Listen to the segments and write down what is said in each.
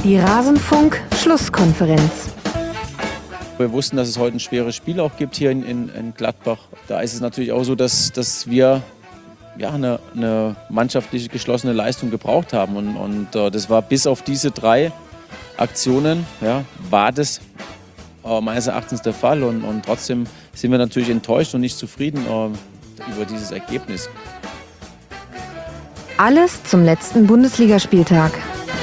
Die Rasenfunk-Schlusskonferenz. Wir wussten, dass es heute ein schweres Spiel auch gibt hier in Gladbach. Da ist es natürlich auch so, dass wir eine mannschaftliche geschlossene Leistung gebraucht haben. Und das war bis auf diese 3 Aktionen, war das meines Erachtens der Fall. Und trotzdem sind wir natürlich enttäuscht und nicht zufrieden über dieses Ergebnis. Alles zum letzten Bundesligaspieltag.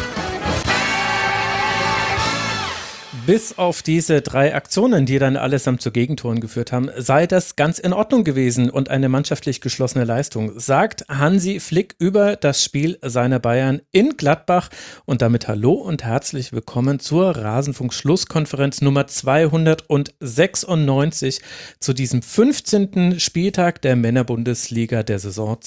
Bis auf diese 3 Aktionen, die dann allesamt zu Gegentoren geführt haben, sei das ganz in Ordnung gewesen und eine mannschaftlich geschlossene Leistung, sagt Hansi Flick über das Spiel seiner Bayern in Gladbach. Und damit hallo und herzlich willkommen zur Rasenfunk-Schlusskonferenz Nummer 296 zu diesem 15. Spieltag der Männerbundesliga der Saison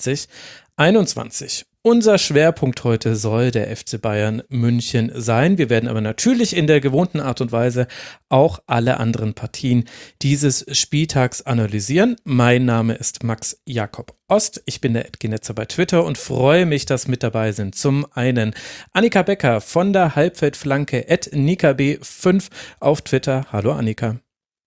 2021. Unser Schwerpunkt heute soll der FC Bayern München sein. Wir werden aber natürlich in der gewohnten Art und Weise auch alle anderen Partien dieses Spieltags analysieren. Mein Name ist Max Jakob Ost. Ich bin der @Gnetzer bei Twitter und freue mich, dass mit dabei sind. Zum einen Annika Becker von der Halbfeldflanke @NikaB5 auf Twitter. Hallo Annika.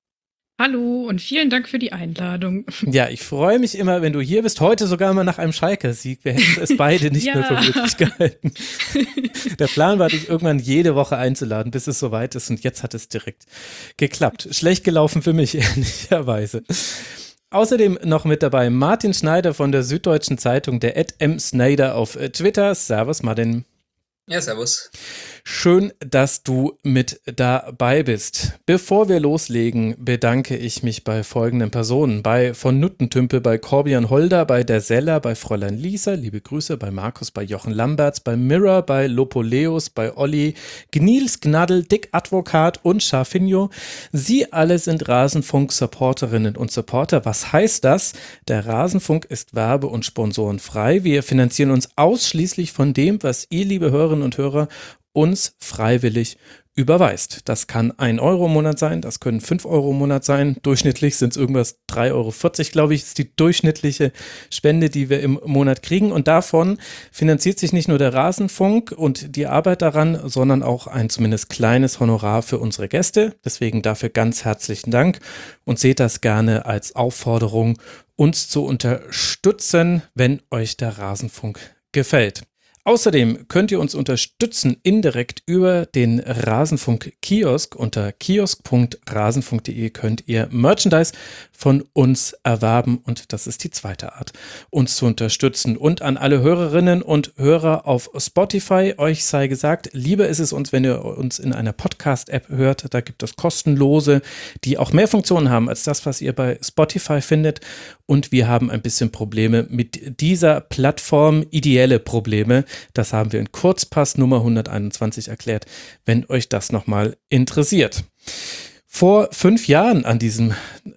Hallo und vielen Dank für die Einladung. Ja, ich freue mich immer, wenn du hier bist. Heute sogar mal nach einem Schalke-Sieg. Wir hätten es beide nicht mehr für möglich gehalten. Der Plan war, dich irgendwann jede Woche einzuladen, bis es soweit ist. Und jetzt hat es direkt geklappt. Schlecht gelaufen für mich, ehrlicherweise. Außerdem noch mit dabei Martin Schneider von der Süddeutschen Zeitung, der @msneider auf Twitter. Servus, Martin. Ja, servus. Schön, dass du mit dabei bist. Bevor wir loslegen, bedanke ich mich bei folgenden Personen. Bei von Nuttentümpel, bei Corbian Holder, bei der Seller, bei Fräulein Lisa, liebe Grüße, bei Markus, bei Jochen Lamberts, bei Mirror, bei Lopoleus, bei Olli, Gnils, Gnadl, Dick Advokat und Scharfinho. Sie alle sind Rasenfunk-Supporterinnen und Supporter. Was heißt das? Der Rasenfunk ist werbe- und sponsorenfrei. Wir finanzieren uns ausschließlich von dem, was ihr, liebe Hörerinnen und Hörer, uns freiwillig überweist. Das kann 1 Euro im Monat sein, das können 5 Euro im Monat sein. Durchschnittlich sind es irgendwas 3,40 Euro, glaube ich, ist die durchschnittliche Spende, die wir im Monat kriegen. Und davon finanziert sich nicht nur der Rasenfunk und die Arbeit daran, sondern auch ein zumindest kleines Honorar für unsere Gäste. Deswegen dafür ganz herzlichen Dank und seht das gerne als Aufforderung, uns zu unterstützen, wenn euch der Rasenfunk gefällt. Außerdem könnt ihr uns unterstützen indirekt über den Rasenfunk-Kiosk. Unter kiosk.rasenfunk.de könnt ihr Merchandise von uns erwerben und das ist die zweite Art, uns zu unterstützen. Und an alle Hörerinnen und Hörer auf Spotify, euch sei gesagt, lieber ist es uns, wenn ihr uns in einer Podcast-App hört. Da gibt es kostenlose, die auch mehr Funktionen haben als das, was ihr bei Spotify findet. Und wir haben ein bisschen Probleme mit dieser Plattform, ideelle Probleme. Das haben wir in Kurzpass Nummer 121 erklärt, wenn euch das nochmal interessiert. Vor 5 Jahren an diesem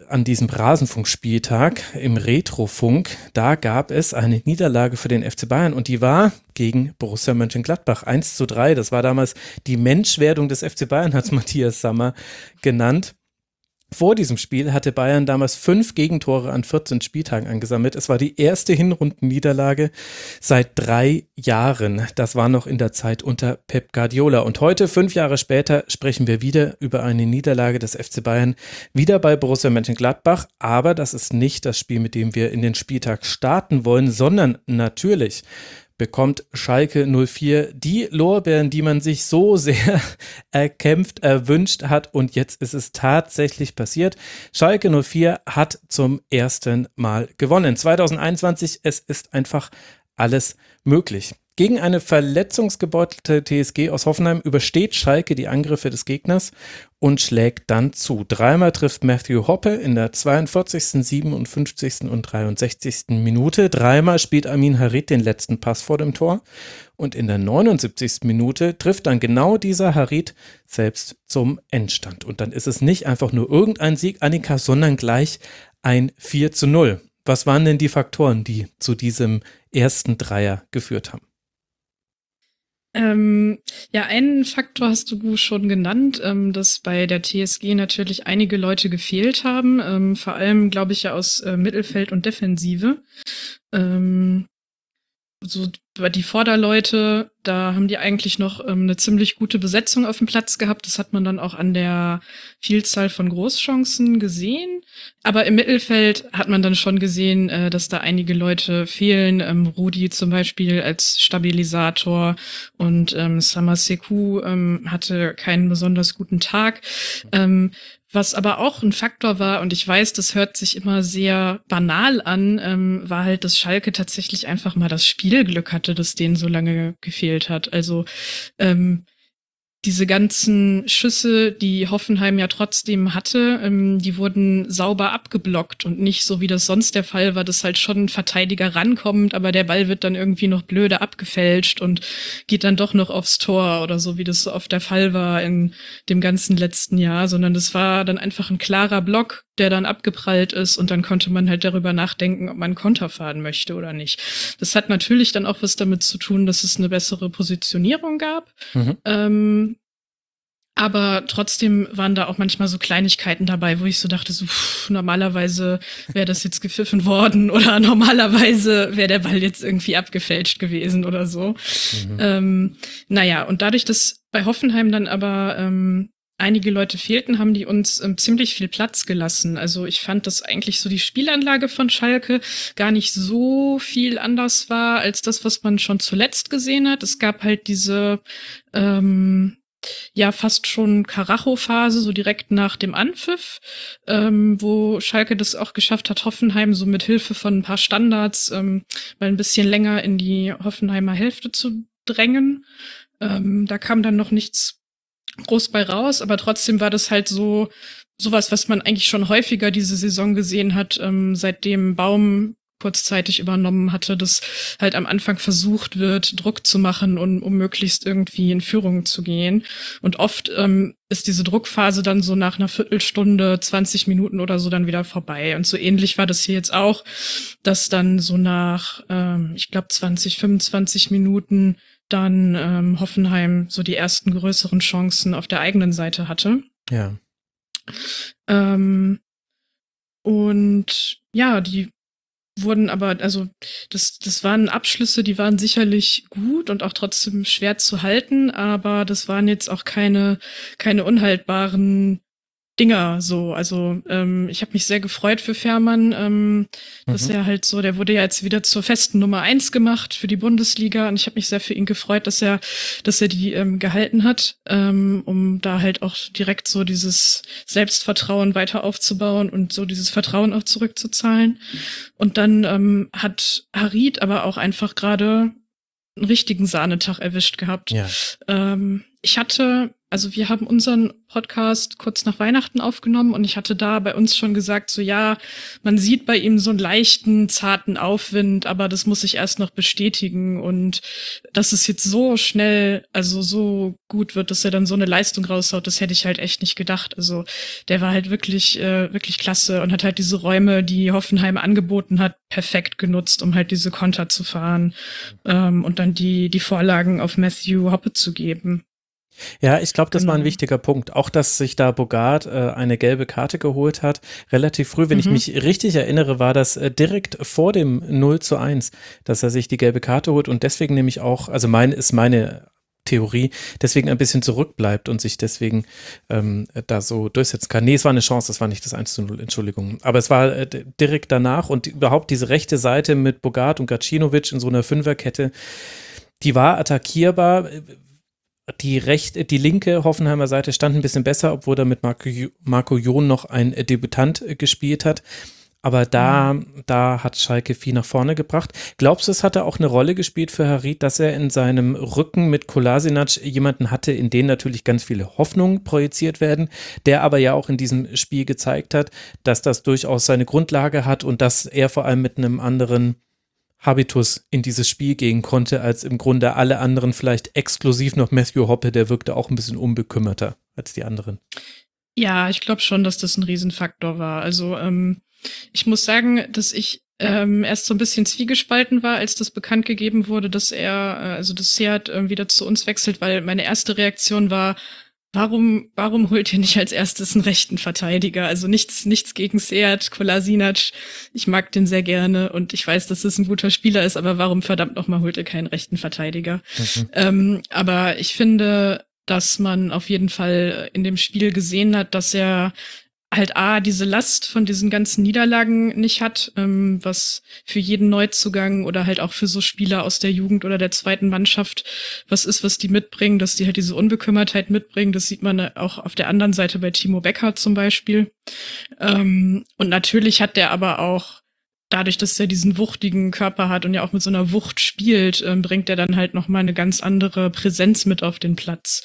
Rasenfunkspieltag im Retrofunk, da gab es eine Niederlage für den FC Bayern und die war gegen Borussia Mönchengladbach 1:3. Das war damals die Menschwerdung des FC Bayern, hat es Matthias Sammer genannt. Vor diesem Spiel hatte Bayern damals 5 Gegentore an 14 Spieltagen angesammelt. Es war die erste Hinrundenniederlage seit 3 Jahren. Das war noch in der Zeit unter Pep Guardiola. Und heute, 5 Jahre später, sprechen wir wieder über eine Niederlage des FC Bayern, wieder bei Borussia Mönchengladbach. Aber das ist nicht das Spiel, mit dem wir in den Spieltag starten wollen, sondern natürlich bekommt Schalke 04 die Lorbeeren, die man sich so sehr erwünscht hat. Und jetzt ist es tatsächlich passiert. Schalke 04 hat zum ersten Mal gewonnen. 2021, es ist einfach alles möglich. Gegen eine verletzungsgebeutelte TSG aus Hoffenheim übersteht Schalke die Angriffe des Gegners und schlägt dann zu. 3-mal trifft Matthew Hoppe in der 42., 57. und 63. Minute. 3-mal spielt Amin Harit den letzten Pass vor dem Tor. Und in der 79. Minute trifft dann genau dieser Harit selbst zum Endstand. Und dann ist es nicht einfach nur irgendein Sieg, Annika, sondern gleich ein 4:0. Was waren denn die Faktoren, die zu diesem ersten Dreier geführt haben? Ja, einen Faktor hast du schon genannt, dass bei der TSG natürlich einige Leute gefehlt haben, vor allem, glaube ich, ja aus Mittelfeld und Defensive. so die Vorderleute, da haben die eigentlich noch eine ziemlich gute Besetzung auf dem Platz gehabt. Das hat man dann auch an der Vielzahl von Großchancen gesehen. Aber im Mittelfeld hat man dann schon gesehen, dass da einige Leute fehlen. Rudi zum Beispiel als Stabilisator und Samaseku hatte keinen besonders guten Tag. Was aber auch ein Faktor war, und ich weiß, das hört sich immer sehr banal an, war halt, dass Schalke tatsächlich einfach mal das Spielglück hatte, das denen so lange gefehlt hat. Also diese ganzen Schüsse, die Hoffenheim ja trotzdem hatte, die wurden sauber abgeblockt und nicht so, wie das sonst der Fall war, dass halt schon ein Verteidiger rankommt, aber der Ball wird dann irgendwie noch blöde abgefälscht und geht dann doch noch aufs Tor oder so, wie das so oft der Fall war in dem ganzen letzten Jahr, sondern das war dann einfach ein klarer Block, der dann abgeprallt ist und dann konnte man halt darüber nachdenken, ob man Konter fahren möchte oder nicht. Das hat natürlich dann auch was damit zu tun, dass es eine bessere Positionierung gab. Aber trotzdem waren da auch manchmal so Kleinigkeiten dabei, wo ich so dachte, so normalerweise wäre das jetzt gepfiffen worden oder normalerweise wäre der Ball jetzt irgendwie abgefälscht gewesen oder so. Naja, und dadurch, dass bei Hoffenheim dann aber einige Leute fehlten, haben die uns ziemlich viel Platz gelassen. Also ich fand, dass eigentlich so die Spielanlage von Schalke gar nicht so viel anders war als das, was man schon zuletzt gesehen hat. Es gab halt diese fast schon Karacho-Phase, so direkt nach dem Anpfiff, wo Schalke das auch geschafft hat, Hoffenheim so mit Hilfe von ein paar Standards mal ein bisschen länger in die Hoffenheimer Hälfte zu drängen. Da kam dann noch nichts groß bei raus, aber trotzdem war das halt sowas, was man eigentlich schon häufiger diese Saison gesehen hat, seitdem Baum kurzzeitig übernommen hatte, dass halt am Anfang versucht wird, Druck zu machen, um möglichst irgendwie in Führung zu gehen. Und oft ist diese Druckphase dann so nach einer Viertelstunde, 20 Minuten oder so dann wieder vorbei. Und so ähnlich war das hier jetzt auch, dass dann so nach, ich glaube, 20, 25 Minuten dann Hoffenheim so die ersten größeren Chancen auf der eigenen Seite hatte. Ja. Und ja, die wurden aber, also das waren Abschlüsse, die waren sicherlich gut und auch trotzdem schwer zu halten, aber das waren jetzt auch keine unhaltbaren Dinger so. Also ich habe mich sehr gefreut für Fährmann, dass er halt so, der wurde ja jetzt wieder zur festen Nummer 1 gemacht für die Bundesliga und ich habe mich sehr für ihn gefreut, dass er die gehalten hat, um da halt auch direkt so dieses Selbstvertrauen weiter aufzubauen und so dieses Vertrauen auch zurückzuzahlen. Und dann hat Harit aber auch einfach gerade einen richtigen Sahnetag erwischt gehabt. Ja. Wir haben unseren Podcast kurz nach Weihnachten aufgenommen und ich hatte da bei uns schon gesagt, so ja, man sieht bei ihm so einen leichten, zarten Aufwind, aber das muss ich erst noch bestätigen und dass es jetzt so schnell, also so gut wird, dass er dann so eine Leistung raushaut, das hätte ich halt echt nicht gedacht. Also der war halt wirklich klasse und hat halt diese Räume, die Hoffenheim angeboten hat, perfekt genutzt, um halt diese Konter zu fahren und dann die Vorlagen auf Matthew Hoppe zu geben. Ja, ich glaube, das war ein wichtiger Punkt. Auch, dass sich da Bogarde eine gelbe Karte geholt hat, relativ früh. Wenn ich mich richtig erinnere, war das direkt vor dem 0:1, dass er sich die gelbe Karte holt und deswegen nämlich auch, also meine Theorie, deswegen ein bisschen zurückbleibt und sich deswegen da so durchsetzen kann. Nee, es war eine Chance, das war nicht das 1:0, Entschuldigung. Aber es war direkt danach und überhaupt diese rechte Seite mit Bogarde und Gacinovic in so einer Fünferkette, die war attackierbar. Die linke Hoffenheimer Seite stand ein bisschen besser, obwohl da mit Marco Jon noch ein Debütant gespielt hat. Aber da hat Schalke viel nach vorne gebracht. Glaubst du, es hatte auch eine Rolle gespielt für Harit, dass er in seinem Rücken mit Kolasinac jemanden hatte, in den natürlich ganz viele Hoffnungen projiziert werden, der aber ja auch in diesem Spiel gezeigt hat, dass das durchaus seine Grundlage hat und dass er vor allem mit einem anderen Habitus in dieses Spiel gehen konnte, als im Grunde alle anderen, vielleicht exklusiv noch Matthew Hoppe, der wirkte auch ein bisschen unbekümmerter als die anderen. Ja, ich glaube schon, dass das ein Riesenfaktor war. Also ich muss sagen, dass ich erst so ein bisschen zwiegespalten war, als das bekannt gegeben wurde, dass dass Sead wieder zu uns wechselt, weil meine erste Reaktion war, warum holt ihr nicht als erstes einen rechten Verteidiger? Also nichts gegen Sead Kolasinac. Ich mag den sehr gerne und ich weiß, dass es ein guter Spieler ist, aber warum verdammt nochmal holt ihr keinen rechten Verteidiger? Aber ich finde, dass man auf jeden Fall in dem Spiel gesehen hat, dass er halt diese Last von diesen ganzen Niederlagen nicht hat, was für jeden Neuzugang oder halt auch für so Spieler aus der Jugend oder der zweiten Mannschaft was ist, was die mitbringen, dass die halt diese Unbekümmertheit mitbringen. Das sieht man auch auf der anderen Seite bei Timo Becker zum Beispiel. Und natürlich hat der aber auch dadurch, dass er diesen wuchtigen Körper hat und ja auch mit so einer Wucht spielt, bringt er dann halt nochmal eine ganz andere Präsenz mit auf den Platz.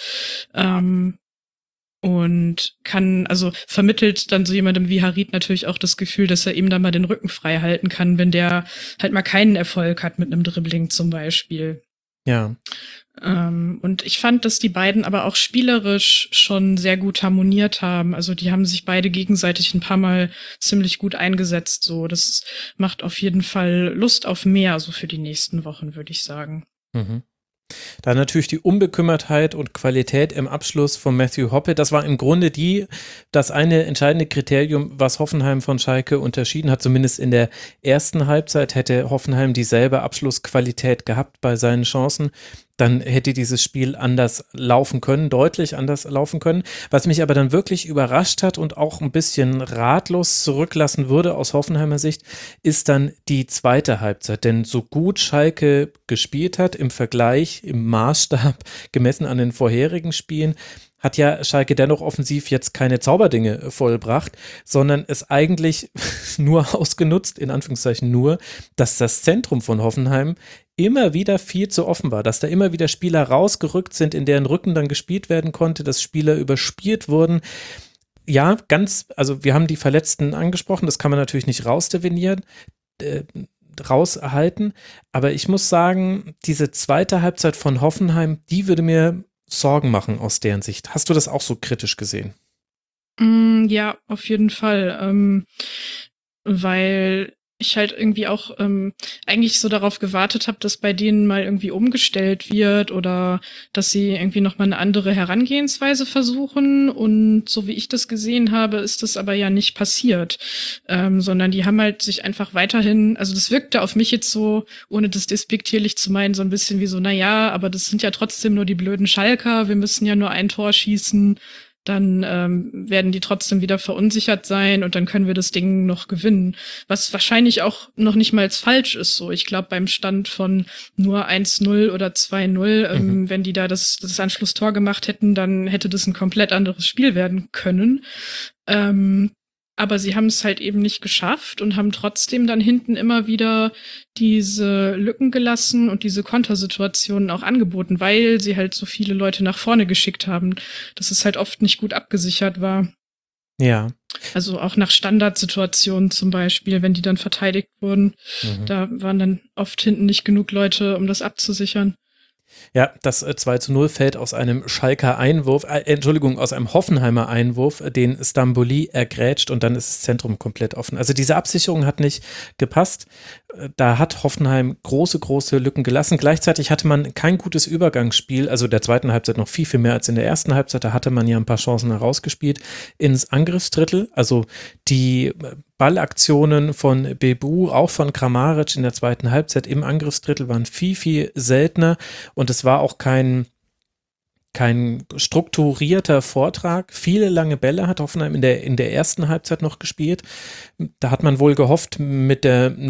Und vermittelt dann so jemandem wie Harit natürlich auch das Gefühl, dass er ihm dann mal den Rücken frei halten kann, wenn der halt mal keinen Erfolg hat mit einem Dribbling zum Beispiel. Ja. Und ich fand, dass die beiden aber auch spielerisch schon sehr gut harmoniert haben. Also die haben sich beide gegenseitig ein paar Mal ziemlich gut eingesetzt. So, das macht auf jeden Fall Lust auf mehr, so für die nächsten Wochen, würde ich sagen. Mhm. Dann natürlich die Unbekümmertheit und Qualität im Abschluss von Matthew Hoppe. Das war im Grunde das eine entscheidende Kriterium, was Hoffenheim von Schalke unterschieden hat. Zumindest in der ersten Halbzeit hätte Hoffenheim dieselbe Abschlussqualität gehabt bei seinen Chancen. Dann hätte dieses Spiel anders laufen können, deutlich anders laufen können. Was mich aber dann wirklich überrascht hat und auch ein bisschen ratlos zurücklassen würde aus Hoffenheimer Sicht, ist dann die zweite Halbzeit. Denn so gut Schalke gespielt hat im Vergleich, im Maßstab gemessen an den vorherigen Spielen, hat ja Schalke dennoch offensiv jetzt keine Zauberdinge vollbracht, sondern es eigentlich nur ausgenutzt, in Anführungszeichen nur, dass das Zentrum von Hoffenheim immer wieder viel zu offen war, dass da immer wieder Spieler rausgerückt sind, in deren Rücken dann gespielt werden konnte, dass Spieler überspielt wurden. Ja, also wir haben die Verletzten angesprochen, das kann man natürlich nicht raushalten, aber ich muss sagen, diese zweite Halbzeit von Hoffenheim, die würde mir Sorgen machen aus deren Sicht. Hast du das auch so kritisch gesehen? Ja, auf jeden Fall, weil ich halt irgendwie auch eigentlich so darauf gewartet habe, dass bei denen mal irgendwie umgestellt wird oder dass sie irgendwie nochmal eine andere Herangehensweise versuchen. Und so wie ich das gesehen habe, ist das aber ja nicht passiert, sondern die haben halt sich einfach weiterhin, also das wirkte auf mich jetzt so, ohne das despektierlich zu meinen, so ein bisschen wie so, naja, aber das sind ja trotzdem nur die blöden Schalker, wir müssen ja nur ein Tor schießen. Dann werden die trotzdem wieder verunsichert sein und dann können wir das Ding noch gewinnen. Was wahrscheinlich auch noch nicht mal falsch ist. So, ich glaube, beim Stand von nur 1-0 oder 2-0, wenn die da das Anschlusstor gemacht hätten, dann hätte das ein komplett anderes Spiel werden können. Aber sie haben es halt eben nicht geschafft und haben trotzdem dann hinten immer wieder diese Lücken gelassen und diese Kontersituationen auch angeboten, weil sie halt so viele Leute nach vorne geschickt haben, dass es halt oft nicht gut abgesichert war. Ja. Also auch nach Standardsituationen zum Beispiel, wenn die dann verteidigt wurden, da waren dann oft hinten nicht genug Leute, um das abzusichern. Ja, das 2-0 fällt aus einem Schalker Einwurf, aus einem Hoffenheimer Einwurf, den Stambouli ergrätscht und dann ist das Zentrum komplett offen. Also diese Absicherung hat nicht gepasst. Da hat Hoffenheim große Lücken gelassen. Gleichzeitig hatte man kein gutes Übergangsspiel, also der zweiten Halbzeit noch viel mehr als in der ersten Halbzeit. Da hatte man ja ein paar Chancen herausgespielt ins Angriffsdrittel. Also die Ballaktionen von Bebu, auch von Kramaric in der zweiten Halbzeit im Angriffsdrittel waren viel seltener und es war auch kein strukturierter Vortrag. Viele lange Bälle hat Hoffenheim in der ersten Halbzeit noch gespielt. Da hat man wohl gehofft, mit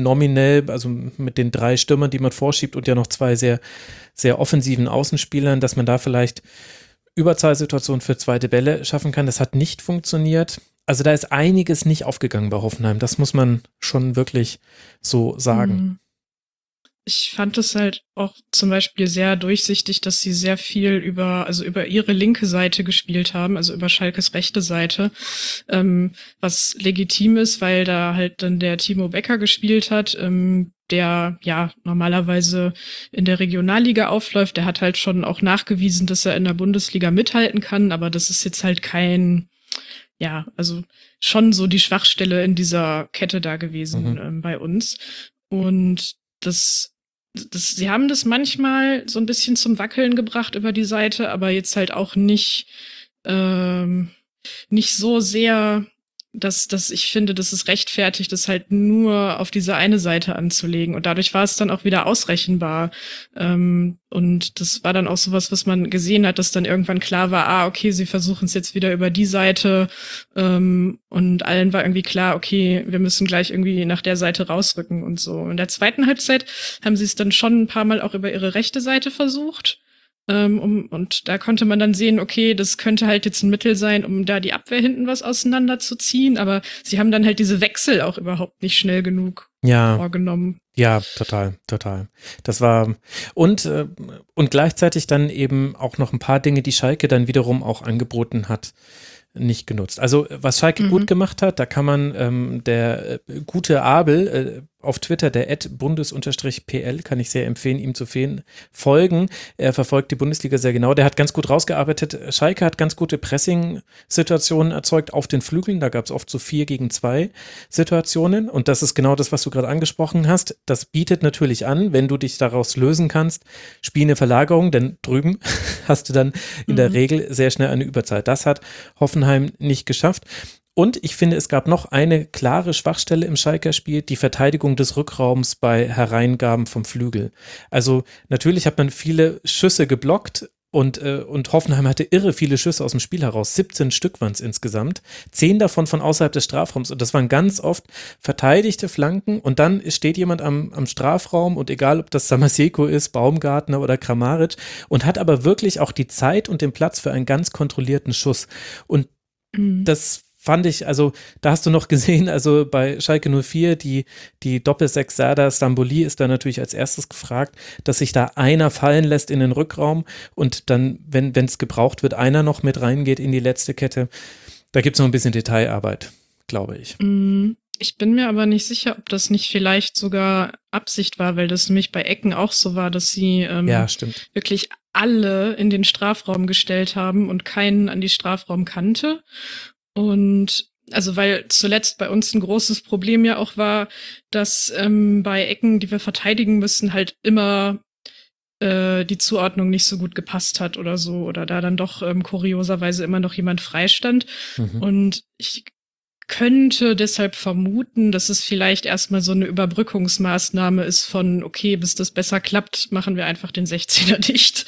den 3 Stürmern, die man vorschiebt und ja noch 2 sehr, sehr offensiven Außenspielern, dass man da vielleicht Überzahlsituationen für zweite Bälle schaffen kann. Das hat nicht funktioniert. Also da ist einiges nicht aufgegangen bei Hoffenheim. Das muss man schon wirklich so sagen. Ich fand es halt auch zum Beispiel sehr durchsichtig, dass sie sehr viel über ihre linke Seite gespielt haben, also über Schalkes rechte Seite, was legitim ist, weil da halt dann der Timo Becker gespielt hat, der ja normalerweise in der Regionalliga aufläuft. Der hat halt schon auch nachgewiesen, dass er in der Bundesliga mithalten kann, aber das ist jetzt halt also schon so die Schwachstelle in dieser Kette da gewesen bei uns. Und sie haben das manchmal so ein bisschen zum Wackeln gebracht über die Seite, aber jetzt halt auch nicht nicht so sehr, dass ich finde, dass es rechtfertigt, das halt nur auf diese eine Seite anzulegen. Und dadurch war es dann auch wieder ausrechenbar. Und das war dann auch sowas, was man gesehen hat, dass dann irgendwann klar war, okay, sie versuchen es jetzt wieder über die Seite. Und allen war irgendwie klar, okay, wir müssen gleich irgendwie nach der Seite rausrücken und so. In der zweiten Halbzeit haben sie es dann schon ein paar Mal auch über ihre rechte Seite versucht. Und da konnte man dann sehen, okay, das könnte halt jetzt ein Mittel sein, um da die Abwehr hinten was auseinanderzuziehen. Aber sie haben dann halt diese Wechsel auch überhaupt nicht schnell genug vorgenommen. Ja, total. Das war und gleichzeitig dann eben auch noch ein paar Dinge, die Schalke dann wiederum auch angeboten hat, nicht genutzt. Also was Schalke gut gemacht hat, da kann man der gute Abel auf Twitter, der @bundes_pl, kann ich sehr empfehlen, ihm zu folgen. Er verfolgt die Bundesliga sehr genau. Der hat ganz gut rausgearbeitet. Schalke hat ganz gute Pressing-Situationen erzeugt auf den Flügeln. Da gab es oft so 4-gegen-2 Situationen. Und das ist genau das, was du gerade angesprochen hast. Das bietet natürlich an, wenn du dich daraus lösen kannst, spiel eine Verlagerung, denn drüben hast du dann in der Regel sehr schnell eine Überzahl. Das hat Hoffenheim nicht geschafft. Und ich finde, es gab noch eine klare Schwachstelle im Schalker Spiel, die Verteidigung des Rückraums bei Hereingaben vom Flügel. Also natürlich hat man viele Schüsse geblockt und Hoffenheim hatte irre viele Schüsse aus dem Spiel heraus. 17 Stück waren es insgesamt. 10 davon von außerhalb des Strafraums. Und das waren ganz oft verteidigte Flanken. Und dann steht jemand am Strafraum und egal, ob das Samaseko ist, Baumgartner oder Kramaric und hat aber wirklich auch die Zeit und den Platz für einen ganz kontrollierten Schuss. Und das fand ich, also da hast du noch gesehen, also bei Schalke 04, die Doppelsechs Serdar Stamboli ist da natürlich als erstes gefragt, dass sich da einer fallen lässt in den Rückraum und dann, wenn es gebraucht wird, einer noch mit reingeht in die letzte Kette. Da gibt es noch ein bisschen Detailarbeit, glaube ich. Ich bin mir aber nicht sicher, ob das nicht vielleicht sogar Absicht war, weil das nämlich bei Ecken auch so war, dass sie stimmt. wirklich alle in den Strafraum gestellt haben und keinen an die Strafraumkante. Und also weil zuletzt bei uns ein großes Problem ja auch war, dass bei Ecken, die wir verteidigen müssen, halt immer die Zuordnung nicht so gut gepasst hat oder so. Oder da dann doch kurioserweise immer noch jemand freistand. Und ich könnte deshalb vermuten, dass es vielleicht erstmal so eine Überbrückungsmaßnahme ist von, okay, bis das besser klappt, machen wir einfach den 16er dicht.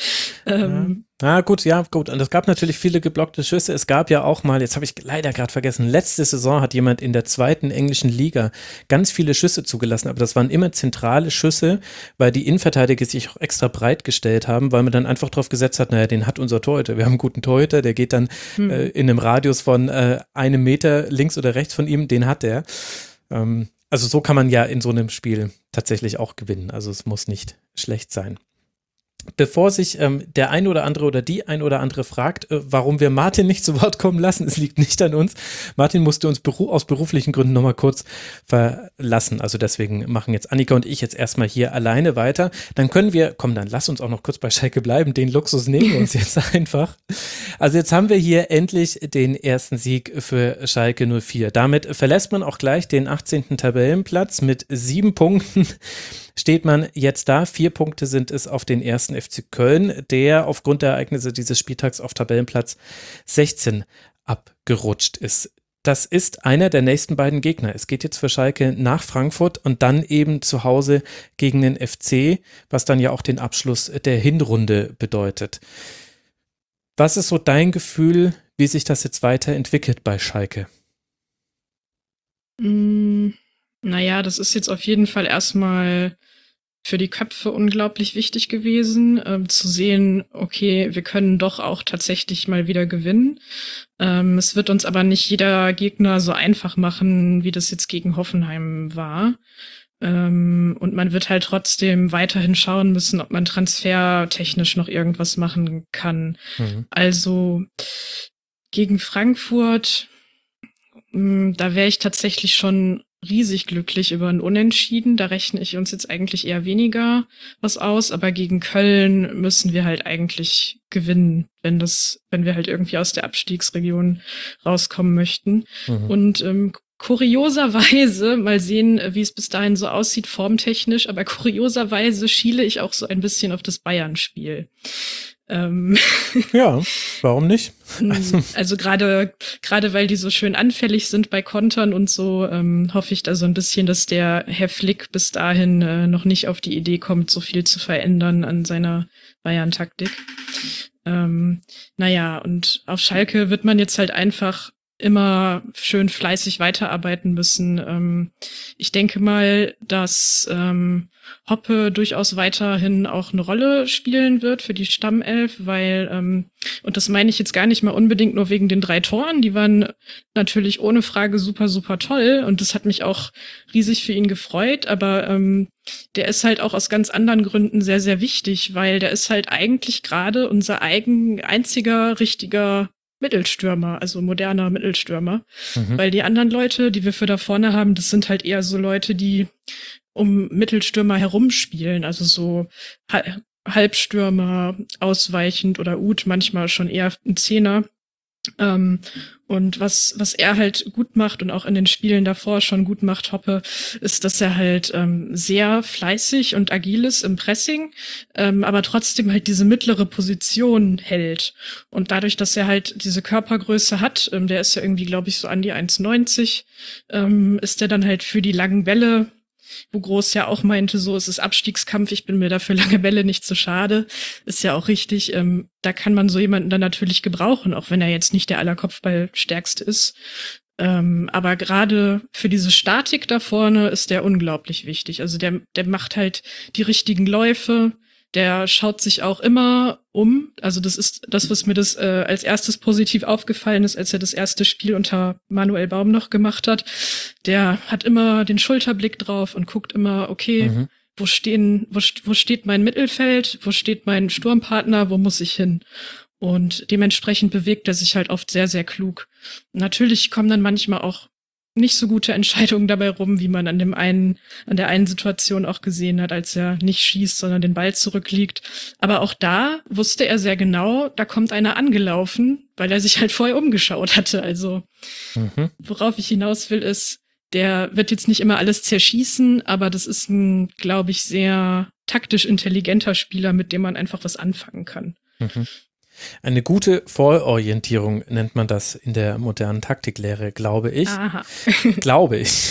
Gut. Und es gab natürlich viele geblockte Schüsse. Es gab ja auch mal, jetzt habe ich leider gerade vergessen, letzte Saison hat jemand in der 2. englischen Liga ganz viele Schüsse zugelassen, aber das waren immer zentrale Schüsse, weil die Innenverteidiger sich auch extra breit gestellt haben, weil man dann einfach drauf gesetzt hat, naja, den hat unser Torhüter. Wir haben einen guten Torhüter, der geht dann in einem Radius von 1 Meter links oder rechts von ihm, den hat der. Also so kann man ja in so einem Spiel tatsächlich auch gewinnen. Also es muss nicht schlecht sein. Bevor sich der ein oder andere oder die ein oder andere fragt, warum wir Martin nicht zu Wort kommen lassen, es liegt nicht an uns. Martin musste uns aus beruflichen Gründen nochmal kurz verlassen. Also deswegen machen jetzt Annika und ich jetzt erstmal hier alleine weiter. Dann dann lass uns auch noch kurz bei Schalke bleiben. Den Luxus nehmen wir uns jetzt einfach. Also jetzt haben wir hier endlich den ersten Sieg für Schalke 04. Damit verlässt man auch gleich den 18. Tabellenplatz mit 7 Punkten. Steht man jetzt da. 4 Punkte sind es auf den ersten FC Köln, der aufgrund der Ereignisse dieses Spieltags auf Tabellenplatz 16 abgerutscht ist. Das ist einer der nächsten beiden Gegner. Es geht jetzt für Schalke nach Frankfurt und dann eben zu Hause gegen den FC, was dann ja auch den Abschluss der Hinrunde bedeutet. Was ist so dein Gefühl, wie sich das jetzt weiterentwickelt bei Schalke? Naja, das ist jetzt auf jeden Fall erstmal für die Köpfe unglaublich wichtig gewesen, zu sehen, okay, wir können doch auch tatsächlich mal wieder gewinnen. Es wird uns aber nicht jeder Gegner so einfach machen, wie das jetzt gegen Hoffenheim war. Und man wird halt trotzdem weiterhin schauen müssen, ob man transfertechnisch noch irgendwas machen kann. Also gegen Frankfurt, da wäre ich tatsächlich schon riesig glücklich über ein Unentschieden. Da rechne ich uns jetzt eigentlich eher weniger was aus, aber gegen Köln müssen wir halt eigentlich gewinnen, wenn wir halt irgendwie aus der Abstiegsregion rauskommen möchten. Und kurioserweise, mal sehen, wie es bis dahin so aussieht, formtechnisch, aber kurioserweise schiele ich auch so ein bisschen auf das Bayern-Spiel. Ja, warum nicht? Also gerade weil die so schön anfällig sind bei Kontern und so, hoffe ich da so ein bisschen, dass der Herr Flick bis dahin noch nicht auf die Idee kommt, so viel zu verändern an seiner Bayern-Taktik. Naja, und auf Schalke wird man jetzt halt einfach immer schön fleißig weiterarbeiten müssen. Ich denke mal, dass Hoppe durchaus weiterhin auch eine Rolle spielen wird für die Stammelf, weil, und das meine ich jetzt gar nicht mal unbedingt nur wegen den 3 Toren, die waren natürlich ohne Frage super, super toll und das hat mich auch riesig für ihn gefreut, aber der ist halt auch aus ganz anderen Gründen sehr, sehr wichtig, weil der ist halt eigentlich gerade unser einziger richtiger Mittelstürmer, also moderner Mittelstürmer. Weil die anderen Leute, die wir für da vorne haben, das sind halt eher so Leute, die um Mittelstürmer herumspielen, also so Halbstürmer, ausweichend oder manchmal schon eher ein Zehner. Und was er halt gut macht und auch in den Spielen davor schon gut macht, Hoppe, ist, dass er halt sehr fleißig und agil ist im Pressing, aber trotzdem halt diese mittlere Position hält. Und dadurch, dass er halt diese Körpergröße hat, der ist ja irgendwie, glaube ich, so an die 1,90, ist er dann halt für die langen Bälle, wo Groß ja auch meinte, so, es ist Abstiegskampf, ich bin mir dafür lange Bälle nicht so schade. Ist ja auch richtig. Da kann man so jemanden dann natürlich gebrauchen, auch wenn er jetzt nicht der Allerkopfballstärkste ist. Aber gerade für diese Statik da vorne ist der unglaublich wichtig. Also der macht halt die richtigen Läufe. Der schaut sich auch immer um. Also das ist das, was mir das als erstes positiv aufgefallen ist, als er das erste Spiel unter Manuel Baum noch gemacht hat. Der hat immer den Schulterblick drauf und guckt immer, okay, wo steht mein Mittelfeld, wo steht mein Sturmpartner, wo muss ich hin? Und dementsprechend bewegt er sich halt oft sehr, sehr klug. Natürlich kommen dann manchmal auch nicht so gute Entscheidungen dabei rum, wie man an der einen Situation auch gesehen hat, als er nicht schießt, sondern den Ball zurückliegt. Aber auch da wusste er sehr genau, da kommt einer angelaufen, weil er sich halt vorher umgeschaut hatte. Also, worauf ich hinaus will, ist, der wird jetzt nicht immer alles zerschießen, aber das ist ein, glaube ich, sehr taktisch intelligenter Spieler, mit dem man einfach was anfangen kann. Eine gute Vororientierung nennt man das in der modernen Taktiklehre, glaube ich. Aha. Glaube ich.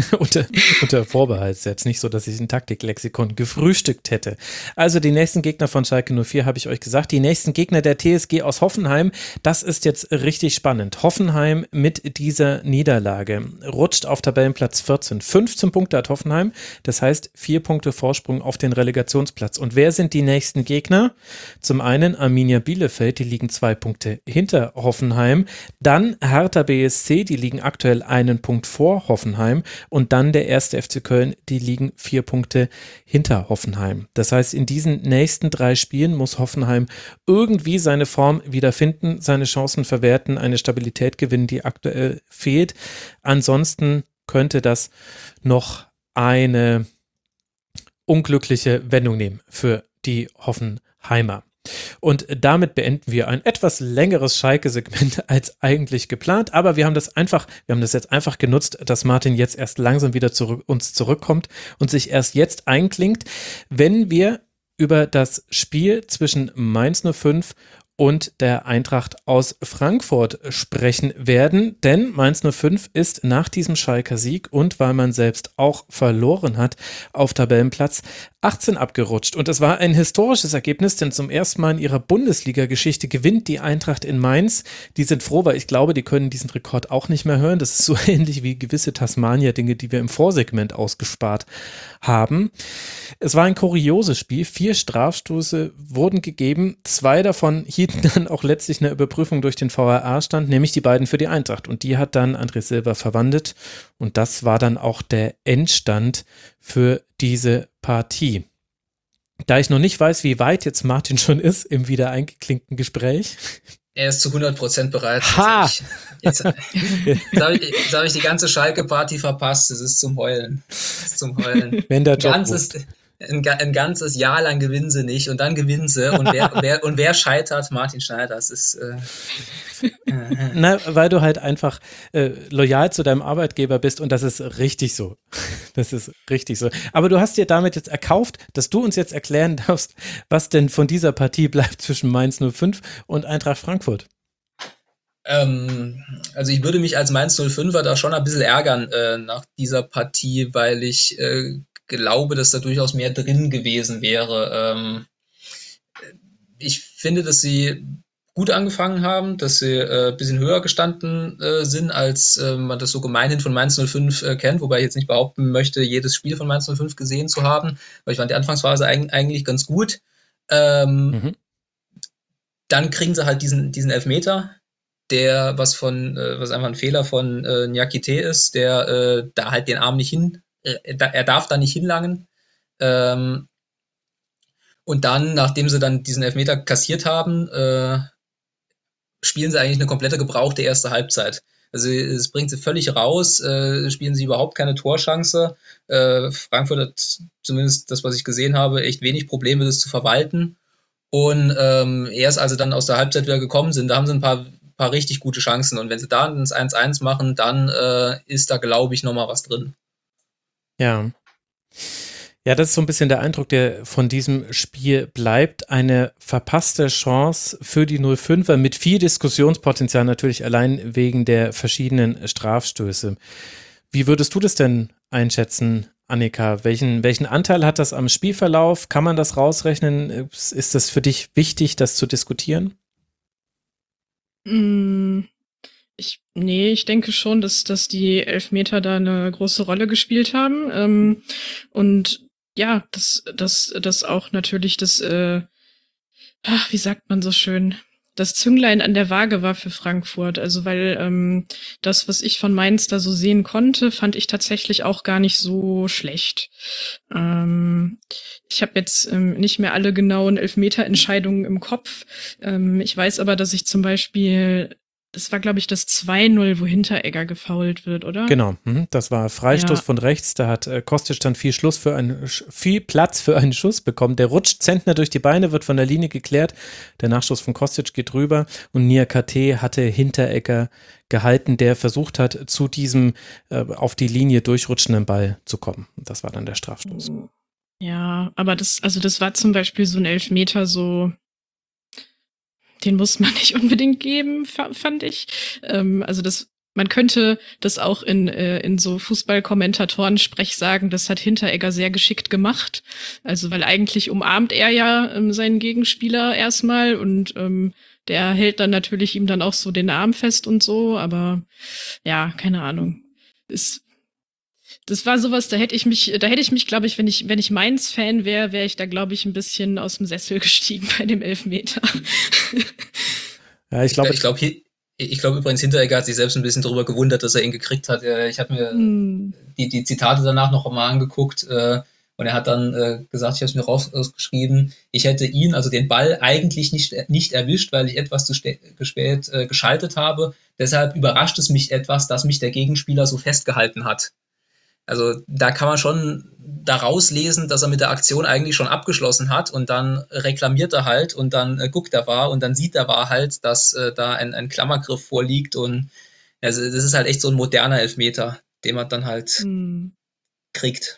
unter Vorbehalt. Ist jetzt nicht so, dass ich ein Taktiklexikon gefrühstückt hätte. Also die nächsten Gegner von Schalke 04 habe ich euch gesagt. Die nächsten Gegner der TSG aus Hoffenheim. Das ist jetzt richtig spannend. Hoffenheim mit dieser Niederlage rutscht auf Tabellenplatz 14. 15 Punkte hat Hoffenheim. Das heißt 4 Punkte Vorsprung auf den Relegationsplatz. Und wer sind die nächsten Gegner? Zum einen Arminia Bielefeld. Die liegen 2 Punkte hinter Hoffenheim. Dann Hertha BSC, die liegen aktuell 1 Punkt vor Hoffenheim. Und dann der 1. FC Köln, die liegen 4 Punkte hinter Hoffenheim. Das heißt, in diesen nächsten 3 Spielen muss Hoffenheim irgendwie seine Form wiederfinden, seine Chancen verwerten, eine Stabilität gewinnen, die aktuell fehlt. Ansonsten könnte das noch eine unglückliche Wendung nehmen für die Hoffenheimer. Und damit beenden wir ein etwas längeres Schalke-Segment als eigentlich geplant, aber wir haben das jetzt einfach genutzt, dass Martin jetzt erst langsam wieder uns zurückkommt und sich erst jetzt einklingt, wenn wir über das Spiel zwischen Mainz 05 und der Eintracht aus Frankfurt sprechen werden, denn Mainz 05 ist nach diesem Schalker Sieg und weil man selbst auch verloren hat, auf Tabellenplatz 18 abgerutscht. Und es war ein historisches Ergebnis, denn zum ersten Mal in ihrer Bundesliga-Geschichte gewinnt die Eintracht in Mainz. Die sind froh, weil ich glaube, die können diesen Rekord auch nicht mehr hören. Das ist so ähnlich wie gewisse Tasmania-Dinge, die wir im Vorsegment ausgespart haben. Es war ein kurioses Spiel. 4 Strafstoße wurden gegeben. 2 davon hielten dann auch letztlich eine Überprüfung durch den VAR stand, nämlich die beiden für die Eintracht. Und die hat dann André Silva verwandelt. Und das war dann auch der Endstand für diese Partie. Da ich noch nicht weiß, wie weit jetzt Martin schon ist im wieder eingeklinkten Gespräch. Er ist zu 100% bereit. Ha! Jetzt habe ich die ganze Schalke-Party verpasst. Es ist zum Heulen. Wenn der Job Ganz ist, ein ganzes Jahr lang gewinnen sie nicht und dann gewinnen sie. Und wer scheitert? Martin Schneider. Das ist. Na, weil du halt einfach loyal zu deinem Arbeitgeber bist und das ist richtig so. Das ist richtig so. Aber du hast dir damit jetzt erkauft, dass du uns jetzt erklären darfst, was denn von dieser Partie bleibt zwischen Mainz 05 und Eintracht Frankfurt. Also ich würde mich als Mainz 05er da schon ein bisschen ärgern nach dieser Partie, weil ich glaube, dass da durchaus mehr drin gewesen wäre. Ich finde, dass sie gut angefangen haben, dass sie ein bisschen höher gestanden sind, als man das so gemeinhin von Mainz 05 kennt, wobei ich jetzt nicht behaupten möchte, jedes Spiel von Mainz 05 gesehen zu haben, weil ich fand die Anfangsphase eigentlich ganz gut. Dann kriegen sie halt diesen Elfmeter, der was einfach ein Fehler von Niakité ist, der da halt den Arm nicht er darf da nicht hinlangen. Und dann, nachdem sie dann diesen Elfmeter kassiert haben, spielen sie eigentlich eine komplette gebrauchte erste Halbzeit. Also es bringt sie völlig raus, spielen sie überhaupt keine Torchance. Frankfurt hat zumindest das, was ich gesehen habe, echt wenig Probleme, das zu verwalten. Und erst als sie dann aus der Halbzeit wieder gekommen sind, da haben sie ein paar richtig gute Chancen. Und wenn sie da ins 1-1 machen, dann ist da, glaube ich, nochmal was drin. Ja. Ja, das ist so ein bisschen der Eindruck, der von diesem Spiel bleibt. Eine verpasste Chance für die 05er mit viel Diskussionspotenzial natürlich allein wegen der verschiedenen Strafstöße. Wie würdest du das denn einschätzen, Annika? Welchen Anteil hat das am Spielverlauf? Kann man das rausrechnen? Ist das für dich wichtig, das zu diskutieren? Ich denke schon, dass die Elfmeter da eine große Rolle gespielt haben. Und ja, dass auch natürlich wie sagt man so schön, das Zünglein an der Waage war für Frankfurt. Also weil das, was ich von Mainz da so sehen konnte, fand ich tatsächlich auch gar nicht so schlecht. Ich habe jetzt nicht mehr alle genauen Elfmeterentscheidungen im Kopf. Ich weiß aber, dass ich zum Beispiel, das war, glaube ich, das 2-0, wo Hinteregger gefoult wird, oder? Genau, das war Freistoß von rechts, da hat Kostic dann viel Platz für einen Schuss bekommen. Der rutscht Zentner durch die Beine, wird von der Linie geklärt. Der Nachschuss von Kostic geht rüber und Niakate hatte Hinteregger gehalten, der versucht hat, zu diesem auf die Linie durchrutschenden Ball zu kommen. Das war dann der Strafstoß. Ja, aber das war zum Beispiel so ein Elfmeter, so den muss man nicht unbedingt geben, fand ich. Man könnte das auch in so Fußballkommentatoren-Sprech sagen, das hat Hinteregger sehr geschickt gemacht. Also, weil eigentlich umarmt er ja seinen Gegenspieler erstmal und der hält dann natürlich ihm dann auch so den Arm fest und so, aber ja, keine Ahnung. Das war sowas, da hätte ich mich, glaube ich, wenn ich Mainz-Fan wäre ich da, glaube ich, ein bisschen aus dem Sessel gestiegen bei dem Elfmeter. Ja, ich glaube übrigens, Hinteregger hat sich selbst ein bisschen darüber gewundert, dass er ihn gekriegt hat. Ich habe mir die Zitate danach noch mal angeguckt und er hat dann gesagt, ich habe es mir rausgeschrieben, ich hätte ihn, also den Ball, eigentlich nicht erwischt, weil ich etwas zu spät geschaltet habe. Deshalb überrascht es mich etwas, dass mich der Gegenspieler so festgehalten hat. Also da kann man schon daraus lesen, dass er mit der Aktion eigentlich schon abgeschlossen hat und dann reklamiert er halt und dann guckt er war und dann sieht er war halt, dass da ein Klammergriff vorliegt und also das ist halt echt so ein moderner Elfmeter, den man dann halt kriegt.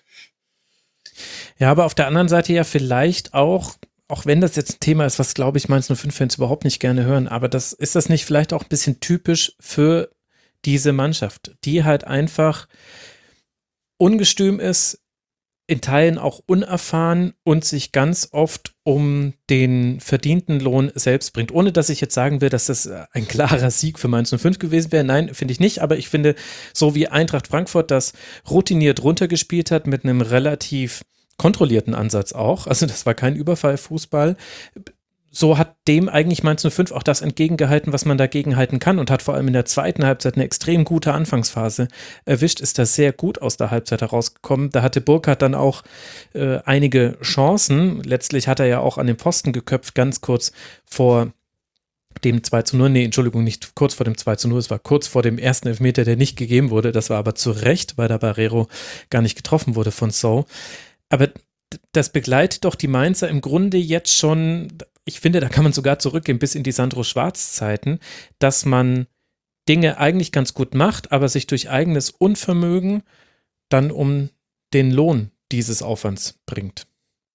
Ja, aber auf der anderen Seite ja vielleicht auch wenn das jetzt ein Thema ist, was glaube ich Mainz 05-Fans überhaupt nicht gerne hören, aber ist das nicht vielleicht auch ein bisschen typisch für diese Mannschaft, die halt einfach ungestüm ist, in Teilen auch unerfahren und sich ganz oft um den verdienten Lohn selbst bringt. Ohne, dass ich jetzt sagen will, dass das ein klarer Sieg für Mainz 05 gewesen wäre. Nein, finde ich nicht. Aber ich finde, so wie Eintracht Frankfurt das routiniert runtergespielt hat, mit einem relativ kontrollierten Ansatz auch, also das war kein Überfallfußball, so hat dem eigentlich Mainz 05 auch das entgegengehalten, was man dagegen halten kann und hat vor allem in der zweiten Halbzeit eine extrem gute Anfangsphase erwischt, ist da sehr gut aus der Halbzeit herausgekommen. Da hatte Burkhardt dann auch einige Chancen. Letztlich hat er ja auch an den Pfosten geköpft, ganz kurz vor dem 2-0, nicht kurz vor dem 2-0, es war kurz vor dem ersten Elfmeter, der nicht gegeben wurde. Das war aber zu Recht, weil der Barreiro gar nicht getroffen wurde von So. Aber das begleitet doch die Mainzer im Grunde jetzt schon, ich finde, da kann man sogar zurückgehen bis in die Sandro Schwarz-Zeiten, dass man Dinge eigentlich ganz gut macht, aber sich durch eigenes Unvermögen dann um den Lohn dieses Aufwands bringt.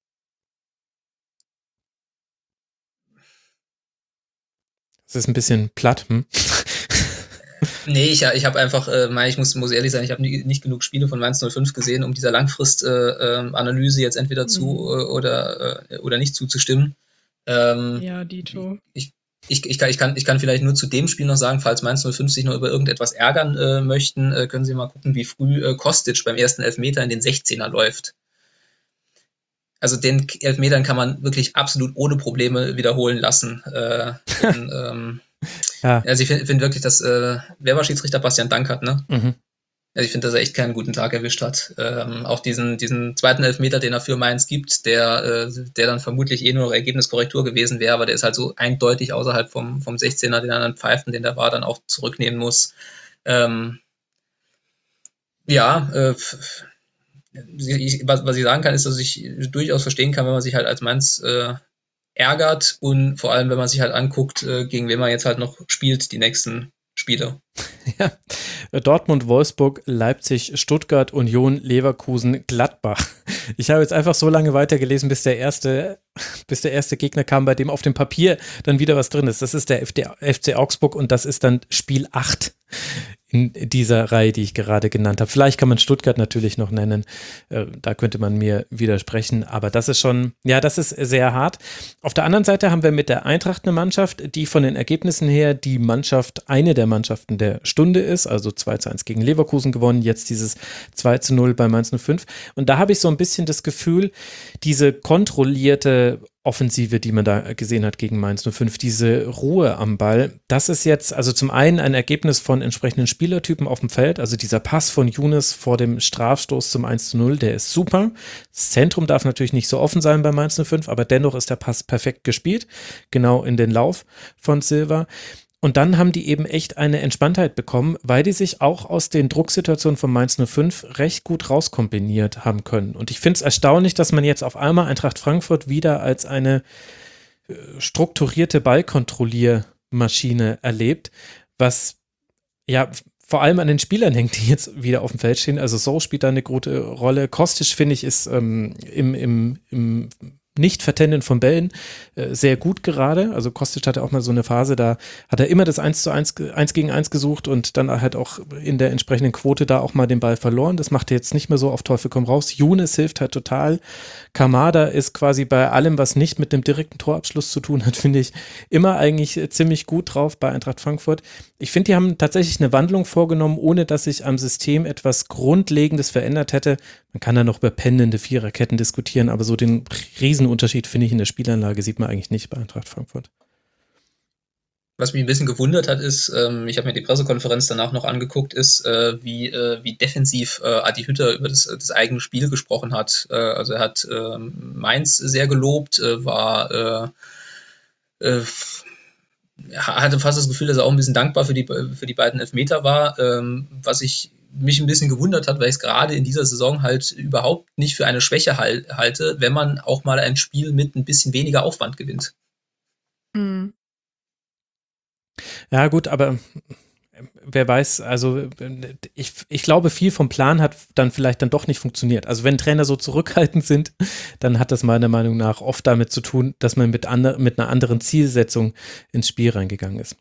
Das ist ein bisschen platt, Nee, ich habe einfach, ich muss ehrlich sein, ich habe nicht genug Spiele von Mainz 05 gesehen, um dieser Langfrist-Analyse jetzt entweder zu oder nicht zuzustimmen. Ja, Dito. Ich kann vielleicht nur zu dem Spiel noch sagen, falls Mainz 05 sich noch über irgendetwas ärgern möchten, können Sie mal gucken, wie früh Kostic beim ersten Elfmeter in den 16er läuft. Also den Elfmetern kann man wirklich absolut ohne Probleme wiederholen lassen. Ja. Also ich finde wirklich, dass wer war Schiedsrichter? Bastian Dankert, ne? Mhm. Also ich finde, dass er echt keinen guten Tag erwischt hat. Auch diesen zweiten Elfmeter, den er für Mainz gibt, der dann vermutlich nur noch Ergebniskorrektur gewesen wäre, aber der ist halt so eindeutig außerhalb vom 16er, den er dann pfeift und den der VAR dann auch zurücknehmen muss. Was ich sagen kann, ist, dass ich durchaus verstehen kann, wenn man sich halt als Mainz ärgert und vor allem, wenn man sich halt anguckt, gegen wen man jetzt halt noch spielt, die nächsten Spiele. Ja, Dortmund, Wolfsburg, Leipzig, Stuttgart, Union, Leverkusen, Gladbach. Ich habe jetzt einfach so lange weitergelesen, bis der erste Gegner kam, bei dem auf dem Papier dann wieder was drin ist. Das ist der FC Augsburg und das ist dann Spiel 8 in dieser Reihe, die ich gerade genannt habe. Vielleicht kann man Stuttgart natürlich noch nennen. Da könnte man mir widersprechen. Aber das ist schon, ja, das ist sehr hart. Auf der anderen Seite haben wir mit der Eintracht eine Mannschaft, die von den Ergebnissen her eine der Mannschaften der Stunde ist. Also 2:1 gegen Leverkusen gewonnen, jetzt dieses 2:0 bei Mainz 05. Und da habe ich so ein bisschen das Gefühl, diese kontrollierte Offensive, die man da gesehen hat gegen Mainz 05, diese Ruhe am Ball, das ist jetzt also zum einen ein Ergebnis von entsprechenden Spielertypen auf dem Feld, also dieser Pass von Younes vor dem Strafstoß zum 1:0, der ist super. Das Zentrum darf natürlich nicht so offen sein bei Mainz 05, aber dennoch ist der Pass perfekt gespielt, genau in den Lauf von Silva. Und dann haben die eben echt eine Entspanntheit bekommen, weil die sich auch aus den Drucksituationen von Mainz 05 recht gut rauskombiniert haben können. Und ich finde es erstaunlich, dass man jetzt auf einmal Eintracht Frankfurt wieder als eine strukturierte Ballkontrolliermaschine erlebt, was ja vor allem an den Spielern hängt, die jetzt wieder auf dem Feld stehen. Also So spielt da eine gute Rolle. Kostic, finde ich, ist im Nicht-Vertenden von Bällen sehr gut gerade. Also Kostic hatte auch mal so eine Phase, da hat er immer das 1 gegen 1 gesucht und dann halt auch in der entsprechenden Quote da auch mal den Ball verloren. Das macht er jetzt nicht mehr so auf Teufel komm raus. Younes hilft halt total. Kamada ist quasi bei allem, was nicht mit dem direkten Torabschluss zu tun hat, finde ich, immer eigentlich ziemlich gut drauf bei Eintracht Frankfurt. Ich finde, die haben tatsächlich eine Wandlung vorgenommen, ohne dass sich am System etwas Grundlegendes verändert hätte. Man kann da noch über pendelnde Viererketten diskutieren, aber so den Riesenunterschied, finde ich, in der Spielanlage sieht man eigentlich nicht bei Eintracht Frankfurt. Was mich ein bisschen gewundert hat, ist, ich habe mir die Pressekonferenz danach noch angeguckt, ist, wie defensiv Adi Hütter über das eigene Spiel gesprochen hat. Also er hat Mainz sehr gelobt, hatte fast das Gefühl, dass er auch ein bisschen dankbar für die beiden Elfmeter war, was mich ein bisschen gewundert hat, weil ich es gerade in dieser Saison halt überhaupt nicht für eine Schwäche halte, wenn man auch mal ein Spiel mit ein bisschen weniger Aufwand gewinnt. Mhm. Ja gut, aber wer weiß, also ich glaube, viel vom Plan hat dann vielleicht dann doch nicht funktioniert. Also wenn Trainer so zurückhaltend sind, dann hat das meiner Meinung nach oft damit zu tun, dass man mit einer anderen Zielsetzung ins Spiel reingegangen ist.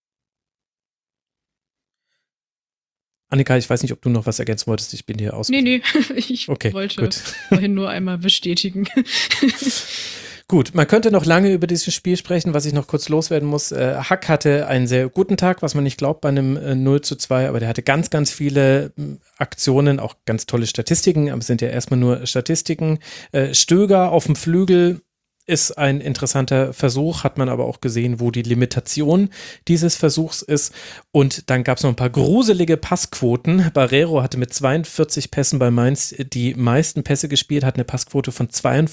Annika, ich weiß nicht, ob du noch was ergänzen wolltest. Ich bin hier aus. Nee, ich wollte gut. vorhin nur einmal bestätigen. Gut, man könnte noch lange über dieses Spiel sprechen, was ich noch kurz loswerden muss. Hack hatte einen sehr guten Tag, was man nicht glaubt bei einem 0:2, aber der hatte ganz, ganz viele Aktionen, auch ganz tolle Statistiken, aber es sind ja erstmal nur Statistiken. Stöger auf dem Flügel ist ein interessanter Versuch, hat man aber auch gesehen, wo die Limitation dieses Versuchs ist. Und dann gab es noch ein paar gruselige Passquoten. Barreiro hatte mit 42 Pässen bei Mainz die meisten Pässe gespielt, hat eine Passquote von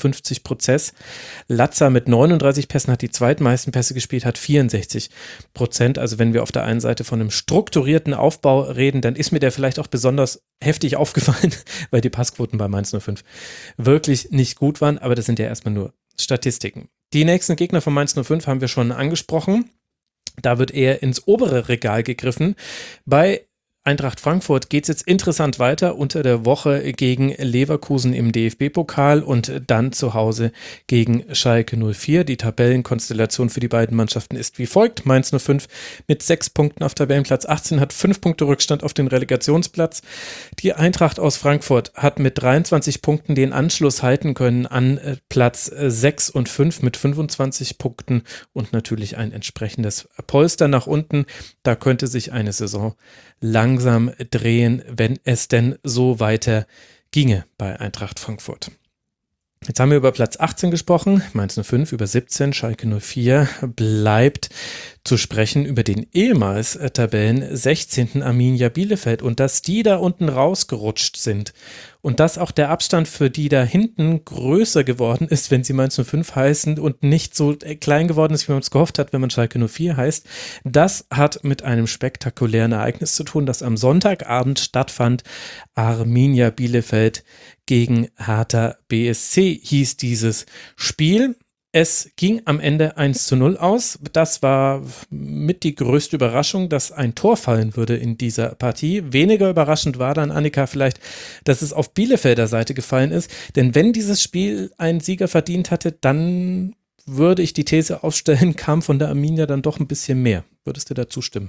52%. Latza mit 39 Pässen hat die zweitmeisten Pässe gespielt, hat 64%. Also wenn wir auf der einen Seite von einem strukturierten Aufbau reden, dann ist mir der vielleicht auch besonders heftig aufgefallen, weil die Passquoten bei Mainz 05 wirklich nicht gut waren. Aber das sind ja erstmal nur Statistiken. Die nächsten Gegner von Mainz 05 haben wir schon angesprochen. Da wird eher ins obere Regal gegriffen. Bei Eintracht Frankfurt geht es jetzt interessant weiter unter der Woche gegen Leverkusen im DFB-Pokal und dann zu Hause gegen Schalke 04. Die Tabellenkonstellation für die beiden Mannschaften ist wie folgt. Mainz 05 mit 6 Punkten auf Tabellenplatz 18 hat 5 Punkte Rückstand auf den Relegationsplatz. Die Eintracht aus Frankfurt hat mit 23 Punkten den Anschluss halten können an Platz 6 und 5 mit 25 Punkten und natürlich ein entsprechendes Polster nach unten. Da könnte sich eine Saison langsam drehen, wenn es denn so weiter ginge bei Eintracht Frankfurt. Jetzt haben wir über Platz 18 gesprochen, Mainz 05 über 17, Schalke 04 bleibt zu sprechen über den ehemals Tabellen 16. Arminia Bielefeld und dass die da unten rausgerutscht sind und dass auch der Abstand für die da hinten größer geworden ist, wenn sie Mainz 05 heißen und nicht so klein geworden ist, wie man es gehofft hat, wenn man Schalke 04 heißt. Das hat mit einem spektakulären Ereignis zu tun, das am Sonntagabend stattfand. Arminia Bielefeld gegen Hertha BSC hieß dieses Spiel. Es ging am Ende 1:0 aus. Das war mit die größte Überraschung, dass ein Tor fallen würde in dieser Partie. Weniger überraschend war dann, Annika, vielleicht, dass es auf Bielefelder Seite gefallen ist. Denn wenn dieses Spiel einen Sieger verdient hatte, dann würde ich die These aufstellen, kam von der Arminia dann doch ein bisschen mehr. Würdest du da zustimmen?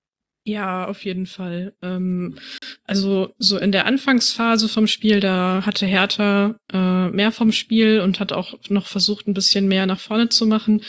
Ja, auf jeden Fall. Also so in der Anfangsphase vom Spiel, da hatte Hertha mehr vom Spiel und hat auch noch versucht, ein bisschen mehr nach vorne zu machen.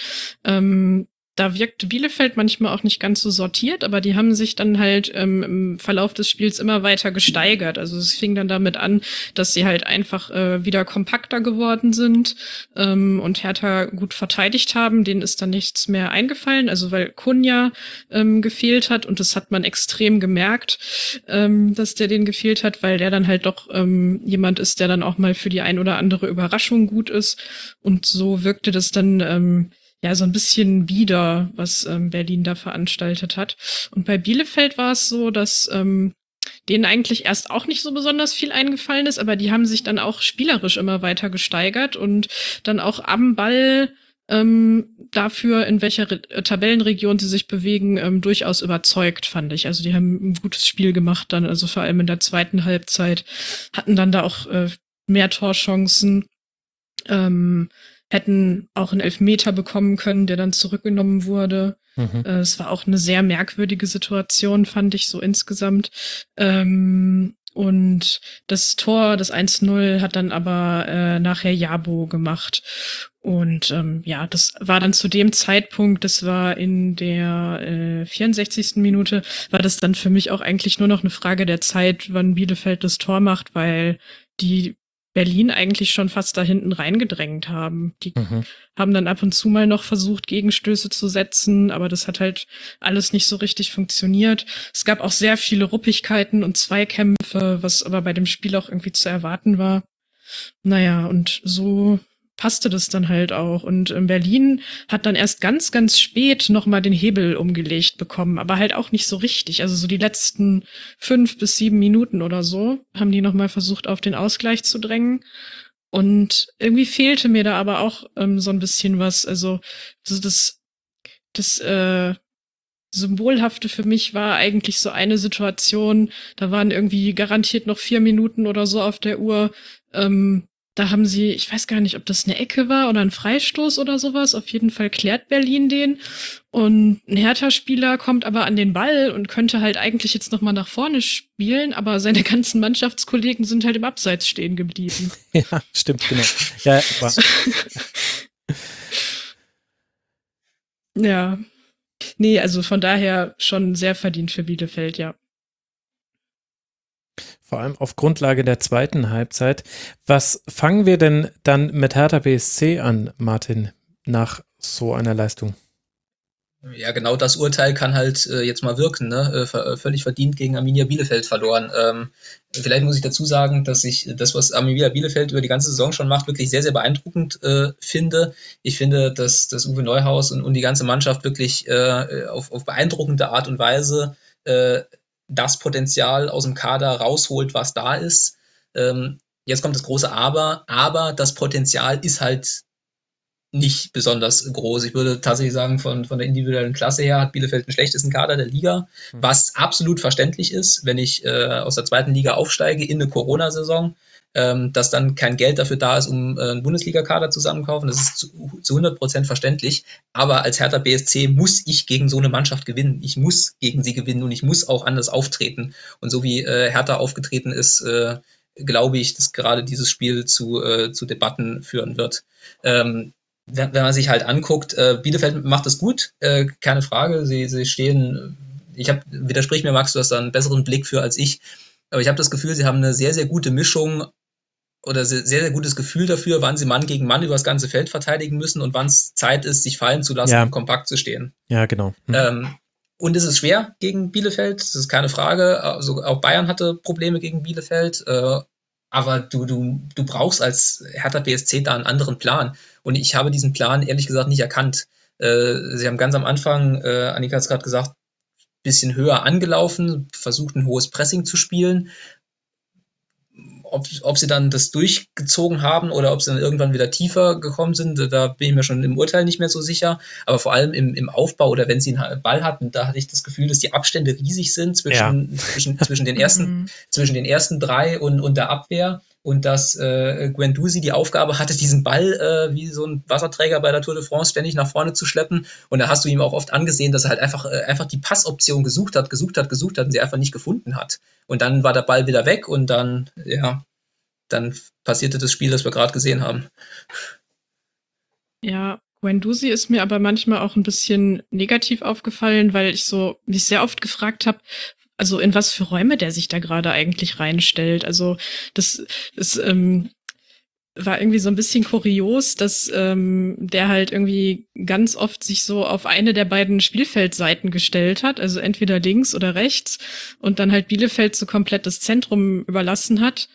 Da wirkte Bielefeld manchmal auch nicht ganz so sortiert, aber die haben sich dann halt im Verlauf des Spiels immer weiter gesteigert. Also es fing dann damit an, dass sie halt einfach wieder kompakter geworden sind und Hertha gut verteidigt haben. Denen ist dann nichts mehr eingefallen, also weil Cunha gefehlt hat und das hat man extrem gemerkt, dass der denen gefehlt hat, weil der dann halt doch jemand ist, der dann auch mal für die ein oder andere Überraschung gut ist. Und so wirkte das dann ja, so ein bisschen bieder, was Berlin da veranstaltet hat. Und bei Bielefeld war es so, dass denen eigentlich erst auch nicht so besonders viel eingefallen ist, aber die haben sich dann auch spielerisch immer weiter gesteigert und dann auch am Ball dafür, in welcher Tabellenregion sie sich bewegen, durchaus überzeugt, fand ich. Also die haben ein gutes Spiel gemacht dann, also vor allem in der zweiten Halbzeit, hatten dann da auch mehr Torchancen, hätten auch einen Elfmeter bekommen können, der dann zurückgenommen wurde. Es war auch eine sehr merkwürdige Situation, fand ich so insgesamt. Und das Tor, das 1:0, hat dann aber nachher Jabo gemacht. Und ja, das war dann zu dem Zeitpunkt, das war in der 64. Minute, war das dann für mich auch eigentlich nur noch eine Frage der Zeit, wann Bielefeld das Tor macht, weil die Berlin eigentlich schon fast da hinten reingedrängt haben. Die haben dann ab und zu mal noch versucht, Gegenstöße zu setzen, aber das hat halt alles nicht so richtig funktioniert. Es gab auch sehr viele Ruppigkeiten und Zweikämpfe, was aber bei dem Spiel auch irgendwie zu erwarten war. Naja, und so passte das dann halt auch. Und Berlin hat dann erst ganz, ganz spät nochmal den Hebel umgelegt bekommen, aber halt auch nicht so richtig. Also so die letzten 5 bis 7 Minuten oder so haben die nochmal versucht, auf den Ausgleich zu drängen. Und irgendwie fehlte mir da aber auch so ein bisschen was. Also so das Symbolhafte für mich war eigentlich so eine Situation, da waren irgendwie garantiert noch 4 Minuten oder so auf der Uhr. Da haben sie, ich weiß gar nicht, ob das eine Ecke war oder ein Freistoß oder sowas. Auf jeden Fall klärt Berlin den. Und ein Hertha-Spieler kommt aber an den Ball und könnte halt eigentlich jetzt nochmal nach vorne spielen, aber seine ganzen Mannschaftskollegen sind halt im Abseits stehen geblieben. Ja, stimmt, genau. Ja, aber Ja. Nee, also von daher schon sehr verdient für Bielefeld, ja. Vor allem auf Grundlage der zweiten Halbzeit. Was fangen wir denn dann mit Hertha BSC an, Martin, nach so einer Leistung? Ja, genau das Urteil kann halt jetzt mal wirken, ne? Völlig verdient gegen Arminia Bielefeld verloren. Vielleicht muss ich dazu sagen, dass ich das, was Arminia Bielefeld über die ganze Saison schon macht, wirklich sehr, sehr beeindruckend finde. Ich finde, dass Uwe Neuhaus und die ganze Mannschaft wirklich auf beeindruckende Art und Weise das Potenzial aus dem Kader rausholt, was da ist. Jetzt kommt das große aber das Potenzial ist halt nicht besonders groß. Ich würde tatsächlich sagen, von der individuellen Klasse her hat Bielefeld den schlechtesten Kader der Liga, was absolut verständlich ist, wenn ich aus der zweiten Liga aufsteige in eine Corona-Saison, dass dann kein Geld dafür da ist, um einen Bundesliga-Kader zusammenkaufen. Das ist zu 100% verständlich. Aber als Hertha BSC muss ich gegen so eine Mannschaft gewinnen. Ich muss gegen sie gewinnen und ich muss auch anders auftreten. Und so wie Hertha aufgetreten ist, glaube ich, dass gerade dieses Spiel zu Debatten führen wird. Wenn man sich halt anguckt, Bielefeld macht es gut, keine Frage. Sie stehen, widersprich mir, Max, du hast da einen besseren Blick für als ich, aber ich habe das Gefühl, sie haben eine sehr, sehr gute Mischung oder sehr, sehr gutes Gefühl dafür, wann sie Mann gegen Mann über das ganze Feld verteidigen müssen und wann es Zeit ist, sich fallen zu lassen und kompakt zu stehen. Ja, genau. Und es ist schwer gegen Bielefeld, das ist keine Frage. Also auch Bayern hatte Probleme gegen Bielefeld. Aber du brauchst als Hertha BSC da einen anderen Plan. Und ich habe diesen Plan ehrlich gesagt nicht erkannt. Sie haben ganz am Anfang, Annika hat es gerade gesagt, ein bisschen höher angelaufen, versucht ein hohes Pressing zu spielen. Ob sie dann das durchgezogen haben oder ob sie dann irgendwann wieder tiefer gekommen sind, da bin ich mir schon im Urteil nicht mehr so sicher. Aber vor allem im Aufbau oder wenn sie einen Ball hatten, da hatte ich das Gefühl, dass die Abstände riesig sind zwischen den ersten drei und der Abwehr. Und dass Guendouzi die Aufgabe hatte, diesen Ball wie so ein Wasserträger bei der Tour de France ständig nach vorne zu schleppen. Und da hast du ihm auch oft angesehen, dass er halt einfach die Passoption gesucht hat und sie einfach nicht gefunden hat. Und dann war der Ball wieder weg und dann passierte das Spiel, das wir gerade gesehen haben. Ja, Guendouzi ist mir aber manchmal auch ein bisschen negativ aufgefallen, weil ich mich sehr oft gefragt habe, also in was für Räume der sich da gerade eigentlich reinstellt. Also das war irgendwie so ein bisschen kurios, dass der halt irgendwie ganz oft sich so auf eine der beiden Spielfeldseiten gestellt hat, also entweder links oder rechts, und dann halt Bielefeld so komplett das Zentrum überlassen hat,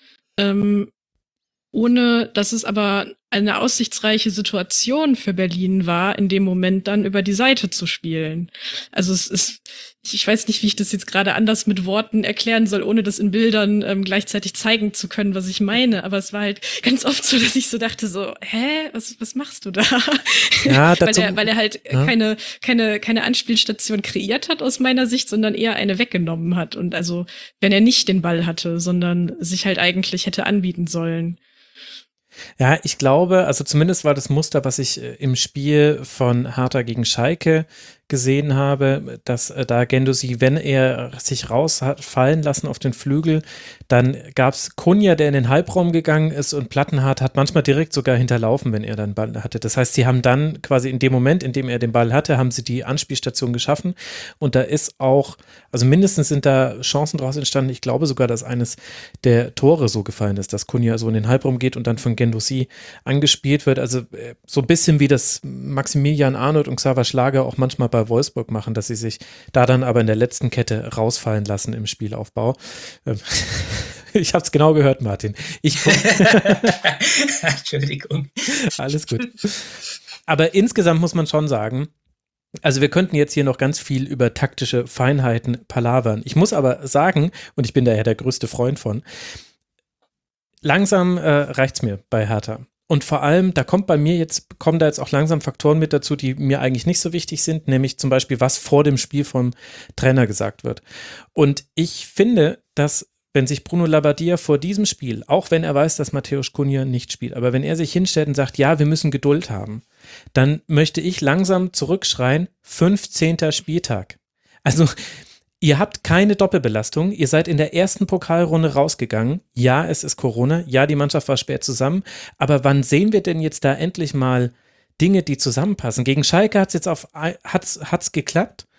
ohne dass es aber eine aussichtsreiche Situation für Berlin war, in dem Moment dann über die Seite zu spielen. Also ich weiß nicht, wie ich das jetzt gerade anders mit Worten erklären soll, ohne das in Bildern gleichzeitig zeigen zu können, was ich meine. Aber es war halt ganz oft so, dass ich so dachte so, was machst du da? Ja, weil er halt keine Anspielstation kreiert hat aus meiner Sicht, sondern eher eine weggenommen hat. Und also, wenn er nicht den Ball hatte, sondern sich halt eigentlich hätte anbieten sollen. Ja, ich glaube, also zumindest war das Muster, was ich im Spiel von Hertha gegen Schalke gesehen habe, dass da Guendouzi, wenn er sich raus hat fallen lassen auf den Flügel, dann gab es Cunha, der in den Halbraum gegangen ist, und Plattenhardt hat manchmal direkt sogar hinterlaufen, wenn er dann Ball hatte. Das heißt, sie haben dann quasi in dem Moment, in dem er den Ball hatte, haben sie die Anspielstation geschaffen, und da ist auch, also mindestens sind da Chancen draus entstanden. Ich glaube sogar, dass eines der Tore so gefallen ist, dass Cunha so in den Halbraum geht und dann von Guendouzi angespielt wird. Also so ein bisschen wie das Maximilian Arnold und Xaver Schlager auch manchmal bei Wolfsburg machen, dass sie sich da dann aber in der letzten Kette rausfallen lassen im Spielaufbau. Ich habe es genau gehört, Martin. Entschuldigung. Alles gut. Aber insgesamt muss man schon sagen, also wir könnten jetzt hier noch ganz viel über taktische Feinheiten palavern. Ich muss aber sagen, und ich bin da ja der größte Freund von, langsam reicht's mir bei Hertha. Und vor allem, kommen da jetzt auch langsam Faktoren mit dazu, die mir eigentlich nicht so wichtig sind, nämlich zum Beispiel, was vor dem Spiel vom Trainer gesagt wird. Und ich finde, dass, wenn sich Bruno Labbadia vor diesem Spiel, auch wenn er weiß, dass Matthäus Cunha nicht spielt, aber wenn er sich hinstellt und sagt, ja, wir müssen Geduld haben, dann möchte ich langsam zurückschreien, 15. Spieltag. Also, ihr habt keine Doppelbelastung, ihr seid in der ersten Pokalrunde rausgegangen. Ja, es ist Corona, ja, die Mannschaft war spät zusammen, aber wann sehen wir denn jetzt da endlich mal Dinge, die zusammenpassen? Gegen Schalke hat's geklappt.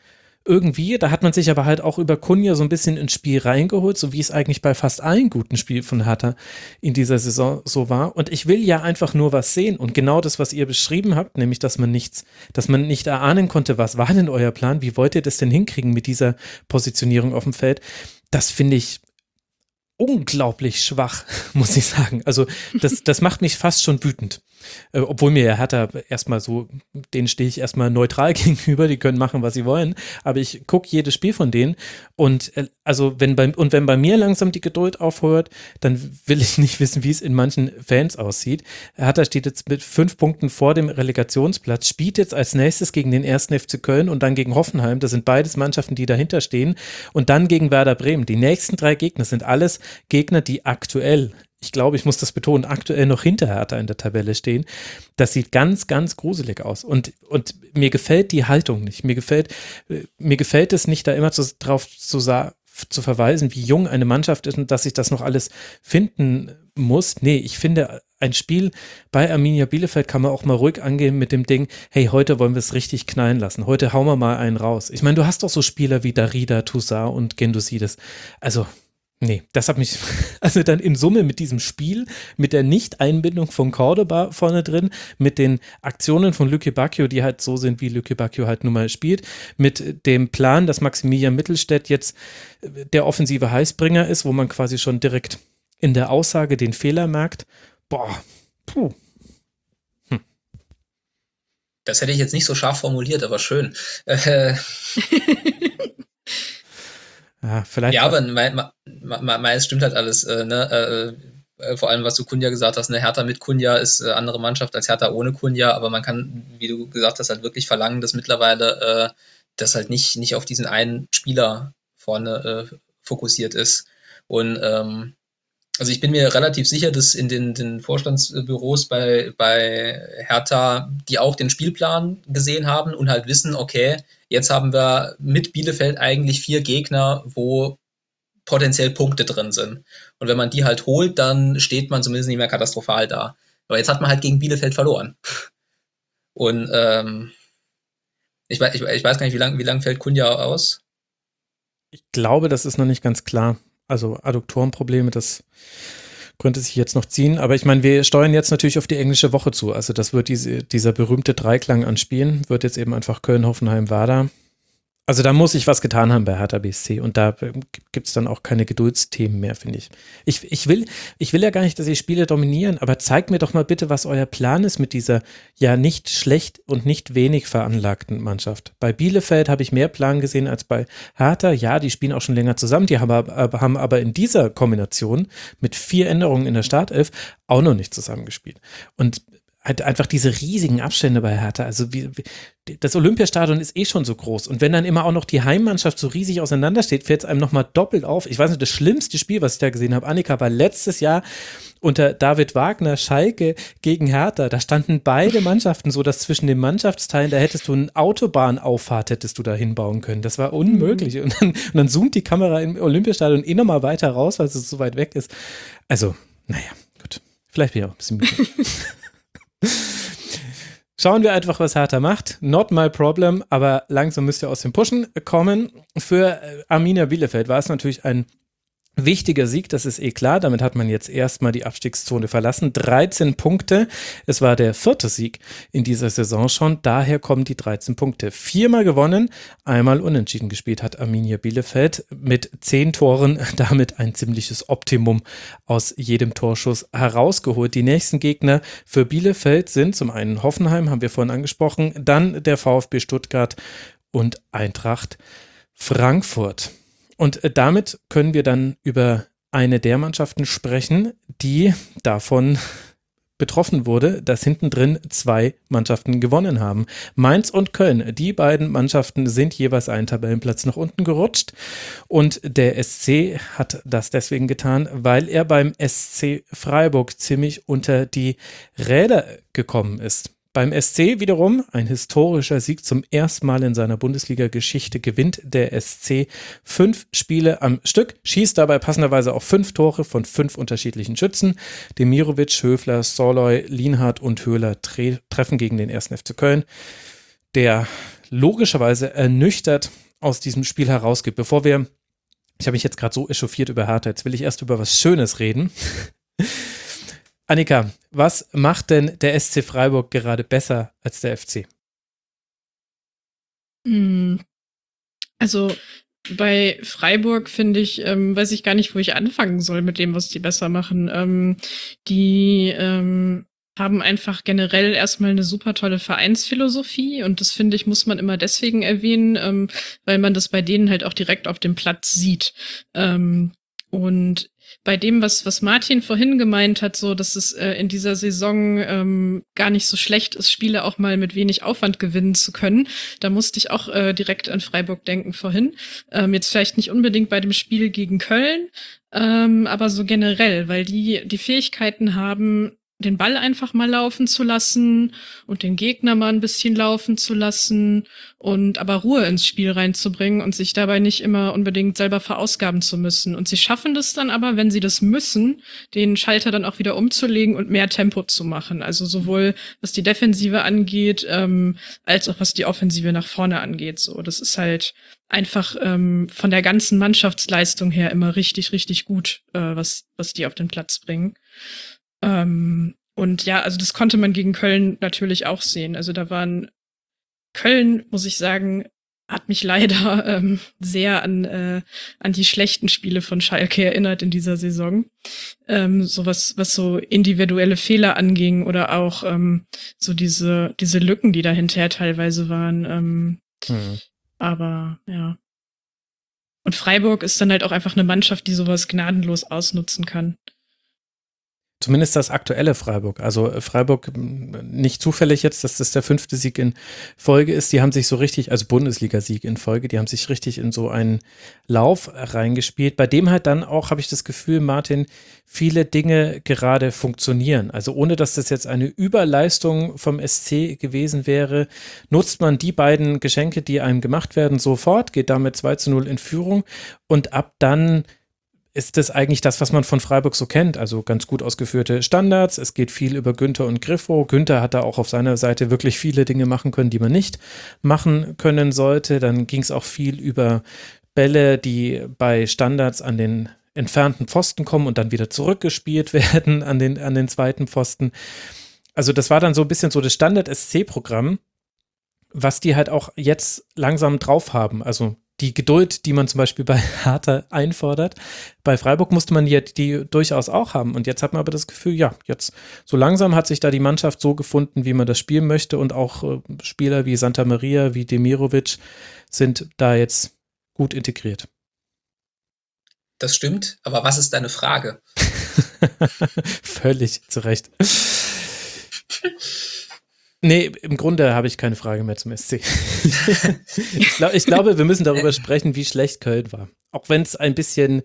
irgendwie, da hat man sich aber halt auch über Cunha so ein bisschen ins Spiel reingeholt, so wie es eigentlich bei fast allen guten Spielen von Hertha in dieser Saison so war. Und ich will ja einfach nur was sehen. Und genau das, was ihr beschrieben habt, nämlich, dass man nicht erahnen konnte, was war denn euer Plan, wie wollt ihr das denn hinkriegen mit dieser Positionierung auf dem Feld, das finde ich unglaublich schwach, muss ich sagen. Also das macht mich fast schon wütend. Obwohl mir ja Hertha erstmal so, denen stehe ich erstmal neutral gegenüber, die können machen, was sie wollen, aber ich gucke jedes Spiel von denen und wenn bei mir langsam die Geduld aufhört, dann will ich nicht wissen, wie es in manchen Fans aussieht. Hertha steht jetzt mit 5 Punkten vor dem Relegationsplatz, spielt jetzt als nächstes gegen den 1. FC Köln und dann gegen Hoffenheim, das sind beides Mannschaften, die dahinter stehen und dann gegen Werder Bremen. Die nächsten 3 Gegner sind alles Gegner, die aktuell, ich glaube, ich muss das betonen, aktuell noch hinter Hertha in der Tabelle stehen. Das sieht ganz, ganz gruselig aus. Und mir gefällt die Haltung nicht. Mir gefällt es nicht, da immer drauf zu verweisen, wie jung eine Mannschaft ist und dass sich das noch alles finden muss. Nee, ich finde, ein Spiel bei Arminia Bielefeld kann man auch mal ruhig angehen mit dem Ding, hey, heute wollen wir es richtig knallen lassen. Heute hauen wir mal einen raus. Ich meine, du hast doch so Spieler wie Darida, Toussaint und Guendouzi. Also nee, das hat mich, also dann in Summe mit diesem Spiel, mit der Nicht-Einbindung von Cordoba vorne drin, mit den Aktionen von Lücke Bacchio, die halt so sind, wie Lücke Bacchio halt nun mal spielt, mit dem Plan, dass Maximilian Mittelstädt jetzt der offensive Heißbringer ist, wo man quasi schon direkt in der Aussage den Fehler merkt. Boah, puh. Das hätte ich jetzt nicht so scharf formuliert, aber schön. Ja, vielleicht. Ja, aber es stimmt halt alles. Vor allem, was du Cunha gesagt hast, ne? Hertha mit Cunha ist andere Mannschaft als Hertha ohne Cunha, aber man kann, wie du gesagt hast, halt wirklich verlangen, dass mittlerweile das halt nicht auf diesen einen Spieler vorne fokussiert ist. Und also ich bin mir relativ sicher, dass in den Vorstandsbüros bei Hertha, die auch den Spielplan gesehen haben und halt wissen, okay, jetzt haben wir mit Bielefeld eigentlich 4 Gegner, wo potenziell Punkte drin sind. Und wenn man die halt holt, dann steht man zumindest nicht mehr katastrophal da. Aber jetzt hat man halt gegen Bielefeld verloren. Und ich weiß gar nicht, wie lang fällt Cunha aus? Ich glaube, das ist noch nicht ganz klar. Also Adduktorenprobleme, das könnte sich jetzt noch ziehen. Aber ich meine, wir steuern jetzt natürlich auf die englische Woche zu. Also das wird dieser berühmte Dreiklang an Spielen, wird jetzt eben einfach Köln, Hoffenheim, Werder. Also da muss ich was getan haben bei Hertha BSC und da gibt es dann auch keine Geduldsthemen mehr, finde ich. Ich will ja gar nicht, dass die Spiele dominieren, aber zeigt mir doch mal bitte, was euer Plan ist mit dieser ja nicht schlecht und nicht wenig veranlagten Mannschaft. Bei Bielefeld habe ich mehr Plan gesehen als bei Hertha. Ja, die spielen auch schon länger zusammen, die haben aber in dieser Kombination mit 4 Änderungen in der Startelf auch noch nicht zusammengespielt. Und halt einfach diese riesigen Abstände bei Hertha, also das Olympiastadion ist eh schon so groß und wenn dann immer auch noch die Heimmannschaft so riesig auseinandersteht, fällt es einem nochmal doppelt auf. Ich weiß nicht, das schlimmste Spiel, was ich da gesehen habe, Annika, war letztes Jahr unter David Wagner, Schalke gegen Hertha, da standen beide Mannschaften so, dass zwischen den Mannschaftsteilen, da hättest du eine Autobahnauffahrt hättest du da hinbauen können, das war unmöglich und dann zoomt die Kamera im Olympiastadion eh nochmal weiter raus, weil es so weit weg ist. Also, naja, gut, vielleicht bin ich auch ein bisschen müde. Schauen wir einfach, was Hertha macht. Not my problem, aber langsam müsst ihr aus dem Pushen kommen. Für Arminia Bielefeld war es natürlich ein wichtiger Sieg, das ist eh klar. Damit hat man jetzt erstmal die Abstiegszone verlassen. 13 Punkte. Es war der 4. Sieg in dieser Saison schon. Daher kommen die 13 Punkte. 4-mal gewonnen, einmal unentschieden gespielt hat Arminia Bielefeld mit 10 Toren. Damit ein ziemliches Optimum aus jedem Torschuss herausgeholt. Die nächsten Gegner für Bielefeld sind zum einen Hoffenheim, haben wir vorhin angesprochen, dann der VfB Stuttgart und Eintracht Frankfurt. Und damit können wir dann über eine der Mannschaften sprechen, die davon betroffen wurde, dass hinten drin 2 Mannschaften gewonnen haben. Mainz und Köln, die beiden Mannschaften sind jeweils einen Tabellenplatz nach unten gerutscht und der SC hat das deswegen getan, weil er beim SC Freiburg ziemlich unter die Räder gekommen ist. Beim SC wiederum ein historischer Sieg, zum ersten Mal in seiner Bundesliga-Geschichte gewinnt der SC 5 Spiele am Stück, schießt dabei passenderweise auch 5 Tore von 5 unterschiedlichen Schützen. Demirovic, Höfler, Soloy, Lienhardt und Höhler treffen gegen den 1. FC Köln, der logischerweise ernüchtert aus diesem Spiel herausgibt. Ich habe mich jetzt gerade so echauffiert über Hertha, jetzt will ich erst über was Schönes reden. Annika, was macht denn der SC Freiburg gerade besser als der FC? Also bei Freiburg finde ich, weiß ich gar nicht, wo ich anfangen soll mit dem, was die besser machen. Die haben einfach generell erstmal eine super tolle Vereinsphilosophie und das finde ich, muss man immer deswegen erwähnen, weil man das bei denen halt auch direkt auf dem Platz sieht. Und bei dem, was Martin vorhin gemeint hat, so, dass es in dieser Saison gar nicht so schlecht ist, Spiele auch mal mit wenig Aufwand gewinnen zu können, da musste ich auch direkt an Freiburg denken vorhin. Jetzt vielleicht nicht unbedingt bei dem Spiel gegen Köln, aber so generell, weil die Fähigkeiten haben, den Ball einfach mal laufen zu lassen und den Gegner mal ein bisschen laufen zu lassen und aber Ruhe ins Spiel reinzubringen und sich dabei nicht immer unbedingt selber verausgaben zu müssen. Und sie schaffen das dann aber, wenn sie das müssen, den Schalter dann auch wieder umzulegen und mehr Tempo zu machen. Also sowohl was die Defensive angeht, als auch was die Offensive nach vorne angeht. So, das ist halt einfach von der ganzen Mannschaftsleistung her immer richtig, richtig gut, was die auf den Platz bringen. Und ja, also das konnte man gegen Köln natürlich auch sehen. Also Köln, muss ich sagen, hat mich leider sehr an die schlechten Spiele von Schalke erinnert in dieser Saison. So was so individuelle Fehler anging oder auch so diese Lücken, die da hinterher teilweise waren. Aber ja. Und Freiburg ist dann halt auch einfach eine Mannschaft, die sowas gnadenlos ausnutzen kann. Zumindest das aktuelle Freiburg. Also Freiburg, nicht zufällig jetzt, dass das der 5. Sieg in Folge ist. Die haben sich so richtig, also Bundesliga-Sieg in Folge, die haben sich richtig in so einen Lauf reingespielt, bei dem halt dann auch, habe ich das Gefühl, Martin, viele Dinge gerade funktionieren. Also ohne, dass das jetzt eine Überleistung vom SC gewesen wäre, nutzt man die beiden Geschenke, die einem gemacht werden, sofort, geht damit 2-0 in Führung und ab dann ist das eigentlich das, was man von Freiburg so kennt. Also ganz gut ausgeführte Standards. Es geht viel über Günther und Griffo. Günther hat da auch auf seiner Seite wirklich viele Dinge machen können, die man nicht machen können sollte. Dann ging es auch viel über Bälle, die bei Standards an den entfernten Pfosten kommen und dann wieder zurückgespielt werden an den zweiten Pfosten. Also das war dann so ein bisschen so das Standard-SC-Programm, was die halt auch jetzt langsam drauf haben. Also die Geduld, die man zum Beispiel bei Hertha einfordert. Bei Freiburg musste man die durchaus auch haben. Und jetzt hat man aber das Gefühl, ja, jetzt so langsam hat sich da die Mannschaft so gefunden, wie man das spielen möchte. Und auch Spieler wie Santa Maria, wie Demirovic sind da jetzt gut integriert. Das stimmt, aber was ist deine Frage? Völlig zu Recht. Nee, im Grunde habe ich keine Frage mehr zum SC. Ich glaube, wir müssen darüber sprechen, wie schlecht Köln war. Auch wenn es ein bisschen,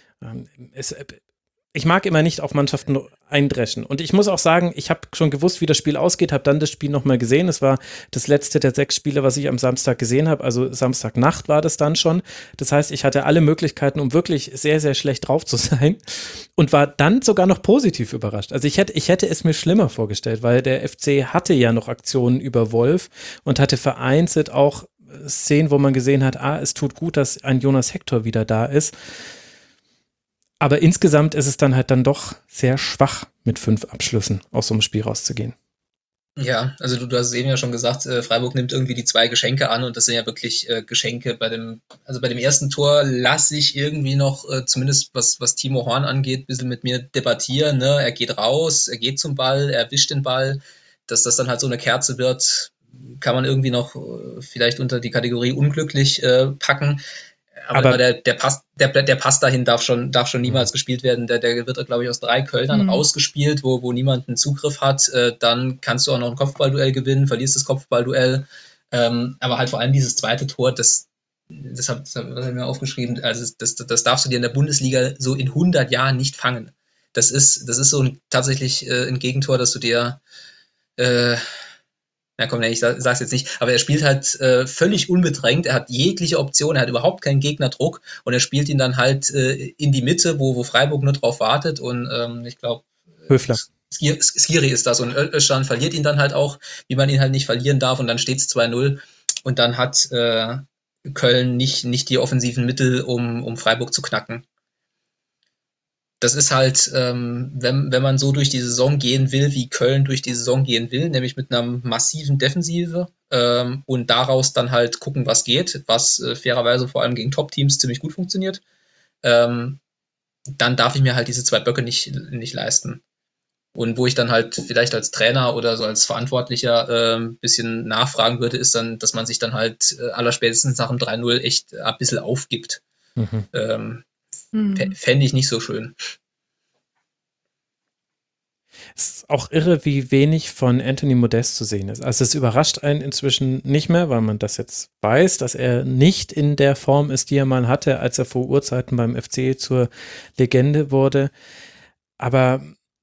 ich mag immer nicht auf Mannschaften eindreschen. Und ich muss auch sagen, ich habe schon gewusst, wie das Spiel ausgeht, habe dann das Spiel nochmal gesehen. Es war das letzte der 6 Spiele, was ich am Samstag gesehen habe. Also Samstagnacht war das dann schon. Das heißt, ich hatte alle Möglichkeiten, um wirklich sehr, sehr schlecht drauf zu sein und war dann sogar noch positiv überrascht. Also ich hätte es mir schlimmer vorgestellt, weil der FC hatte ja noch Aktionen über Wolf und hatte vereinzelt auch Szenen, wo man gesehen hat, es tut gut, dass ein Jonas Hector wieder da ist. Aber insgesamt ist es dann halt dann doch sehr schwach, mit 5 Abschlüssen aus so einem Spiel rauszugehen. Ja, also du hast es eben ja schon gesagt, Freiburg nimmt irgendwie die 2 Geschenke an und das sind ja wirklich Geschenke. Bei dem ersten Tor lasse ich irgendwie noch, zumindest was Timo Horn angeht, ein bisschen mit mir debattieren. Ne? Er geht raus, er geht zum Ball, er erwischt den Ball. Dass das dann halt so eine Kerze wird, kann man irgendwie noch vielleicht unter die Kategorie unglücklich packen. Aber der Pass dahin darf schon niemals gespielt werden. Der wird, glaube ich, aus 3 Kölnern rausgespielt, wo niemand einen Zugriff hat. Dann kannst du auch noch ein Kopfballduell gewinnen, verlierst das Kopfballduell. Aber halt vor allem dieses zweite Tor, das habe ich mir aufgeschrieben, also das darfst du dir in der Bundesliga so in 100 Jahren nicht fangen. Das ist so tatsächlich ein Gegentor, dass du dir ich sag's jetzt nicht, aber er spielt halt völlig unbedrängt, er hat jegliche Option, er hat überhaupt keinen Gegnerdruck und er spielt ihn dann halt in die Mitte, wo Freiburg nur drauf wartet und ich glaube, Höfler. Skiri ist das und Özcan verliert ihn dann halt auch, wie man ihn halt nicht verlieren darf und dann steht's 2-0 und dann hat Köln nicht die offensiven Mittel, um Freiburg zu knacken. Das ist halt, wenn man so durch die Saison gehen will, wie Köln durch die Saison gehen will, nämlich mit einer massiven Defensive und daraus dann halt gucken, was geht, was fairerweise vor allem gegen Top-Teams ziemlich gut funktioniert, dann darf ich mir halt diese 2 Böcke nicht leisten. Und wo ich dann halt vielleicht als Trainer oder so als Verantwortlicher ein bisschen nachfragen würde, ist dann, dass man sich dann halt allerspätestens nach dem 3-0 echt ein bisschen aufgibt. Fände ich nicht so schön. Es ist auch irre, wie wenig von Anthony Modest zu sehen ist. Also es überrascht einen inzwischen nicht mehr, weil man das jetzt weiß, dass er nicht in der Form ist, die er mal hatte, als er vor Urzeiten beim FC zur Legende wurde. Aber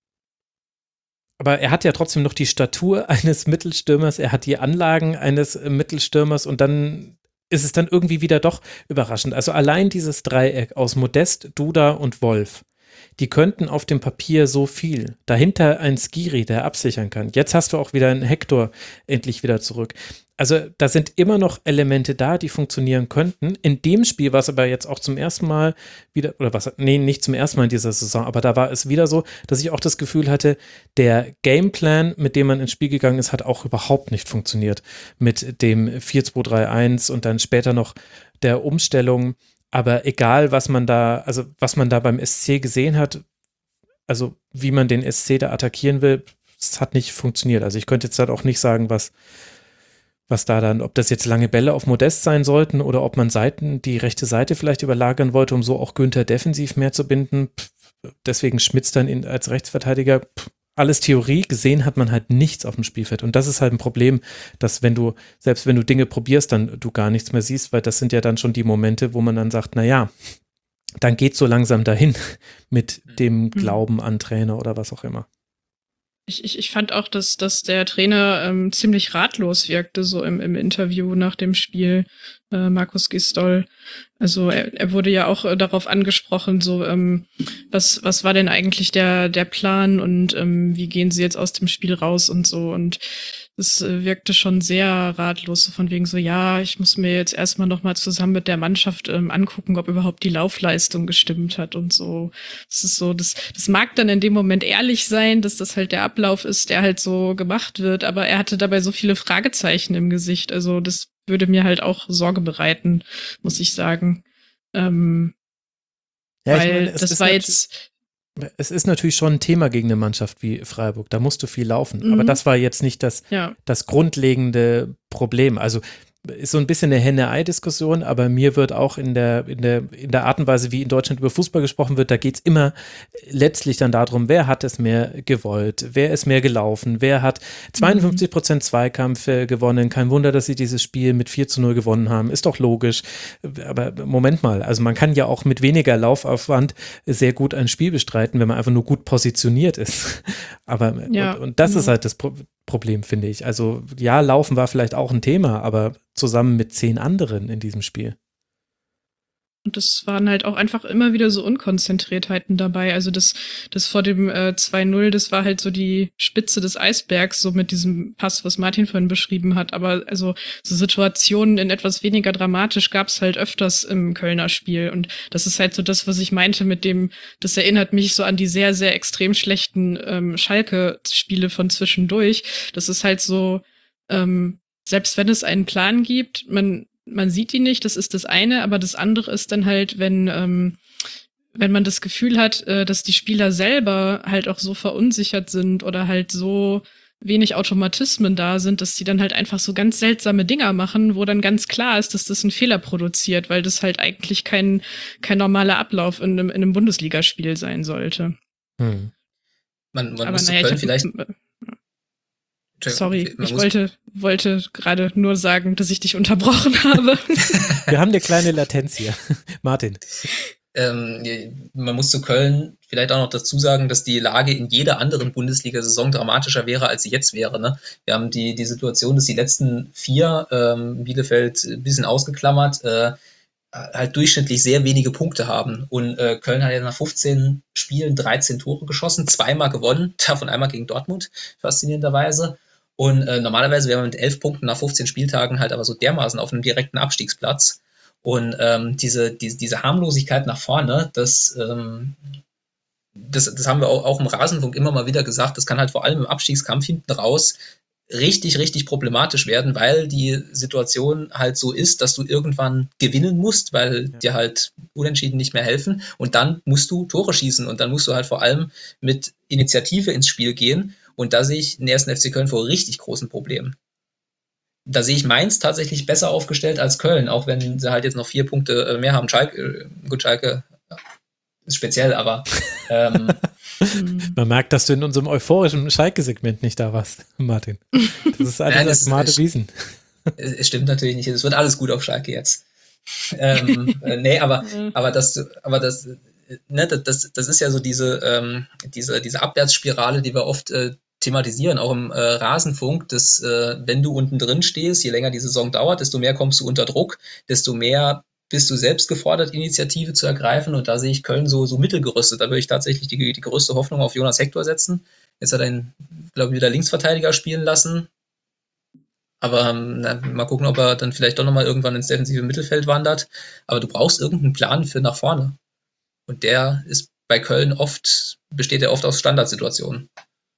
er hat ja trotzdem noch die Statur eines Mittelstürmers, er hat die Anlagen eines Mittelstürmers und dann ist es dann irgendwie wieder doch überraschend. Also allein dieses Dreieck aus Modest, Duda und Wolf, die könnten auf dem Papier so viel. Dahinter ein Skiri, der absichern kann. Jetzt hast du auch wieder einen Hector endlich wieder zurück. Also da sind immer noch Elemente da, die funktionieren könnten. In dem Spiel war es aber jetzt auch zum ersten Mal wieder, oder was, nee, nicht zum ersten Mal in dieser Saison, aber da war es wieder so, dass ich auch das Gefühl hatte, der Gameplan, mit dem man ins Spiel gegangen ist, hat auch überhaupt nicht funktioniert. Mit dem 4-2-3-1 und dann später noch der Umstellung. Aber egal, was man da beim SC gesehen hat, also wie man den SC da attackieren will, es hat nicht funktioniert. Also ich könnte jetzt halt auch nicht sagen, was da dann, ob das jetzt lange Bälle auf Modest sein sollten oder ob man die rechte Seite vielleicht überlagern wollte, um so auch Günther defensiv mehr zu binden. Deswegen Schmitz dann als Rechtsverteidiger. Alles Theorie, gesehen hat man halt nichts auf dem Spielfeld. Und das ist halt ein Problem, dass selbst wenn du Dinge probierst, dann du gar nichts mehr siehst, weil das sind ja dann schon die Momente, wo man dann sagt, naja, dann geht so langsam dahin mit dem Glauben an Trainer oder was auch immer. Ich fand auch, dass der Trainer ziemlich ratlos wirkte, so im Interview nach dem Spiel, Markus Gisdol. Also er wurde ja auch darauf angesprochen, so was war denn eigentlich der Plan und wie gehen sie jetzt aus dem Spiel raus und so. Und das wirkte schon sehr ratlos, so von wegen so, ja, ich muss mir jetzt erstmal nochmal zusammen mit der Mannschaft angucken, ob überhaupt die Laufleistung gestimmt hat und so. Das ist so, das mag dann in dem Moment ehrlich sein, dass das halt der Ablauf ist, der halt so gemacht wird, aber er hatte dabei so viele Fragezeichen im Gesicht. Also das würde mir halt auch Sorge bereiten, muss ich sagen. Weil das war jetzt. Es ist natürlich schon ein Thema gegen eine Mannschaft wie Freiburg. Da musst du viel laufen. Aber das war jetzt nicht das grundlegende Problem. Also ist so ein bisschen eine Henne-Ei-Diskussion, aber mir wird auch in der Art und Weise, wie in Deutschland über Fußball gesprochen wird, da geht es immer letztlich dann darum, wer hat es mehr gewollt, wer ist mehr gelaufen, wer hat 52% Zweikampf gewonnen. Kein Wunder, dass sie dieses Spiel mit 4-0 gewonnen haben. Ist doch logisch. Aber Moment mal, also man kann ja auch mit weniger Laufaufwand sehr gut ein Spiel bestreiten, wenn man einfach nur gut positioniert ist. Aber und das ist halt das Problem, finde ich. Also ja, Laufen war vielleicht auch ein Thema, aber zusammen mit 10 anderen in diesem Spiel. Und das waren halt auch einfach immer wieder so Unkonzentriertheiten dabei. Also das vor dem 2-0, das war halt so die Spitze des Eisbergs, so mit diesem Pass, was Martin vorhin beschrieben hat. Aber also so Situationen in etwas weniger dramatisch gab es halt öfters im Kölner Spiel. Und das ist halt so das, was ich meinte mit dem, das erinnert mich so an die sehr, sehr extrem schlechten Schalke-Spiele von zwischendurch. Das ist halt so, selbst wenn es einen Plan gibt, man sieht ihn nicht, das ist das eine, aber das andere ist dann halt, wenn man das Gefühl hat, dass die Spieler selber halt auch so verunsichert sind oder halt so wenig Automatismen da sind, dass sie dann halt einfach so ganz seltsame Dinger machen, wo dann ganz klar ist, dass das einen Fehler produziert, weil das halt eigentlich kein normaler Ablauf in einem Bundesligaspiel sein sollte. Man muss Köln vielleicht... Sorry, ich wollte gerade nur sagen, dass ich dich unterbrochen habe. Wir haben eine kleine Latenz hier. Martin. Man muss zu Köln vielleicht auch noch dazu sagen, dass die Lage in jeder anderen Bundesliga-Saison dramatischer wäre, als sie jetzt wäre. Ne? Wir haben die Situation, dass die letzten 4, Bielefeld ein bisschen ausgeklammert, halt durchschnittlich sehr wenige Punkte haben. Und Köln hat ja nach 15 Spielen 13 Tore geschossen, 2-mal gewonnen, davon einmal gegen Dortmund, faszinierenderweise. Und normalerweise wäre man mit 11 Punkten nach 15 Spieltagen halt aber so dermaßen auf einem direkten Abstiegsplatz. Und diese Harmlosigkeit nach vorne, das haben wir auch im Rasenfunk immer mal wieder gesagt, das kann halt vor allem im Abstiegskampf hinten raus richtig, richtig problematisch werden, weil die Situation halt so ist, dass du irgendwann gewinnen musst, weil dir halt Unentschieden nicht mehr helfen und dann musst du Tore schießen und dann musst du halt vor allem mit Initiative ins Spiel gehen und da sehe ich den 1. FC Köln vor richtig großen Problemen. Da sehe ich Mainz tatsächlich besser aufgestellt als Köln, auch wenn sie halt jetzt noch 4 Punkte mehr haben. Schalke ist speziell, aber Man merkt, dass du in unserem euphorischen Schalke-Segment nicht da warst, Martin. Das ist alles smarte Wiesen. Es stimmt natürlich nicht. Es wird alles gut auf Schalke jetzt. Nee, aber das ist ja so diese Abwärtsspirale, die wir oft thematisieren, auch im Rasenfunk, dass wenn du unten drin stehst, je länger die Saison dauert, desto mehr kommst du unter Druck, desto mehr bist du selbst gefordert, Initiative zu ergreifen. Und da sehe ich Köln so mittelgerüstet. Da würde ich tatsächlich die größte Hoffnung auf Jonas Hector setzen. Jetzt hat er ihn, glaube ich, wieder Linksverteidiger spielen lassen. Aber mal gucken, ob er dann vielleicht doch nochmal irgendwann ins defensive Mittelfeld wandert. Aber du brauchst irgendeinen Plan für nach vorne. Und der ist bei Köln besteht er oft aus Standardsituationen.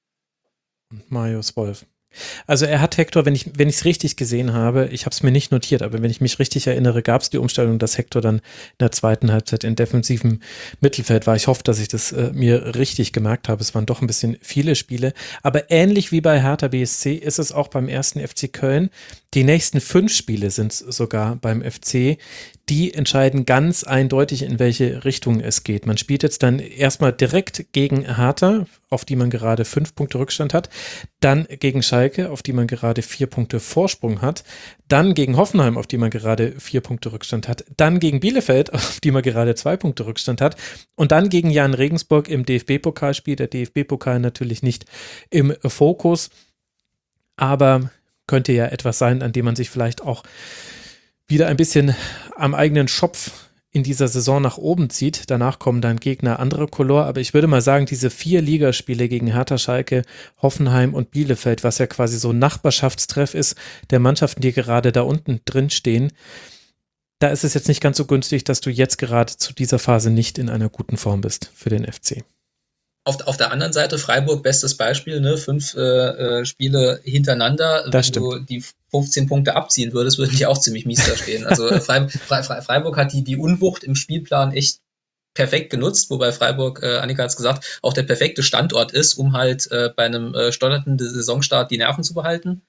Marius Wolf. Also er hat Hector, wenn ich es richtig gesehen habe, ich habe es mir nicht notiert, aber wenn ich mich richtig erinnere, gab es die Umstellung, dass Hector dann in der zweiten Halbzeit in defensivem Mittelfeld war. Ich hoffe, dass ich das mir richtig gemerkt habe. Es waren doch ein bisschen viele Spiele. Aber ähnlich wie bei Hertha BSC ist es auch beim 1. FC Köln. Die nächsten 5 Spiele sind es sogar beim FC. Die entscheiden ganz eindeutig, in welche Richtung es geht. Man spielt jetzt dann erstmal direkt gegen Hertha, auf die man gerade 5 Punkte Rückstand hat, dann gegen Schalke, auf die man gerade 4 Punkte Vorsprung hat, dann gegen Hoffenheim, auf die man gerade 4 Punkte Rückstand hat, dann gegen Bielefeld, auf die man gerade 2 Punkte Rückstand hat und dann gegen Jan Regensburg im DFB-Pokalspiel. Der DFB-Pokal natürlich nicht im Fokus, aber könnte ja etwas sein, an dem man sich vielleicht auch wieder ein bisschen am eigenen Schopf in dieser Saison nach oben zieht. Danach kommen dann Gegner anderer Couleur, aber ich würde mal sagen, diese 4 Ligaspiele gegen Hertha, Schalke, Hoffenheim und Bielefeld, was ja quasi so ein Nachbarschaftstreff ist der Mannschaften, die gerade da unten drin stehen, da ist es jetzt nicht ganz so günstig, dass du jetzt gerade zu dieser Phase nicht in einer guten Form bist für den FC. Auf der anderen Seite Freiburg, bestes Beispiel, ne? 5 Spiele hintereinander. Das Wenn stimmt. du die 15 Punkte abziehen würdest, würden die auch ziemlich mies da stehen. Also Freiburg hat die Unwucht im Spielplan echt perfekt genutzt, wobei Freiburg, Annika hat es gesagt, auch der perfekte Standort ist, um halt bei einem stotternden Saisonstart die Nerven zu behalten.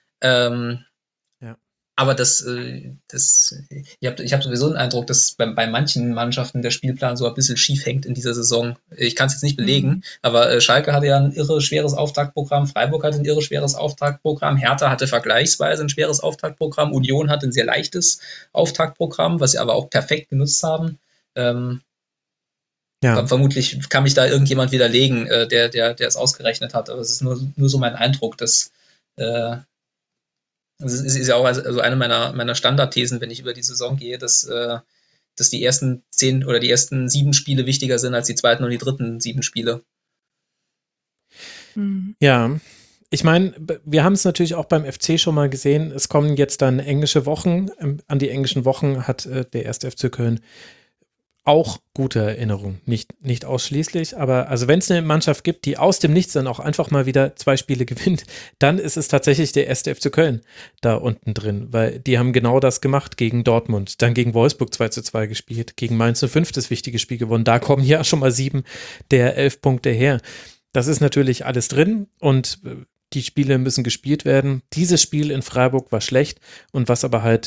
Aber ich hab sowieso den Eindruck, dass bei manchen Mannschaften der Spielplan so ein bisschen schief hängt in dieser Saison. Ich kann es jetzt nicht belegen, aber Schalke hatte ja ein irre schweres Auftaktprogramm, Freiburg hatte ein irre schweres Auftaktprogramm, Hertha hatte vergleichsweise ein schweres Auftaktprogramm, Union hatte ein sehr leichtes Auftaktprogramm, was sie aber auch perfekt genutzt haben. Vermutlich kann mich da irgendjemand widerlegen, der es ausgerechnet hat, aber es ist nur so mein Eindruck, dass das ist ja auch also eine meiner Standardthesen, wenn ich über die Saison gehe, dass die ersten 10 oder die ersten 7 Spiele wichtiger sind als die zweiten und die dritten 7 Spiele. Ja, ich meine, wir haben es natürlich auch beim FC schon mal gesehen. Es kommen jetzt dann englische Wochen. An die englischen Wochen hat der 1. FC Köln auch gute Erinnerungen. Nicht ausschließlich, aber also wenn es eine Mannschaft gibt, die aus dem Nichts dann auch einfach mal wieder 2 Spiele gewinnt, dann ist es tatsächlich der 1. FC Köln da unten drin, weil die haben genau das gemacht gegen Dortmund, dann gegen Wolfsburg 2:2 gespielt, gegen Mainz 05 das wichtige Spiel gewonnen. Da kommen ja schon mal 7 der 11 Punkte her. Das ist natürlich alles drin und die Spiele müssen gespielt werden. Dieses Spiel in Freiburg war schlecht und was aber halt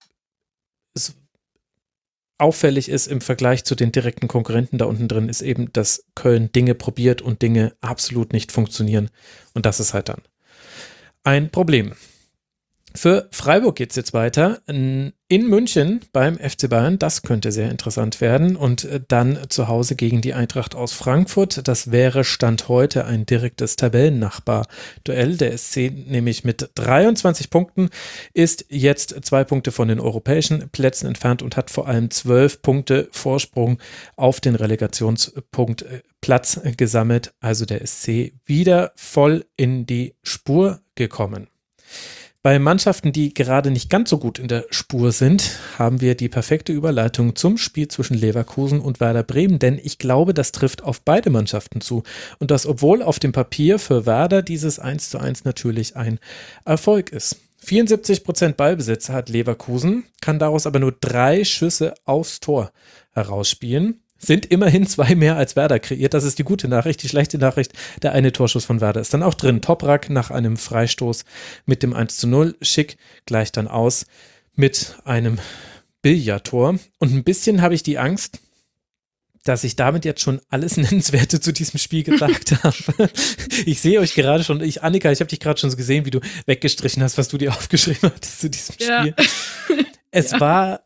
auffällig ist im Vergleich zu den direkten Konkurrenten da unten drin, ist eben, dass Köln Dinge probiert und Dinge absolut nicht funktionieren. Und das ist halt dann ein Problem. Für Freiburg geht es jetzt weiter in München beim FC Bayern. Das könnte sehr interessant werden. Und dann zu Hause gegen die Eintracht aus Frankfurt. Das wäre Stand heute ein direktes Tabellennachbar-Duell. Der SC nämlich mit 23 Punkten ist jetzt 2 Punkte von den europäischen Plätzen entfernt und hat vor allem 12 Punkte Vorsprung auf den Relegationspunktplatz gesammelt. Also der SC wieder voll in die Spur gekommen. Bei Mannschaften, die gerade nicht ganz so gut in der Spur sind, haben wir die perfekte Überleitung zum Spiel zwischen Leverkusen und Werder Bremen, denn ich glaube, das trifft auf beide Mannschaften zu. Und das, obwohl auf dem Papier für Werder dieses 1:1 natürlich ein Erfolg ist. 74% Ballbesitz hat Leverkusen, kann daraus aber nur 3 Schüsse aufs Tor herausspielen. Sind immerhin 2 mehr als Werder kreiert. Das ist die gute Nachricht. Die schlechte Nachricht, der eine Torschuss von Werder ist dann auch drin. Toprak nach einem Freistoß mit dem 1:0. Schick gleicht dann aus mit einem Billardtor. Und ein bisschen habe ich die Angst, dass ich damit jetzt schon alles Nennenswerte zu diesem Spiel gesagt habe. Ich sehe euch gerade schon, Annika, ich habe dich gerade schon so gesehen, wie du weggestrichen hast, was du dir aufgeschrieben hattest zu diesem Spiel. Ja. Es war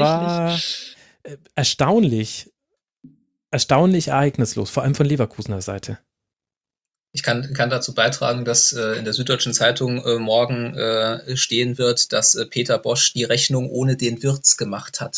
erstaunlich ereignislos, vor allem von Leverkusener Seite. Ich kann dazu beitragen, dass in der Süddeutschen Zeitung morgen stehen wird, dass Peter Bosch die Rechnung ohne den Wirtz gemacht hat.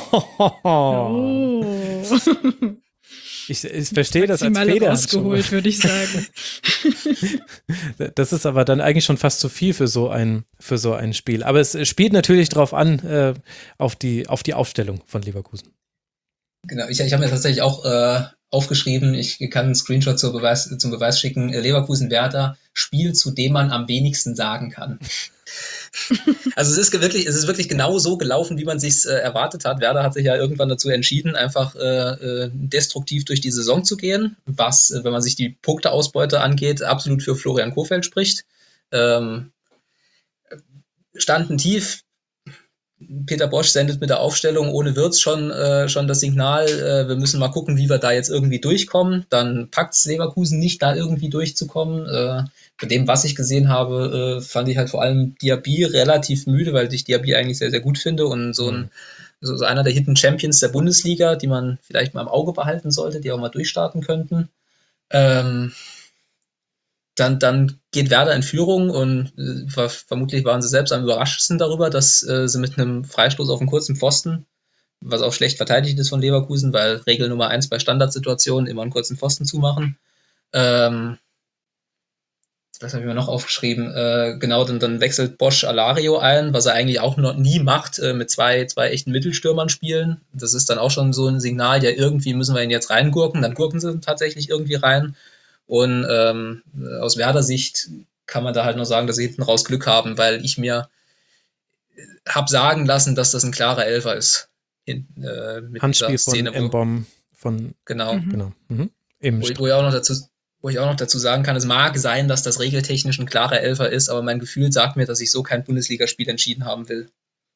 Oh. Ich verstehe das als Fehler. Rausgeholt, würde ich sagen. Das ist aber dann eigentlich schon fast zu viel für so ein Spiel. Aber es spielt natürlich drauf an, auf die Aufstellung von Leverkusen. Genau, ich habe mir tatsächlich auch aufgeschrieben, ich kann einen Screenshot zum Beweis schicken, Leverkusen-Werder, Spiel, zu dem man am wenigsten sagen kann. Also es ist wirklich genau so gelaufen, wie man sich erwartet hat. Werder hat sich ja irgendwann dazu entschieden, einfach destruktiv durch die Saison zu gehen, was, wenn man sich die Punkteausbeute angeht, absolut für Florian Kohfeldt spricht. Standen tief. Peter Bosch sendet mit der Aufstellung ohne Wirtz schon das Signal, wir müssen mal gucken, wie wir da jetzt irgendwie durchkommen. Dann packt es Leverkusen nicht, da irgendwie durchzukommen. Bei dem, was ich gesehen habe, fand ich halt vor allem Diaby relativ müde, weil ich Diaby eigentlich sehr, sehr gut finde und so einer der Hidden Champions der Bundesliga, die man vielleicht mal im Auge behalten sollte, die auch mal durchstarten könnten. Dann geht Werder in Führung und vermutlich waren sie selbst am überraschendsten darüber, dass sie mit einem Freistoß auf einen kurzen Pfosten, was auch schlecht verteidigt ist von Leverkusen, weil Regel Nummer 1 bei Standardsituationen immer einen kurzen Pfosten zumachen. Was habe ich mir noch aufgeschrieben? Genau, dann wechselt Bosch Alario ein, was er eigentlich auch noch nie macht, mit zwei echten Mittelstürmern spielen. Das ist dann auch schon so ein Signal, ja, irgendwie müssen wir ihn jetzt reingurken. Dann gurken sie tatsächlich irgendwie rein. Und aus Werder-Sicht kann man da halt noch sagen, dass sie hinten raus Glück haben, weil ich mir habe sagen lassen, dass das ein klarer Elfer ist. Mit Handspiel von Mbom von genau. Genau. Wo ich auch noch dazu sagen kann, es mag sein, dass das regeltechnisch ein klarer Elfer ist, aber mein Gefühl sagt mir, dass ich so kein Bundesligaspiel entschieden haben will.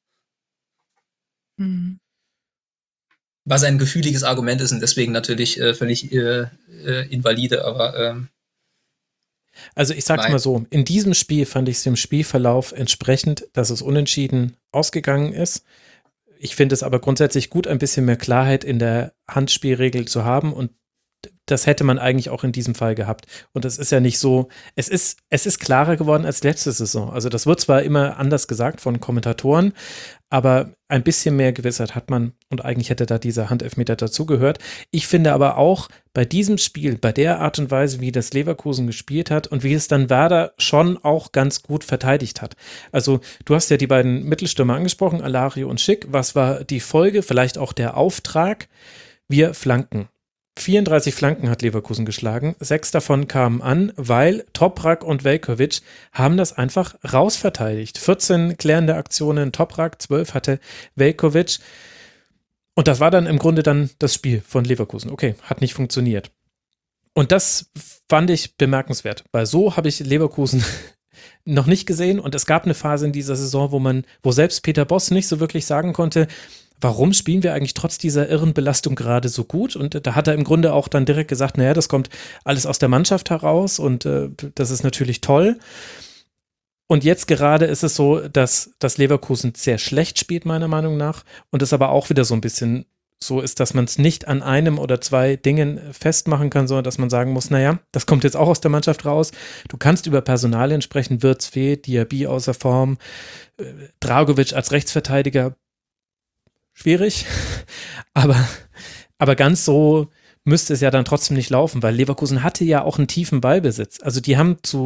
Mhm. Was ein gefühliges Argument ist und deswegen natürlich völlig invalide, aber also ich sag's mal so, in diesem Spiel fand ich es im Spielverlauf entsprechend, dass es unentschieden ausgegangen ist. Ich finde es aber grundsätzlich gut, ein bisschen mehr Klarheit in der Handspielregel zu haben und das hätte man eigentlich auch in diesem Fall gehabt. Und es ist ja nicht so, es ist klarer geworden als letzte Saison. Also das wird zwar immer anders gesagt von Kommentatoren, aber ein bisschen mehr Gewissheit hat man und eigentlich hätte da dieser Handelfmeter dazugehört. Ich finde aber auch bei diesem Spiel, bei der Art und Weise, wie das Leverkusen gespielt hat und wie es dann Werder schon auch ganz gut verteidigt hat. Also du hast ja die beiden Mittelstürmer angesprochen, Alario und Schick. Was war die Folge, vielleicht auch der Auftrag? Wir flanken. 34 Flanken hat Leverkusen geschlagen, 6 davon kamen an, weil Toprak und Veljković haben das einfach rausverteidigt. 14 klärende Aktionen Toprak, 12 hatte Veljković und das war dann im Grunde dann das Spiel von Leverkusen. Okay, hat nicht funktioniert. Und das fand ich bemerkenswert, weil so habe ich Leverkusen noch nicht gesehen und es gab eine Phase in dieser Saison, wo selbst Peter Bosz nicht so wirklich sagen konnte, warum spielen wir eigentlich trotz dieser irren Belastung gerade so gut? Und da hat er im Grunde auch dann direkt gesagt, naja, das kommt alles aus der Mannschaft heraus und das ist natürlich toll. Und jetzt gerade ist es so, dass das Leverkusen sehr schlecht spielt, meiner Meinung nach. Und es aber auch wieder so ein bisschen so ist, dass man es nicht an einem oder 2 Dingen festmachen kann, sondern dass man sagen muss, naja, das kommt jetzt auch aus der Mannschaft raus. Du kannst über Personalien sprechen, Wirtz fehlt, Diaby außer Form, Dragović als Rechtsverteidiger schwierig, aber ganz so müsste es ja dann trotzdem nicht laufen, weil Leverkusen hatte ja auch einen tiefen Ballbesitz. Also die haben zu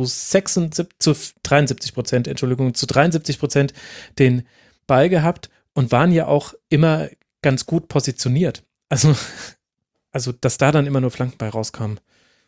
73%, Entschuldigung, zu 73% den Ball gehabt und waren ja auch immer ganz gut positioniert. Also dass da dann immer nur Flanken bei rauskamen.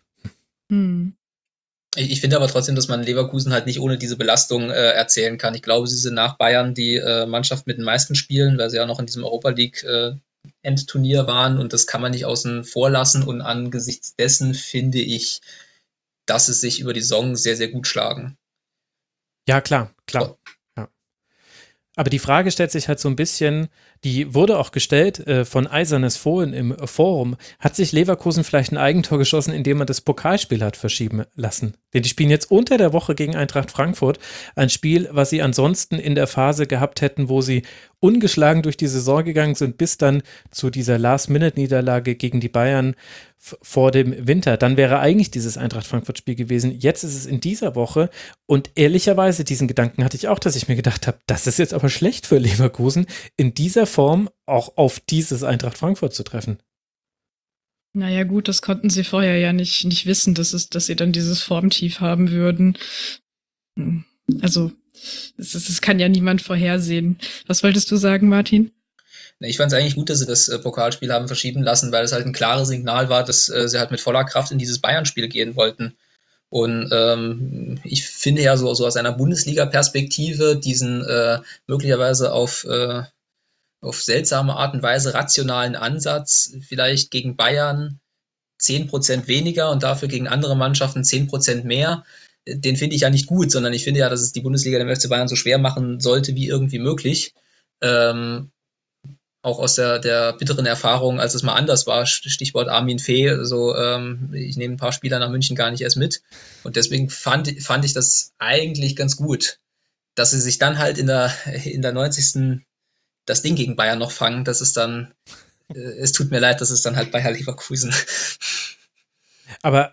Ich finde aber trotzdem, dass man Leverkusen halt nicht ohne diese Belastung erzählen kann. Ich glaube, sie sind nach Bayern die Mannschaft mit den meisten Spielen, weil sie ja noch in diesem Europa League Endturnier waren und das kann man nicht außen vor lassen und angesichts dessen finde ich, dass sie sich über die Saison sehr, sehr gut schlagen. Ja, klar. Ja. Aber die Frage stellt sich halt so ein bisschen, die wurde auch gestellt von Eisernes Fohlen im Forum. Hat sich Leverkusen vielleicht ein Eigentor geschossen, indem man das Pokalspiel hat verschieben lassen? Denn die spielen jetzt unter der Woche gegen Eintracht Frankfurt. Ein Spiel, was sie ansonsten in der Phase gehabt hätten, wo sie ungeschlagen durch die Saison gegangen sind, bis dann zu dieser Last-Minute-Niederlage gegen die Bayern vor dem Winter. Dann wäre eigentlich dieses Eintracht-Frankfurt-Spiel gewesen. Jetzt ist es in dieser Woche und ehrlicherweise, diesen Gedanken hatte ich auch, dass ich mir gedacht habe, das ist jetzt aber schlecht für Leverkusen, in dieser Form auch auf dieses Eintracht Frankfurt zu treffen. Naja gut, das konnten sie vorher ja nicht wissen, dass sie dann dieses Formtief haben würden. Also es kann ja niemand vorhersehen. Was wolltest du sagen, Martin? Ich fand es eigentlich gut, dass sie das Pokalspiel haben verschieben lassen, weil es halt ein klares Signal war, dass sie halt mit voller Kraft in dieses Bayern-Spiel gehen wollten. Und ich finde ja so aus einer Bundesliga-Perspektive diesen möglicherweise auf seltsame Art und Weise rationalen Ansatz, vielleicht gegen Bayern 10% weniger und dafür gegen andere Mannschaften 10% mehr, den finde ich ja nicht gut, sondern ich finde ja, dass es die Bundesliga dem FC Bayern so schwer machen sollte wie irgendwie möglich. Auch aus der bitteren Erfahrung, als es mal anders war, Stichwort Armin Fee, also ich nehme ein paar Spieler nach München gar nicht erst mit und deswegen fand ich das eigentlich ganz gut, dass sie sich dann halt in der 90. das Ding gegen Bayern noch fangen, das ist dann, es tut mir leid, das ist dann halt Bayer Leverkusen. Aber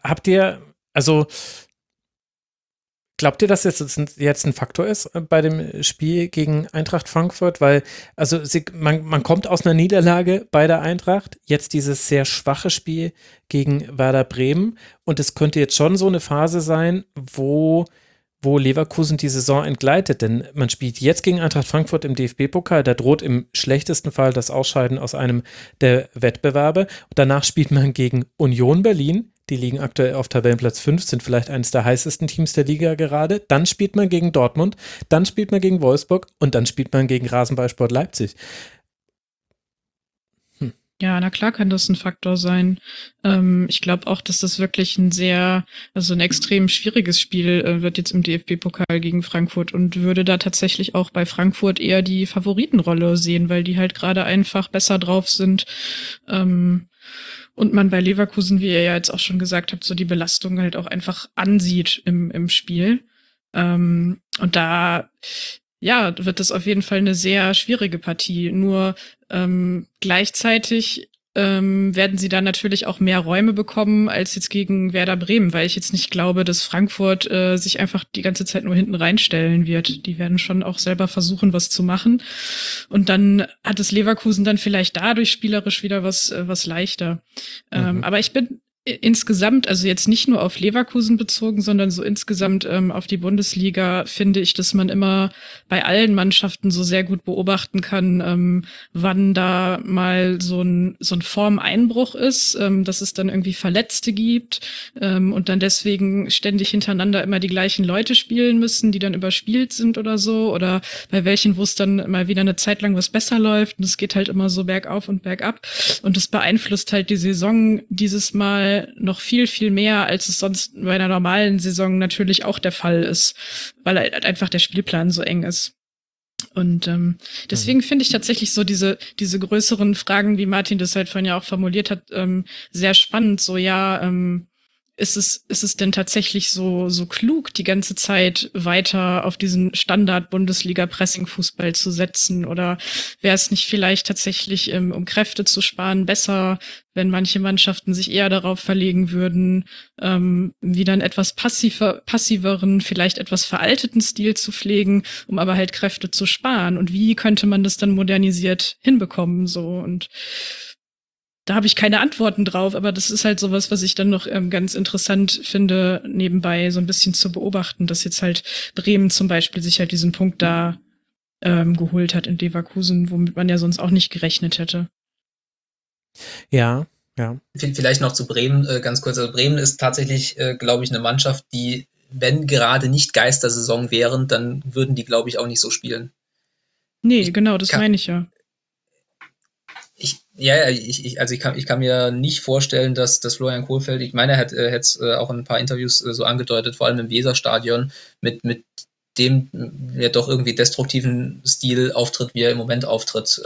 glaubt ihr, dass jetzt ein Faktor ist bei dem Spiel gegen Eintracht Frankfurt? Weil, also man kommt aus einer Niederlage bei der Eintracht, jetzt dieses sehr schwache Spiel gegen Werder Bremen und es könnte jetzt schon so eine Phase sein, wo Leverkusen die Saison entgleitet, denn man spielt jetzt gegen Eintracht Frankfurt im DFB-Pokal, da droht im schlechtesten Fall das Ausscheiden aus einem der Wettbewerbe. Und danach spielt man gegen Union Berlin, die liegen aktuell auf Tabellenplatz 5, sind vielleicht eines der heißesten Teams der Liga gerade. Dann spielt man gegen Dortmund, dann spielt man gegen Wolfsburg und dann spielt man gegen Rasenballsport Leipzig. Ja, na klar kann das ein Faktor sein. Ich glaube auch, dass das wirklich ein extrem schwieriges Spiel wird jetzt im DFB-Pokal gegen Frankfurt und würde da tatsächlich auch bei Frankfurt eher die Favoritenrolle sehen, weil die halt gerade einfach besser drauf sind. Und man bei Leverkusen, wie ihr ja jetzt auch schon gesagt habt, so die Belastung halt auch einfach ansieht im Spiel. Und da wird das auf jeden Fall eine sehr schwierige Partie. Nur gleichzeitig werden sie dann natürlich auch mehr Räume bekommen als jetzt gegen Werder Bremen, weil ich jetzt nicht glaube, dass Frankfurt sich einfach die ganze Zeit nur hinten reinstellen wird. Die werden schon auch selber versuchen, was zu machen. Und dann hat es Leverkusen dann vielleicht dadurch spielerisch wieder was leichter. Aber ich bin insgesamt, also jetzt nicht nur auf Leverkusen bezogen, sondern so insgesamt auf die Bundesliga, finde ich, dass man immer bei allen Mannschaften so sehr gut beobachten kann, wann da mal so ein Formeinbruch ist, dass es dann irgendwie Verletzte gibt und dann deswegen ständig hintereinander immer die gleichen Leute spielen müssen, die dann überspielt sind oder so, oder bei welchen, wo es dann mal wieder eine Zeit lang was besser läuft und es geht halt immer so bergauf und bergab und das beeinflusst halt die Saison dieses Mal noch viel, viel mehr, als es sonst bei einer normalen Saison natürlich auch der Fall ist, weil halt einfach der Spielplan so eng ist. Und deswegen finde ich tatsächlich so diese größeren Fragen, wie Martin das halt vorhin ja auch formuliert hat, sehr spannend. So, ist es denn tatsächlich so klug, die ganze Zeit weiter auf diesen Standard-Bundesliga-Pressing-Fußball zu setzen? Oder wäre es nicht vielleicht tatsächlich, um Kräfte zu sparen, besser, wenn manche Mannschaften sich eher darauf verlegen würden, wieder einen etwas passiveren, vielleicht etwas veralteten Stil zu pflegen, um aber halt Kräfte zu sparen? Und wie könnte man das dann modernisiert hinbekommen? So, und da habe ich keine Antworten drauf, aber das ist halt sowas, was ich dann noch ganz interessant finde, nebenbei so ein bisschen zu beobachten, dass jetzt halt Bremen zum Beispiel sich halt diesen Punkt da geholt hat in Leverkusen, womit man ja sonst auch nicht gerechnet hätte. Ja, ja. Vielleicht noch zu Bremen ganz kurz. Also Bremen ist tatsächlich, glaube ich, eine Mannschaft, die, wenn gerade nicht Geistersaison wären, dann würden die, glaube ich, auch nicht so spielen. Nee, genau, das meine ich ja. Ich kann mir nicht vorstellen, dass Florian Kohfeldt, ich meine, er hätte es auch in ein paar Interviews so angedeutet, vor allem im Weserstadion, mit dem ja doch irgendwie destruktiven Stil auftritt, wie er im Moment auftritt.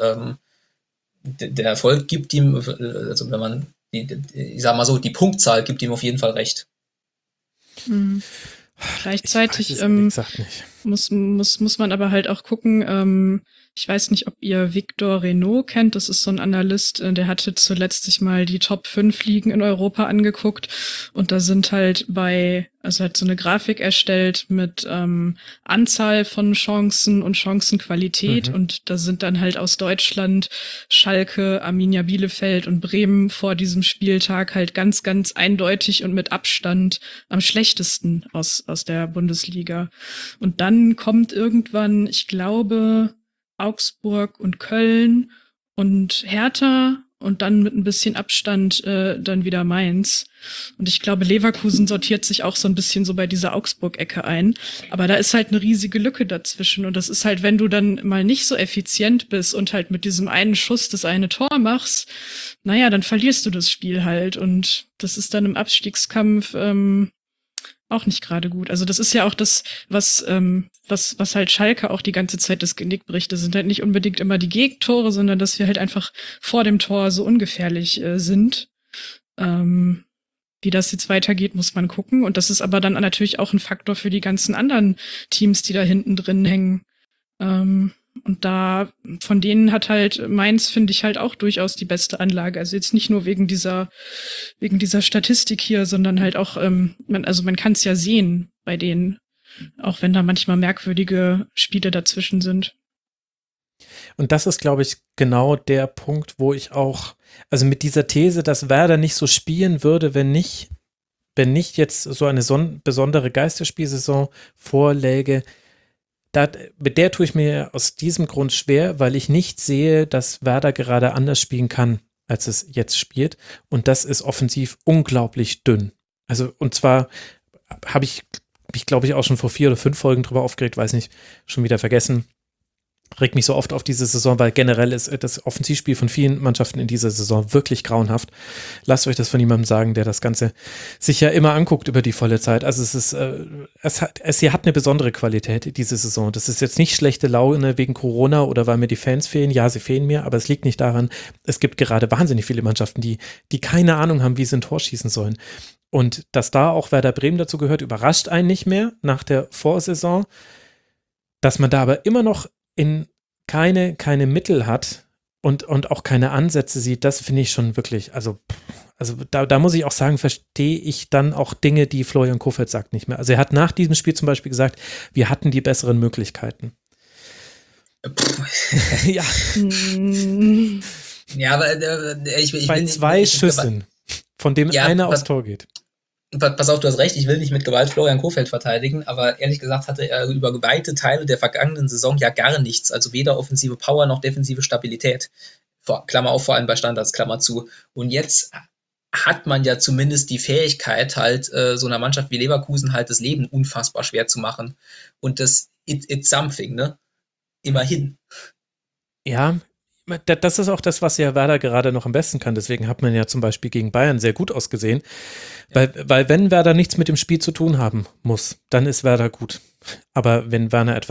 Der Erfolg gibt ihm, also wenn man, ich sag mal so, die Punktzahl gibt ihm auf jeden Fall recht. Mhm. Gleichzeitig Ich weiß es ehrlich gesagt nicht. muss man aber halt auch gucken, ich weiß nicht, ob ihr Victor Renaud kennt, das ist so ein Analyst, der hatte zuletzt sich mal die Top 5 Ligen in Europa angeguckt und da sind halt also hat so eine Grafik erstellt mit Anzahl von Chancen und Chancenqualität und da sind dann halt aus Deutschland Schalke, Arminia Bielefeld und Bremen vor diesem Spieltag halt ganz, ganz eindeutig und mit Abstand am schlechtesten aus der Bundesliga. Und dann kommt irgendwann, ich glaube, Augsburg und Köln und Hertha und dann mit ein bisschen Abstand dann wieder Mainz. Und ich glaube, Leverkusen sortiert sich auch so ein bisschen so bei dieser Augsburg-Ecke ein. Aber da ist halt eine riesige Lücke dazwischen. Und das ist halt, wenn du dann mal nicht so effizient bist und halt mit diesem einen Schuss das eine Tor machst, naja, dann verlierst du das Spiel halt. Und das ist dann im Abstiegskampf auch nicht gerade gut. Also das ist ja auch das, was halt Schalke auch die ganze Zeit das Genick bricht. Das sind halt nicht unbedingt immer die Gegentore, sondern dass wir halt einfach vor dem Tor so ungefährlich sind. Wie das jetzt weitergeht, muss man gucken. Und das ist aber dann natürlich auch ein Faktor für die ganzen anderen Teams, die da hinten drin hängen. Und von denen hat halt Mainz, finde ich, halt auch durchaus die beste Anlage. Also jetzt nicht nur wegen dieser Statistik hier, sondern halt auch, man kann es ja sehen bei denen, auch wenn da manchmal merkwürdige Spiele dazwischen sind. Und das ist, glaube ich, genau der Punkt, wo ich auch, also mit dieser These, dass Werder nicht so spielen würde, wenn nicht jetzt so eine besondere Geisterspielsaison vorläge, mit der tue ich mir aus diesem Grund schwer, weil ich nicht sehe, dass Werder gerade anders spielen kann, als es jetzt spielt. Und das ist offensiv unglaublich dünn. Also, und zwar habe ich mich, glaube ich, auch schon vor 4 oder 5 Folgen drüber aufgeregt, weiß nicht, schon wieder vergessen. Regt mich so oft auf diese Saison, weil generell ist das Offensivspiel von vielen Mannschaften in dieser Saison wirklich grauenhaft. Lasst euch das von jemandem sagen, der das Ganze sich ja immer anguckt über die volle Zeit. Also es hat eine besondere Qualität, diese Saison. Das ist jetzt nicht schlechte Laune wegen Corona oder weil mir die Fans fehlen. Ja, sie fehlen mir, aber es liegt nicht daran. Es gibt gerade wahnsinnig viele Mannschaften, die keine Ahnung haben, wie sie ein Tor schießen sollen. Und dass da auch Werder Bremen dazu gehört, überrascht einen nicht mehr nach der Vorsaison. Dass man da aber immer noch keine Mittel hat und auch keine Ansätze sieht, das finde ich schon wirklich, also da muss ich auch sagen, verstehe ich dann auch Dinge, die Florian Kohfeldt sagt, nicht mehr. Also er hat nach diesem Spiel zum Beispiel gesagt, wir hatten die besseren Möglichkeiten. Ja. Ja, aber bei 2 Schüssen, von dem einer aufs Tor geht. Pass auf, du hast recht, ich will nicht mit Gewalt Florian Kohfeldt verteidigen, aber ehrlich gesagt hatte er über weite Teile der vergangenen Saison ja gar nichts, also weder offensive Power noch defensive Stabilität. Klammer auf, vor allem bei Standards, Klammer zu. Und jetzt hat man ja zumindest die Fähigkeit, halt so einer Mannschaft wie Leverkusen halt das Leben unfassbar schwer zu machen. Und it's something, ne? Immerhin. Ja, das ist auch das, was ja Werder gerade noch am besten kann. Deswegen hat man ja zum Beispiel gegen Bayern sehr gut ausgesehen. Weil wenn Werder nichts mit dem Spiel zu tun haben muss, dann ist Werder gut. Aber wenn Werner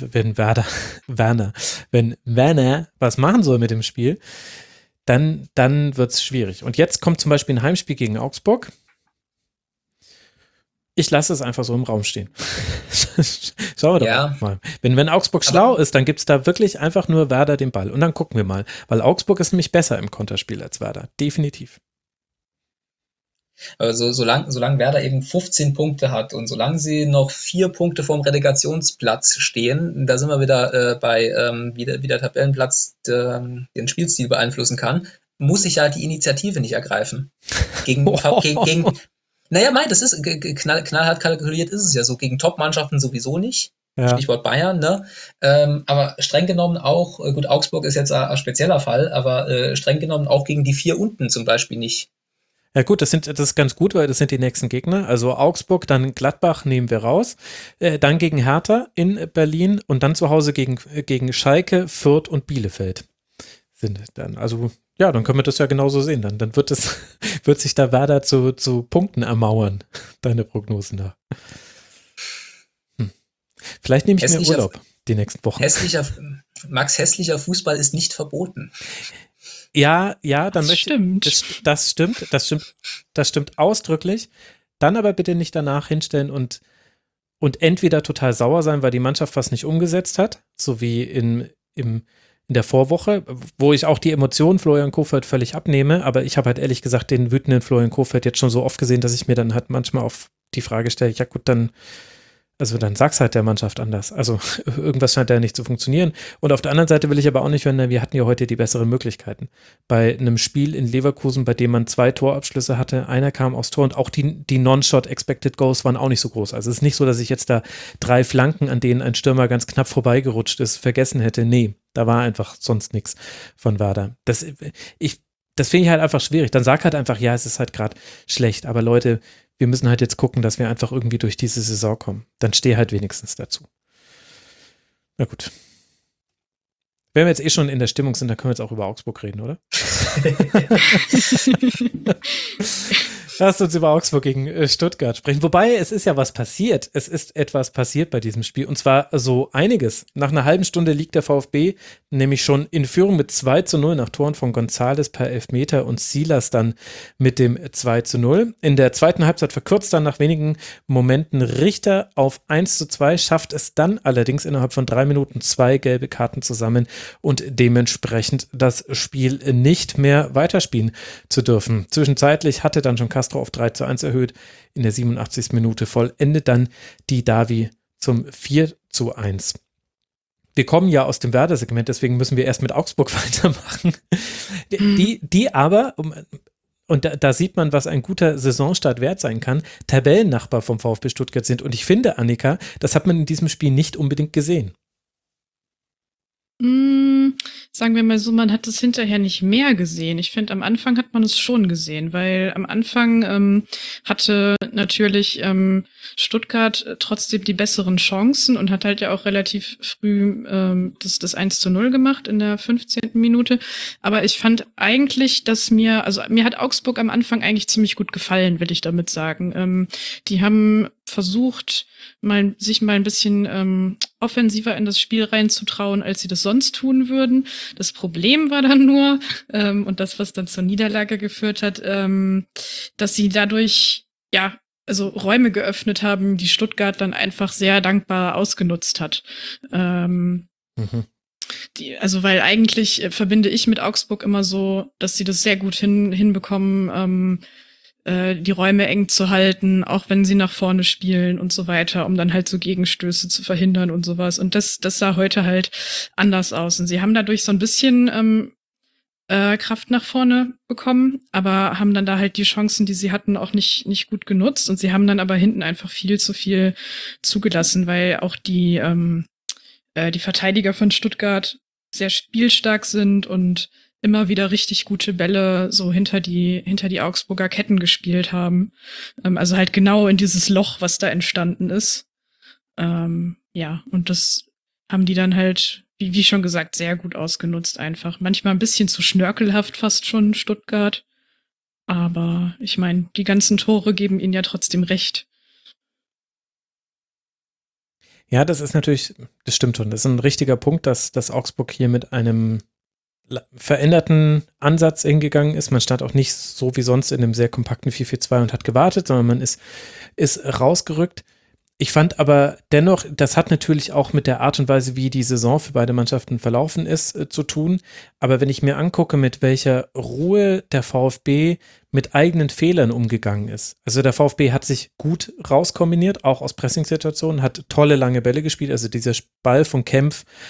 was machen soll mit dem Spiel, dann wird es schwierig. Und jetzt kommt zum Beispiel ein Heimspiel gegen Augsburg. Ich lasse es einfach so im Raum stehen. Schauen wir doch mal. Wenn Augsburg schlau ist, dann gibt es da wirklich einfach nur Werder den Ball. Und dann gucken wir mal. Weil Augsburg ist nämlich besser im Konterspiel als Werder. Definitiv. Also solange Werder eben 15 Punkte hat und solange sie noch 4 Punkte vom Relegationsplatz stehen, da sind wir wieder bei wie der Tabellenplatz den Spielstil beeinflussen kann. muss ich ja die Initiative nicht ergreifen. Gegen naja, das ist knallhart kalkuliert ist es ja so. Gegen Top-Mannschaften sowieso nicht. Ja. Stichwort Bayern, ne? Aber streng genommen auch, gut, Augsburg ist jetzt ein spezieller Fall, aber streng genommen auch gegen die 4 unten zum Beispiel nicht. Ja gut, das ist ganz gut, weil das sind die nächsten Gegner. Also Augsburg, dann Gladbach nehmen wir raus, dann gegen Hertha in Berlin und dann zu Hause gegen Schalke, Fürth und Bielefeld sind dann. Also ja, dann können wir das ja genauso sehen. Dann wird sich da Werder zu Punkten ermauern, deine Prognosen nach. Vielleicht nehme ich mir Urlaub die nächsten Wochen. Hässlicher Fußball ist nicht verboten. Ja, dann Das stimmt ausdrücklich. Dann aber bitte nicht danach hinstellen und entweder total sauer sein, weil die Mannschaft was nicht umgesetzt hat, so wie in der Vorwoche, wo ich auch die Emotionen Florian Kohfeldt völlig abnehme, aber ich habe halt ehrlich gesagt den wütenden Florian Kohfeldt jetzt schon so oft gesehen, dass ich mir dann halt manchmal auf die Frage stelle, ja gut, dann sag's halt der Mannschaft anders. Also irgendwas scheint da nicht zu funktionieren. Und auf der anderen Seite will ich aber auch nicht, wir hatten ja heute die besseren Möglichkeiten. Bei einem Spiel in Leverkusen, bei dem man 2 Torabschlüsse hatte, einer kam aufs Tor und auch die Non-Shot Expected Goals waren auch nicht so groß. Also es ist nicht so, dass ich jetzt da 3 Flanken, an denen ein Stürmer ganz knapp vorbeigerutscht ist, vergessen hätte. Nee, da war einfach sonst nichts von Werder. Das finde ich halt einfach schwierig. Dann sag halt einfach, ja, es ist halt gerade schlecht. Aber Leute, wir müssen halt jetzt gucken, dass wir einfach irgendwie durch diese Saison kommen. Dann steh halt wenigstens dazu. Na gut. Wenn wir jetzt schon in der Stimmung sind, dann können wir jetzt auch über Augsburg reden, oder? Lasst uns über Augsburg gegen Stuttgart sprechen. Wobei, es ist ja was passiert. Es ist etwas passiert bei diesem Spiel. Und zwar so einiges. Nach einer halben Stunde liegt der VfB nämlich schon in Führung mit 2:0 nach Toren von González per Elfmeter und Silas dann mit dem 2:0. In der zweiten Halbzeit verkürzt dann nach wenigen Momenten Richter auf 1:2, schafft es dann allerdings innerhalb von 3 Minuten 2 gelbe Karten zusammen und dementsprechend das Spiel nicht mehr weiterspielen zu dürfen. Zwischenzeitlich hatte dann schon Castro auf 3:1 erhöht. In der 87. Minute vollendet dann die Davi zum 4:1. Wir kommen ja aus dem Werder-Segment, deswegen müssen wir erst mit Augsburg weitermachen. Die aber, und da sieht man, was ein guter Saisonstart wert sein kann, Tabellennachbar vom VfB Stuttgart sind. Und ich finde, Annika, das hat man in diesem Spiel nicht unbedingt gesehen. Sagen wir mal so, man hat es hinterher nicht mehr gesehen. Ich finde, am Anfang hat man es schon gesehen, weil am Anfang hatte natürlich Stuttgart trotzdem die besseren Chancen und hat halt ja auch relativ früh das 1:0 gemacht in der 15. Minute. Aber ich fand eigentlich, mir hat Augsburg am Anfang eigentlich ziemlich gut gefallen, will ich damit sagen. Die haben versucht, sich mal ein bisschen offensiver in das Spiel reinzutrauen, als sie das sonst tun würden. Das Problem war dann nur, und das, was dann zur Niederlage geführt hat, dass sie dadurch, Räume geöffnet haben, die Stuttgart dann einfach sehr dankbar ausgenutzt hat. Weil eigentlich verbinde ich mit Augsburg immer so, dass sie das sehr gut hinbekommen, die Räume eng zu halten, auch wenn sie nach vorne spielen und so weiter, um dann halt so Gegenstöße zu verhindern und sowas. Und das sah heute halt anders aus. Und sie haben dadurch so ein bisschen Kraft nach vorne bekommen, aber haben dann da halt die Chancen, die sie hatten, auch nicht gut genutzt. Und sie haben dann aber hinten einfach viel zu viel zugelassen, weil auch die Verteidiger von Stuttgart sehr spielstark sind und immer wieder richtig gute Bälle so hinter die Augsburger Ketten gespielt haben. Also halt genau in dieses Loch, was da entstanden ist. Und das haben die dann halt, wie schon gesagt, sehr gut ausgenutzt einfach. Manchmal ein bisschen zu schnörkelhaft fast schon Stuttgart. Aber ich meine, die ganzen Tore geben ihnen ja trotzdem recht. Ja, das stimmt schon. Das ist ein richtiger Punkt, dass Augsburg hier mit einem veränderten Ansatz hingegangen ist. Man stand auch nicht so wie sonst in einem sehr kompakten 4-4-2 und hat gewartet, sondern man ist rausgerückt. Ich fand aber dennoch, das hat natürlich auch mit der Art und Weise, wie die Saison für beide Mannschaften verlaufen ist, zu tun. Aber wenn ich mir angucke, mit welcher Ruhe der VfB mit eigenen Fehlern umgegangen ist. Also der VfB hat sich gut rauskombiniert, auch aus Pressingsituationen, hat tolle lange Bälle gespielt. Also dieser Ball von Kempf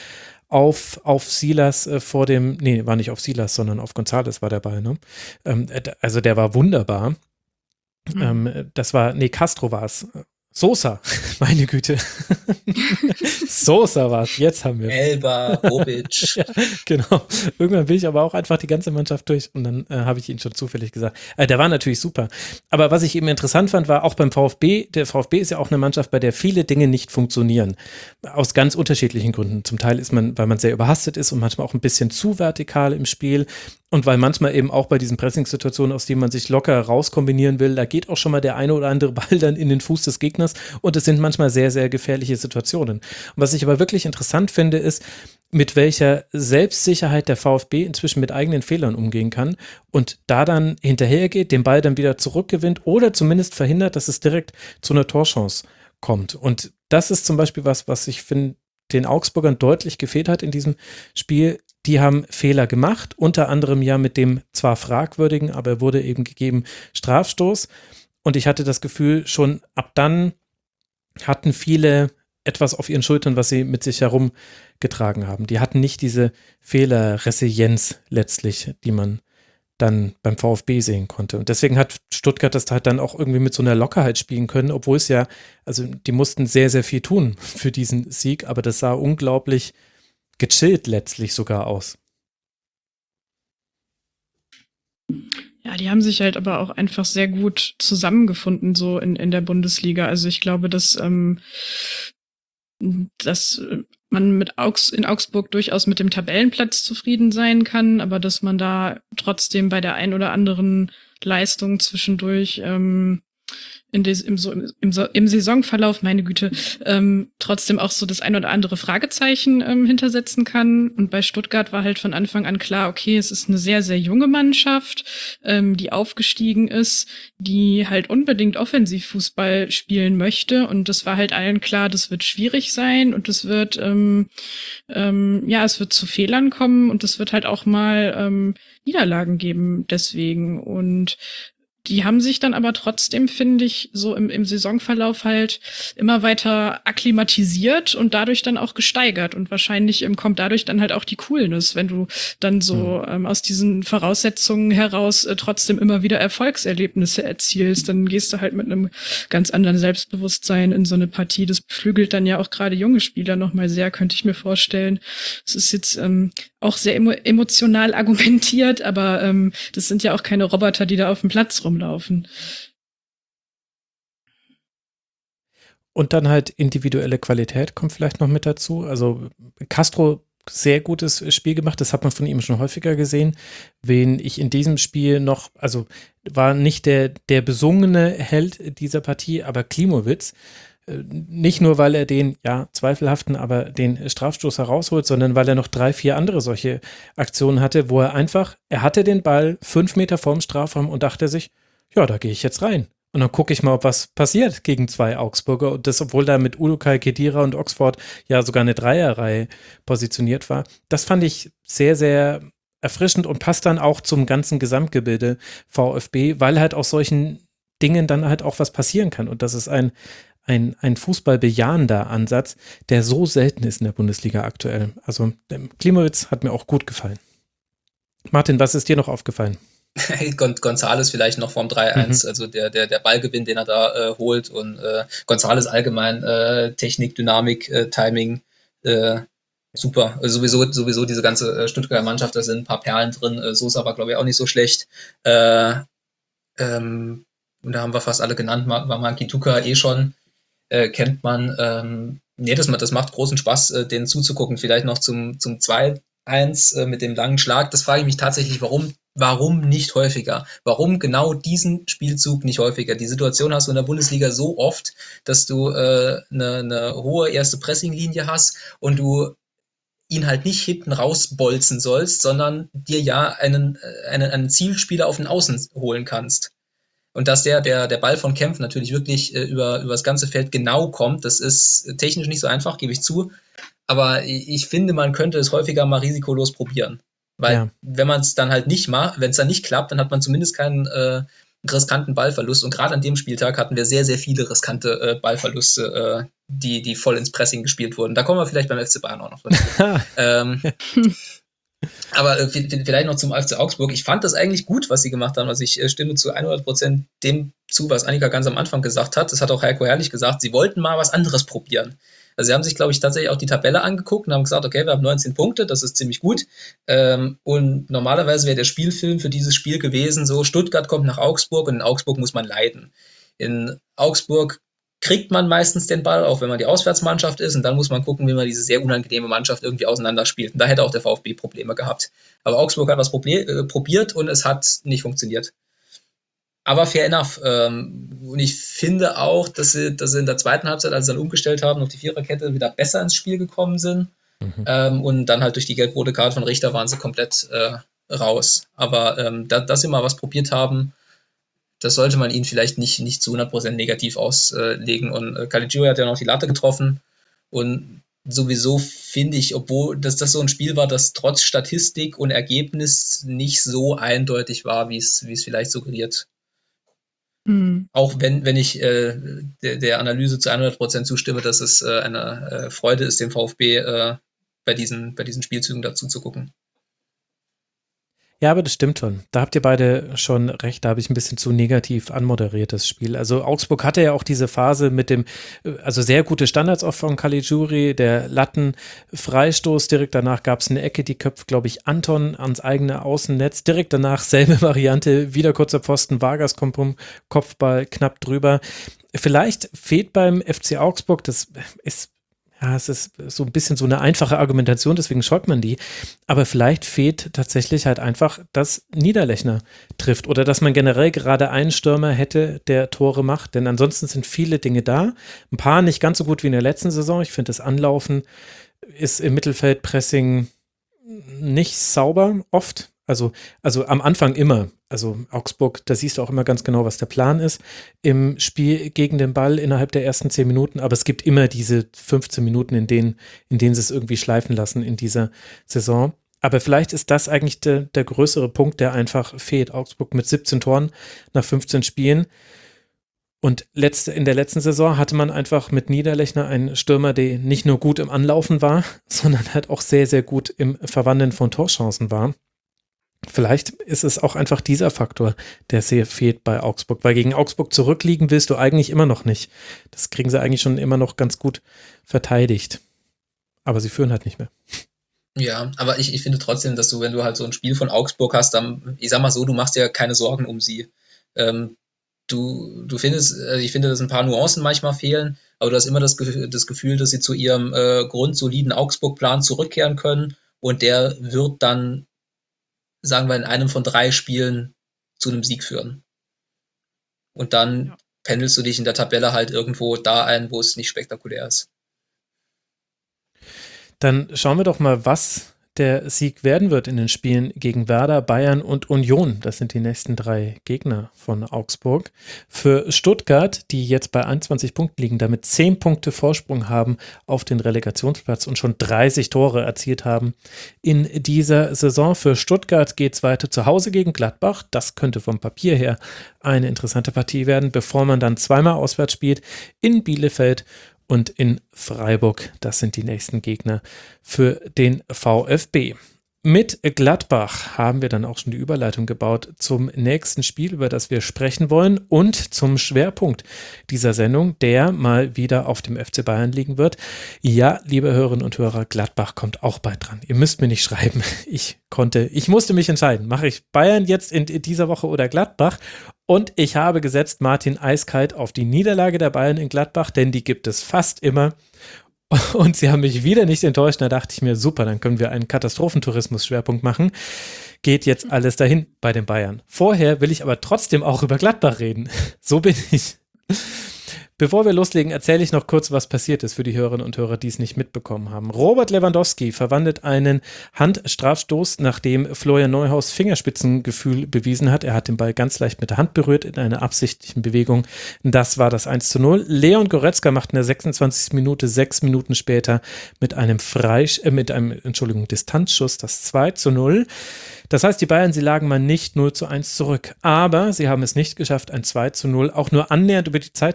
auf Silas vor dem, nee, war nicht auf Silas, sondern auf González war der Ball, ne? Also der war wunderbar. Das war, nee, Castro war es. Sosa, meine Güte. Sosa war es, jetzt haben wir es. Elba, Bobic. Ja, genau. Irgendwann will ich aber auch einfach die ganze Mannschaft durch und dann habe ich ihn schon zufällig gesagt. Der war natürlich super. Aber was ich eben interessant fand, war auch beim VfB, der VfB ist ja auch eine Mannschaft, bei der viele Dinge nicht funktionieren. Aus ganz unterschiedlichen Gründen. Zum Teil weil man sehr überhastet ist und manchmal auch ein bisschen zu vertikal im Spiel. Und weil manchmal eben auch bei diesen Pressing-Situationen, aus denen man sich locker rauskombinieren will, da geht auch schon mal der eine oder andere Ball dann in den Fuß des Gegners und es sind manchmal sehr, sehr gefährliche Situationen. Und was ich aber wirklich interessant finde, ist, mit welcher Selbstsicherheit der VfB inzwischen mit eigenen Fehlern umgehen kann und da dann hinterhergeht, den Ball dann wieder zurückgewinnt oder zumindest verhindert, dass es direkt zu einer Torchance kommt. Und das ist zum Beispiel was ich finde, den Augsburgern deutlich gefehlt hat in diesem Spiel. Die haben Fehler gemacht, unter anderem ja mit dem zwar fragwürdigen, aber er wurde eben gegeben, Strafstoß. Und ich hatte das Gefühl, schon ab dann hatten viele etwas auf ihren Schultern, was sie mit sich herumgetragen haben. Die hatten nicht diese Fehlerresilienz letztlich, die man dann beim VfB sehen konnte. Und deswegen hat Stuttgart das halt dann auch irgendwie mit so einer Lockerheit spielen können, obwohl es ja, also die mussten sehr, sehr viel tun für diesen Sieg, aber das sah unglaublich gechillt letztlich sogar aus. Ja, die haben sich halt aber auch einfach sehr gut zusammengefunden, so in der Bundesliga. Also ich glaube, dass man in Augsburg durchaus mit dem Tabellenplatz zufrieden sein kann, aber dass man da trotzdem bei der ein oder anderen Leistung zwischendurch im Saisonverlauf, meine Güte, trotzdem auch so das ein oder andere Fragezeichen hintersetzen kann. Und bei Stuttgart war halt von Anfang an klar, okay, es ist eine sehr, sehr junge Mannschaft, die aufgestiegen ist, die halt unbedingt Offensivfußball spielen möchte. Und das war halt allen klar, das wird schwierig sein und es wird, es wird zu Fehlern kommen und es wird halt auch mal Niederlagen geben deswegen. Und die haben sich dann aber trotzdem, finde ich, so im Saisonverlauf halt immer weiter akklimatisiert und dadurch dann auch gesteigert. Und wahrscheinlich kommt dadurch dann halt auch die Coolness, wenn du dann so aus diesen Voraussetzungen heraus trotzdem immer wieder Erfolgserlebnisse erzielst. Dann gehst du halt mit einem ganz anderen Selbstbewusstsein in so eine Partie. Das beflügelt dann ja auch gerade junge Spieler nochmal sehr, könnte ich mir vorstellen. Es ist jetzt auch sehr emotional argumentiert, aber das sind ja auch keine Roboter, die da auf dem Platz rumlaufen. Und dann halt individuelle Qualität kommt vielleicht noch mit dazu. Also Castro, sehr gutes Spiel gemacht, das hat man von ihm schon häufiger gesehen. Wen ich in diesem Spiel noch, also war nicht der besungene Held dieser Partie, aber Klimowitz. Nicht nur, weil er den, ja, zweifelhaften, aber den Strafstoß herausholt, sondern weil er noch 3, 4 andere solche Aktionen hatte, wo er hatte den Ball 5 Meter vorm Strafraum und dachte sich, ja, da gehe ich jetzt rein. Und dann gucke ich mal, ob was passiert gegen 2 Augsburger. Und das, obwohl da mit Udokay, Khedira und Oxford ja sogar eine Dreierreihe positioniert war. Das fand ich sehr, sehr erfrischend und passt dann auch zum ganzen Gesamtgebilde VfB, weil halt aus solchen Dingen dann halt auch was passieren kann. Und das ist ein fußballbejahender Ansatz, der so selten ist in der Bundesliga aktuell. Also Klimowitz hat mir auch gut gefallen. Martin, was ist dir noch aufgefallen? González vielleicht noch vom 3-1, also der Ballgewinn, den er da holt und González allgemein Technik, Dynamik, Timing, super. Also sowieso diese ganze Stuttgarter Mannschaft, da sind ein paar Perlen drin. Sosa war, glaube ich, auch nicht so schlecht. Und da haben wir fast alle genannt, war Makituka schon. Kennt man. Das macht großen Spaß, denen zuzugucken. Vielleicht noch zum 2-1 mit dem langen Schlag. Das frage ich mich tatsächlich, warum nicht häufiger? Warum genau diesen Spielzug nicht häufiger? Die Situation hast du in der Bundesliga so oft, dass du eine hohe erste Pressinglinie hast und du ihn halt nicht hinten rausbolzen sollst, sondern dir ja einen Zielspieler auf den Außen holen kannst. Und dass der Ball von Kempf natürlich wirklich über das ganze Feld genau kommt, das ist technisch nicht so einfach, gebe ich zu. Aber ich finde, man könnte es häufiger mal risikolos probieren. Weil wenn man es dann halt nicht macht, wenn es dann nicht klappt, dann hat man zumindest keinen riskanten Ballverlust. Und gerade an dem Spieltag hatten wir sehr, sehr viele riskante Ballverluste die voll ins Pressing gespielt wurden. Da kommen wir vielleicht beim FC Bayern auch noch dazu. Aber vielleicht noch zum FC Augsburg. Ich fand das eigentlich gut, was sie gemacht haben. Also ich stimme zu 100% dem zu, was Annika ganz am Anfang gesagt hat. Das hat auch Heiko Herrlich gesagt. Sie wollten mal was anderes probieren. Also sie haben sich, glaube ich, tatsächlich auch die Tabelle angeguckt und haben gesagt, okay, wir haben 19 Punkte, das ist ziemlich gut. Und normalerweise wäre der Spielfilm für dieses Spiel gewesen, so Stuttgart kommt nach Augsburg und in Augsburg muss man leiden. In Augsburg kriegt man meistens den Ball, auch wenn man die Auswärtsmannschaft ist, und dann muss man gucken, wie man diese sehr unangenehme Mannschaft irgendwie auseinanderspielt. Und da hätte auch der VfB Probleme gehabt. Aber Augsburg hat was probiert und es hat nicht funktioniert. Aber fair enough. Und ich finde auch, dass sie in der zweiten Halbzeit, als sie dann umgestellt haben auf die Viererkette, wieder besser ins Spiel gekommen sind. Und dann halt durch die gelb-rote Karte von Richter waren sie komplett raus. Aber dass sie mal was probiert haben, das sollte man ihnen vielleicht nicht zu 100% negativ auslegen. Und Caligiuri hat ja noch die Latte getroffen. Und sowieso finde ich, obwohl das so ein Spiel war, das trotz Statistik und Ergebnis nicht so eindeutig war, wie es vielleicht suggeriert. Auch wenn ich der Analyse zu 100% zustimme, dass es eine Freude ist, dem VfB bei diesen Spielzügen dazu zu gucken. Ja, aber das stimmt schon. Da habt ihr beide schon recht. Da habe ich ein bisschen zu negativ anmoderiert, das Spiel. Also Augsburg hatte ja auch diese Phase mit also sehr gute Standards auch von Caligiuri, der Lattenfreistoß. Direkt danach gab es eine Ecke, die köpft, glaube ich, Anton ans eigene Außennetz. Direkt danach selbe Variante, wieder kurzer Pfosten, Vargas kommt vom Kopfball knapp drüber. Vielleicht fehlt beim FC Augsburg, das ist es ist so ein bisschen so eine einfache Argumentation, deswegen scheut man die. Aber vielleicht fehlt tatsächlich halt einfach, dass Niederlechner trifft oder dass man generell gerade einen Stürmer hätte, der Tore macht. Denn ansonsten sind viele Dinge da. Ein paar nicht ganz so gut wie in der letzten Saison. Ich finde, das Anlaufen ist im Mittelfeldpressing nicht sauber oft. Also am Anfang immer. Also Augsburg, da siehst du auch immer ganz genau, was der Plan ist im Spiel gegen den Ball innerhalb der ersten 10 Minuten. Aber es gibt immer diese 15 Minuten, in denen sie es irgendwie schleifen lassen in dieser Saison. Aber vielleicht ist das eigentlich der größere Punkt, der einfach fehlt. Augsburg mit 17 Toren nach 15 Spielen. Und in der letzten Saison hatte man einfach mit Niederlechner einen Stürmer, der nicht nur gut im Anlaufen war, sondern halt auch sehr, sehr gut im Verwandeln von Torchancen war. Vielleicht ist es auch einfach dieser Faktor, der sehr fehlt bei Augsburg, weil gegen Augsburg zurückliegen willst du eigentlich immer noch nicht. Das kriegen sie eigentlich schon immer noch ganz gut verteidigt. Aber sie führen halt nicht mehr. Ja, aber ich finde trotzdem, dass wenn du halt so ein Spiel von Augsburg hast, dann, ich sag mal so, du machst dir keine Sorgen um sie. Du findest, ich finde, dass ein paar Nuancen manchmal fehlen, aber du hast immer das Gefühl, dass sie zu ihrem grundsoliden Augsburg-Plan zurückkehren können und der wird dann, sagen wir, in einem von 3 Spielen zu einem Sieg führen. Und dann pendelst du dich in der Tabelle halt irgendwo da ein, wo es nicht spektakulär ist. Dann schauen wir doch mal, was der Sieg werden wird in den Spielen gegen Werder, Bayern und Union. Das sind die nächsten 3 Gegner von Augsburg. Für Stuttgart, die jetzt bei 21 Punkten liegen, damit 10 Punkte Vorsprung haben auf den Relegationsplatz und schon 30 Tore erzielt haben in dieser Saison. Für Stuttgart geht es weiter zu Hause gegen Gladbach. Das könnte vom Papier her eine interessante Partie werden, bevor man dann zweimal auswärts spielt in Bielefeld und in Freiburg. Das sind die nächsten Gegner für den VfB. Mit Gladbach haben wir dann auch schon die Überleitung gebaut zum nächsten Spiel, über das wir sprechen wollen und zum Schwerpunkt dieser Sendung, der mal wieder auf dem FC Bayern liegen wird. Ja, liebe Hörerinnen und Hörer, Gladbach kommt auch bald dran. Ihr müsst mir nicht schreiben. Ich musste mich entscheiden. Mache ich Bayern jetzt in dieser Woche oder Gladbach? Und ich habe gesetzt Martin eiskalt auf die Niederlage der Bayern in Gladbach, denn die gibt es fast immer. Und sie haben mich wieder nicht enttäuscht. Da dachte ich mir, super, dann können wir einen Katastrophentourismus-Schwerpunkt machen. Geht jetzt alles dahin bei den Bayern. Vorher will ich aber trotzdem auch über Gladbach reden. So bin ich. Bevor wir loslegen, erzähle ich noch kurz, was passiert ist für die Hörerinnen und Hörer, die es nicht mitbekommen haben. Robert Lewandowski verwandelt einen Handstrafstoß, nachdem Florian Neuhaus Fingerspitzengefühl bewiesen hat. Er hat den Ball ganz leicht mit der Hand berührt in einer absichtlichen Bewegung. Das war das 1:0. Leon Goretzka macht in der 26. Minute, 6 Minuten später, mit einem Distanzschuss das 2:0. Das heißt, die Bayern, sie lagen mal nicht 0:1 zurück. Aber sie haben es nicht geschafft, ein 2:0 auch nur annähernd über die Zeit zu bringen.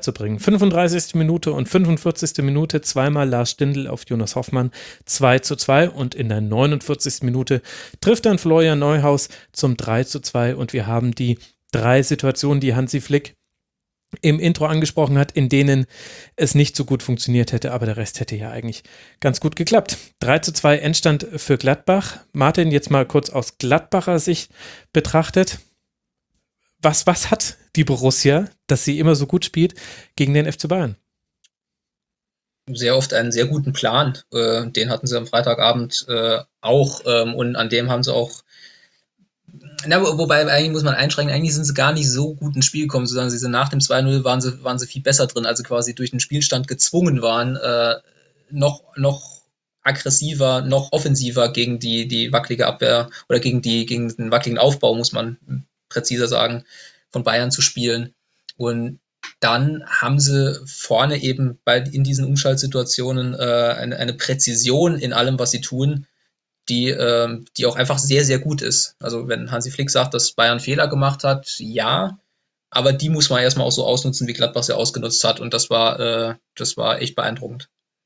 35. Minute und 45. Minute zweimal Lars Stindl auf Jonas Hoffmann 2:2 und in der 49. Minute trifft dann Florian Neuhaus zum 3:2 und wir haben die 3 Situationen, die Hansi Flick im Intro angesprochen hat, in denen es nicht so gut funktioniert hätte, aber der Rest hätte ja eigentlich ganz gut geklappt. 3:2 Endstand für Gladbach. Martin, jetzt mal kurz aus Gladbacher Sicht betrachtet. Was hat die Borussia, dass sie immer so gut spielt, gegen den FC Bayern? Sehr oft einen sehr guten Plan. Den hatten sie am Freitagabend auch. Und an dem haben sie auch. Wobei eigentlich muss man einschränken, eigentlich sind sie gar nicht so gut ins Spiel gekommen, sondern sie sind nach dem 2:0 waren sie viel besser drin, also quasi durch den Spielstand gezwungen waren, noch aggressiver, noch offensiver gegen die wackelige Abwehr oder gegen den wackeligen Aufbau, muss man präziser sagen, von Bayern zu spielen. Und dann haben sie vorne eben in diesen Umschaltsituationen eine Präzision in allem, was sie tun, die auch einfach sehr, sehr gut ist. Also wenn Hansi Flick sagt, dass Bayern Fehler gemacht hat, ja, aber die muss man erstmal auch so ausnutzen, wie Gladbach sie ausgenutzt hat. Und das war echt beeindruckend.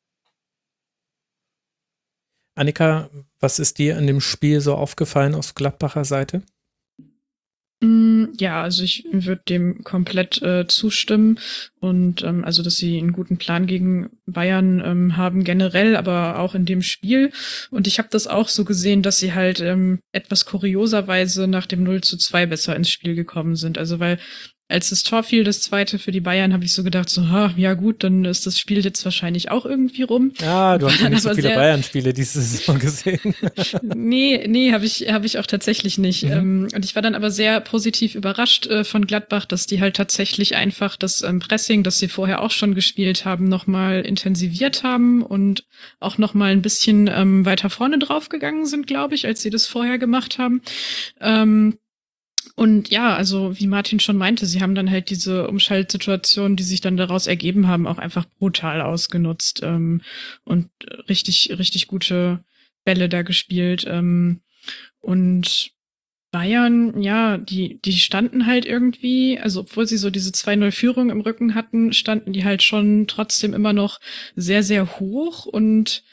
Annika, was ist dir an dem Spiel so aufgefallen auf Gladbacher Seite? Ja, also ich würde dem komplett zustimmen und also, dass sie einen guten Plan gegen Bayern haben generell, aber auch in dem Spiel. Und ich habe das auch so gesehen, dass sie halt etwas kurioserweise nach dem 0:2 besser ins Spiel gekommen sind. Also weil als das Tor fiel, das zweite für die Bayern, habe ich so gedacht, so, ja gut, dann ist das Spiel jetzt wahrscheinlich auch irgendwie rum. Ja, du hast ja nicht so viele Bayern-Spiele diese Saison gesehen. Nee, habe ich auch tatsächlich nicht. Und ich war dann aber sehr positiv überrascht von Gladbach, dass die halt tatsächlich einfach das Pressing, das sie vorher auch schon gespielt haben, nochmal intensiviert haben und auch nochmal ein bisschen weiter vorne draufgegangen sind, glaube ich, als sie das vorher gemacht haben. Und ja, also wie Martin schon meinte, sie haben dann halt diese Umschaltsituationen, die sich dann daraus ergeben haben, auch einfach brutal ausgenutzt und richtig gute Bälle da gespielt. Und Bayern, ja, die standen halt irgendwie, also obwohl sie so diese 2:0-Führung im Rücken hatten, standen die halt schon trotzdem immer noch sehr, sehr hoch und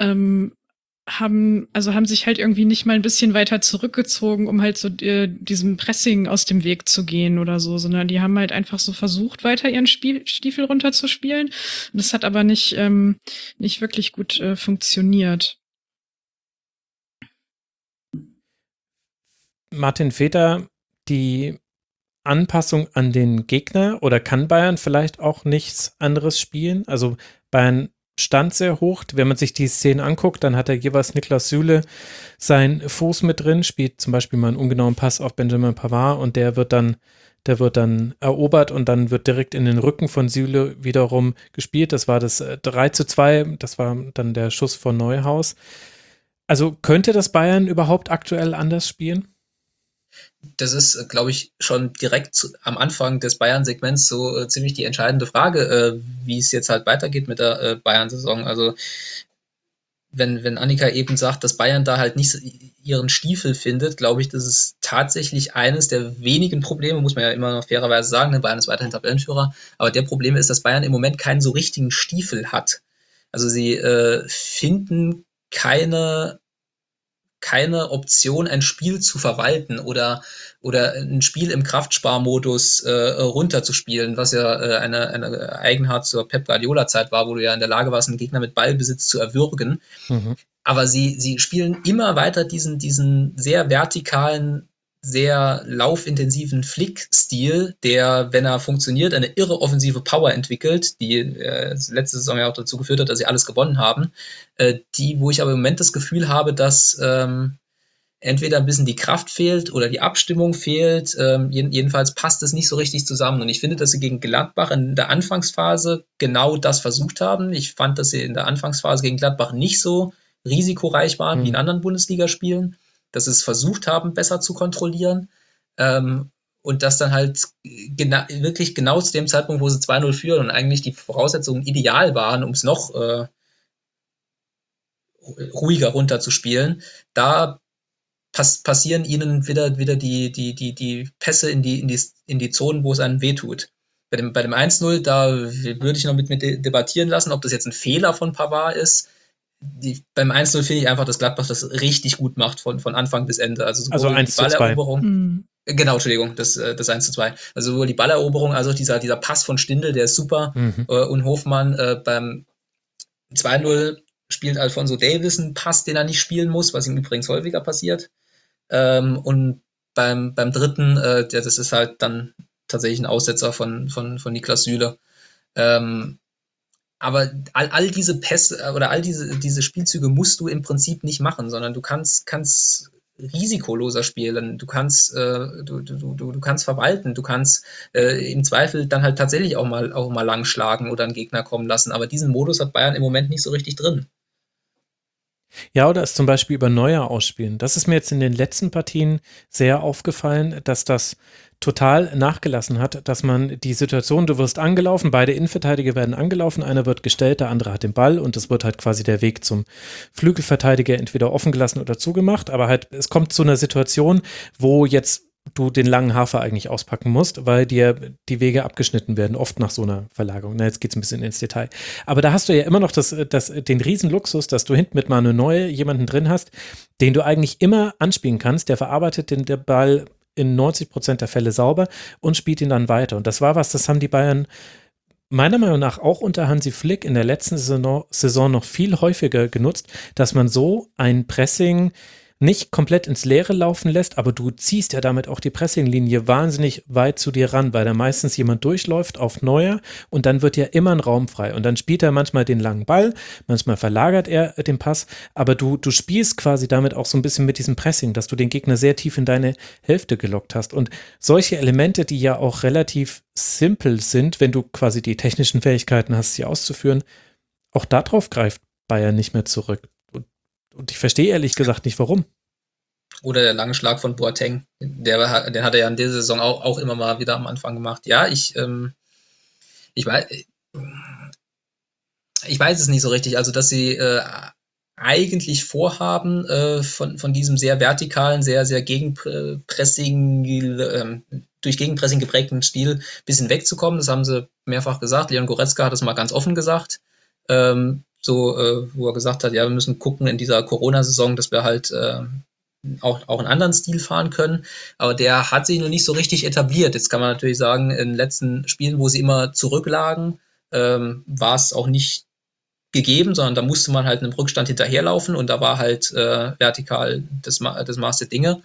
haben sich halt irgendwie nicht mal ein bisschen weiter zurückgezogen, um halt so diesem Pressing aus dem Weg zu gehen oder so, sondern die haben halt einfach so versucht, weiter ihren Stiefel runterzuspielen. Und das hat aber nicht wirklich gut funktioniert. Martin Veter, die Anpassung an den Gegner, oder kann Bayern vielleicht auch nichts anderes spielen? Also Bayern stand sehr hoch. Wenn man sich die Szenen anguckt, dann hat er jeweils Niklas Süle seinen Fuß mit drin, spielt zum Beispiel mal einen ungenauen Pass auf Benjamin Pavard und der wird dann erobert und dann wird direkt in den Rücken von Süle wiederum gespielt. Das war das 3:2, das war dann der Schuss von Neuhaus. Also könnte das Bayern überhaupt aktuell anders spielen? Das ist, glaube ich, schon direkt am Anfang des Bayern-Segments so ziemlich die entscheidende Frage, wie es jetzt halt weitergeht mit der Bayern-Saison. Also wenn Annika eben sagt, dass Bayern da halt nicht ihren Stiefel findet, glaube ich, das ist tatsächlich eines der wenigen Probleme, muss man ja immer noch fairerweise sagen, denn Bayern ist weiterhin Tabellenführer, aber der Problem ist, dass Bayern im Moment keinen so richtigen Stiefel hat. Also sie finden keine Option, ein Spiel zu verwalten oder ein Spiel im Kraftsparmodus runterzuspielen, was ja eine Eigenart zur Pep Guardiola-Zeit war, wo du ja in der Lage warst, einen Gegner mit Ballbesitz zu erwürgen. Aber sie spielen immer weiter diesen sehr vertikalen, sehr laufintensiven Flick-Stil, der, wenn er funktioniert, eine irre offensive Power entwickelt, die letzte Saison ja auch dazu geführt hat, dass sie alles gewonnen haben, wo ich aber im Moment das Gefühl habe, dass entweder ein bisschen die Kraft fehlt oder die Abstimmung fehlt. Jedenfalls passt es nicht so richtig zusammen. Und ich finde, dass sie gegen Gladbach in der Anfangsphase genau das versucht haben. Ich fand, dass sie in der Anfangsphase gegen Gladbach nicht so risikoreich waren wie in anderen Bundesligaspielen, dass sie es versucht haben, besser zu kontrollieren. Und das dann halt wirklich genau zu dem Zeitpunkt, wo sie 2:0 führen und eigentlich die Voraussetzungen ideal waren, um es noch ruhiger runterzuspielen, da passieren ihnen wieder die Pässe in die Zonen, wo es einem wehtut. Bei dem 1-0, da würde ich noch mit debattieren lassen, ob das jetzt ein Fehler von Pavard ist. Beim 1-0 finde ich einfach, dass Gladbach das richtig gut macht von Anfang bis Ende. Also sowohl die 1:2. Balleroberung. Genau, Entschuldigung, das 1:2. Also sowohl die Balleroberung als auch dieser Pass von Stindl, der ist super. Und Hofmann beim 2-0 spielt Alphonso Davies einen Pass, den er nicht spielen muss, was ihm übrigens häufiger passiert. Und beim dritten, das ist halt dann tatsächlich ein Aussetzer von Niklas Süle. Aber all diese Pässe oder all diese Spielzüge musst du im Prinzip nicht machen, sondern du kannst risikoloser spielen, du kannst verwalten, du kannst im Zweifel dann halt tatsächlich auch mal lang schlagen oder einen Gegner kommen lassen. Aber diesen Modus hat Bayern im Moment nicht so richtig drin. Ja, oder es zum Beispiel über Neuer ausspielen. Das ist mir jetzt in den letzten Partien sehr aufgefallen, dass das total nachgelassen hat, dass man die Situation, du wirst angelaufen, beide Innenverteidiger werden angelaufen, einer wird gestellt, der andere hat den Ball und es wird halt quasi der Weg zum Flügelverteidiger entweder offen gelassen oder zugemacht, aber halt es kommt zu einer Situation, wo jetzt du den langen Hafer eigentlich auspacken musst, weil dir die Wege abgeschnitten werden, oft nach so einer Verlagerung. Na, jetzt geht es ein bisschen ins Detail. Aber da hast du ja immer noch den Riesenluxus, dass du hinten mit Manuel Neuer jemanden drin hast, den du eigentlich immer anspielen kannst, der verarbeitet den Ball in 90% der Fälle sauber und spielt ihn dann weiter. Und das war was, das haben die Bayern meiner Meinung nach auch unter Hansi Flick in der letzten Saison noch viel häufiger genutzt, dass man so ein Pressing nicht komplett ins Leere laufen lässt, aber du ziehst ja damit auch die Pressinglinie wahnsinnig weit zu dir ran, weil da meistens jemand durchläuft auf Neuer und dann wird ja immer ein Raum frei und dann spielt er manchmal den langen Ball, manchmal verlagert er den Pass, aber du spielst quasi damit auch so ein bisschen mit diesem Pressing, dass du den Gegner sehr tief in deine Hälfte gelockt hast und solche Elemente, die ja auch relativ simpel sind, wenn du quasi die technischen Fähigkeiten hast, sie auszuführen, auch darauf greift Bayern nicht mehr zurück. Und ich verstehe ehrlich gesagt nicht, warum. Oder der lange Schlag von Boateng. Den hat er ja in dieser Saison auch immer mal wieder am Anfang gemacht. Ja, ich weiß es nicht so richtig. Also, dass sie eigentlich vorhaben, von diesem sehr vertikalen, sehr, sehr durch Gegenpressing geprägten Stil ein bisschen wegzukommen. Das haben sie mehrfach gesagt. Leon Goretzka hat das mal ganz offen gesagt. Wo er gesagt hat, ja, wir müssen gucken in dieser Corona-Saison, dass wir halt auch einen anderen Stil fahren können. Aber der hat sich noch nicht so richtig etabliert. Jetzt kann man natürlich sagen, in den letzten Spielen, wo sie immer zurücklagen, war es auch nicht gegeben, sondern da musste man halt einem Rückstand hinterherlaufen und da war halt vertikal das Maß der Dinge.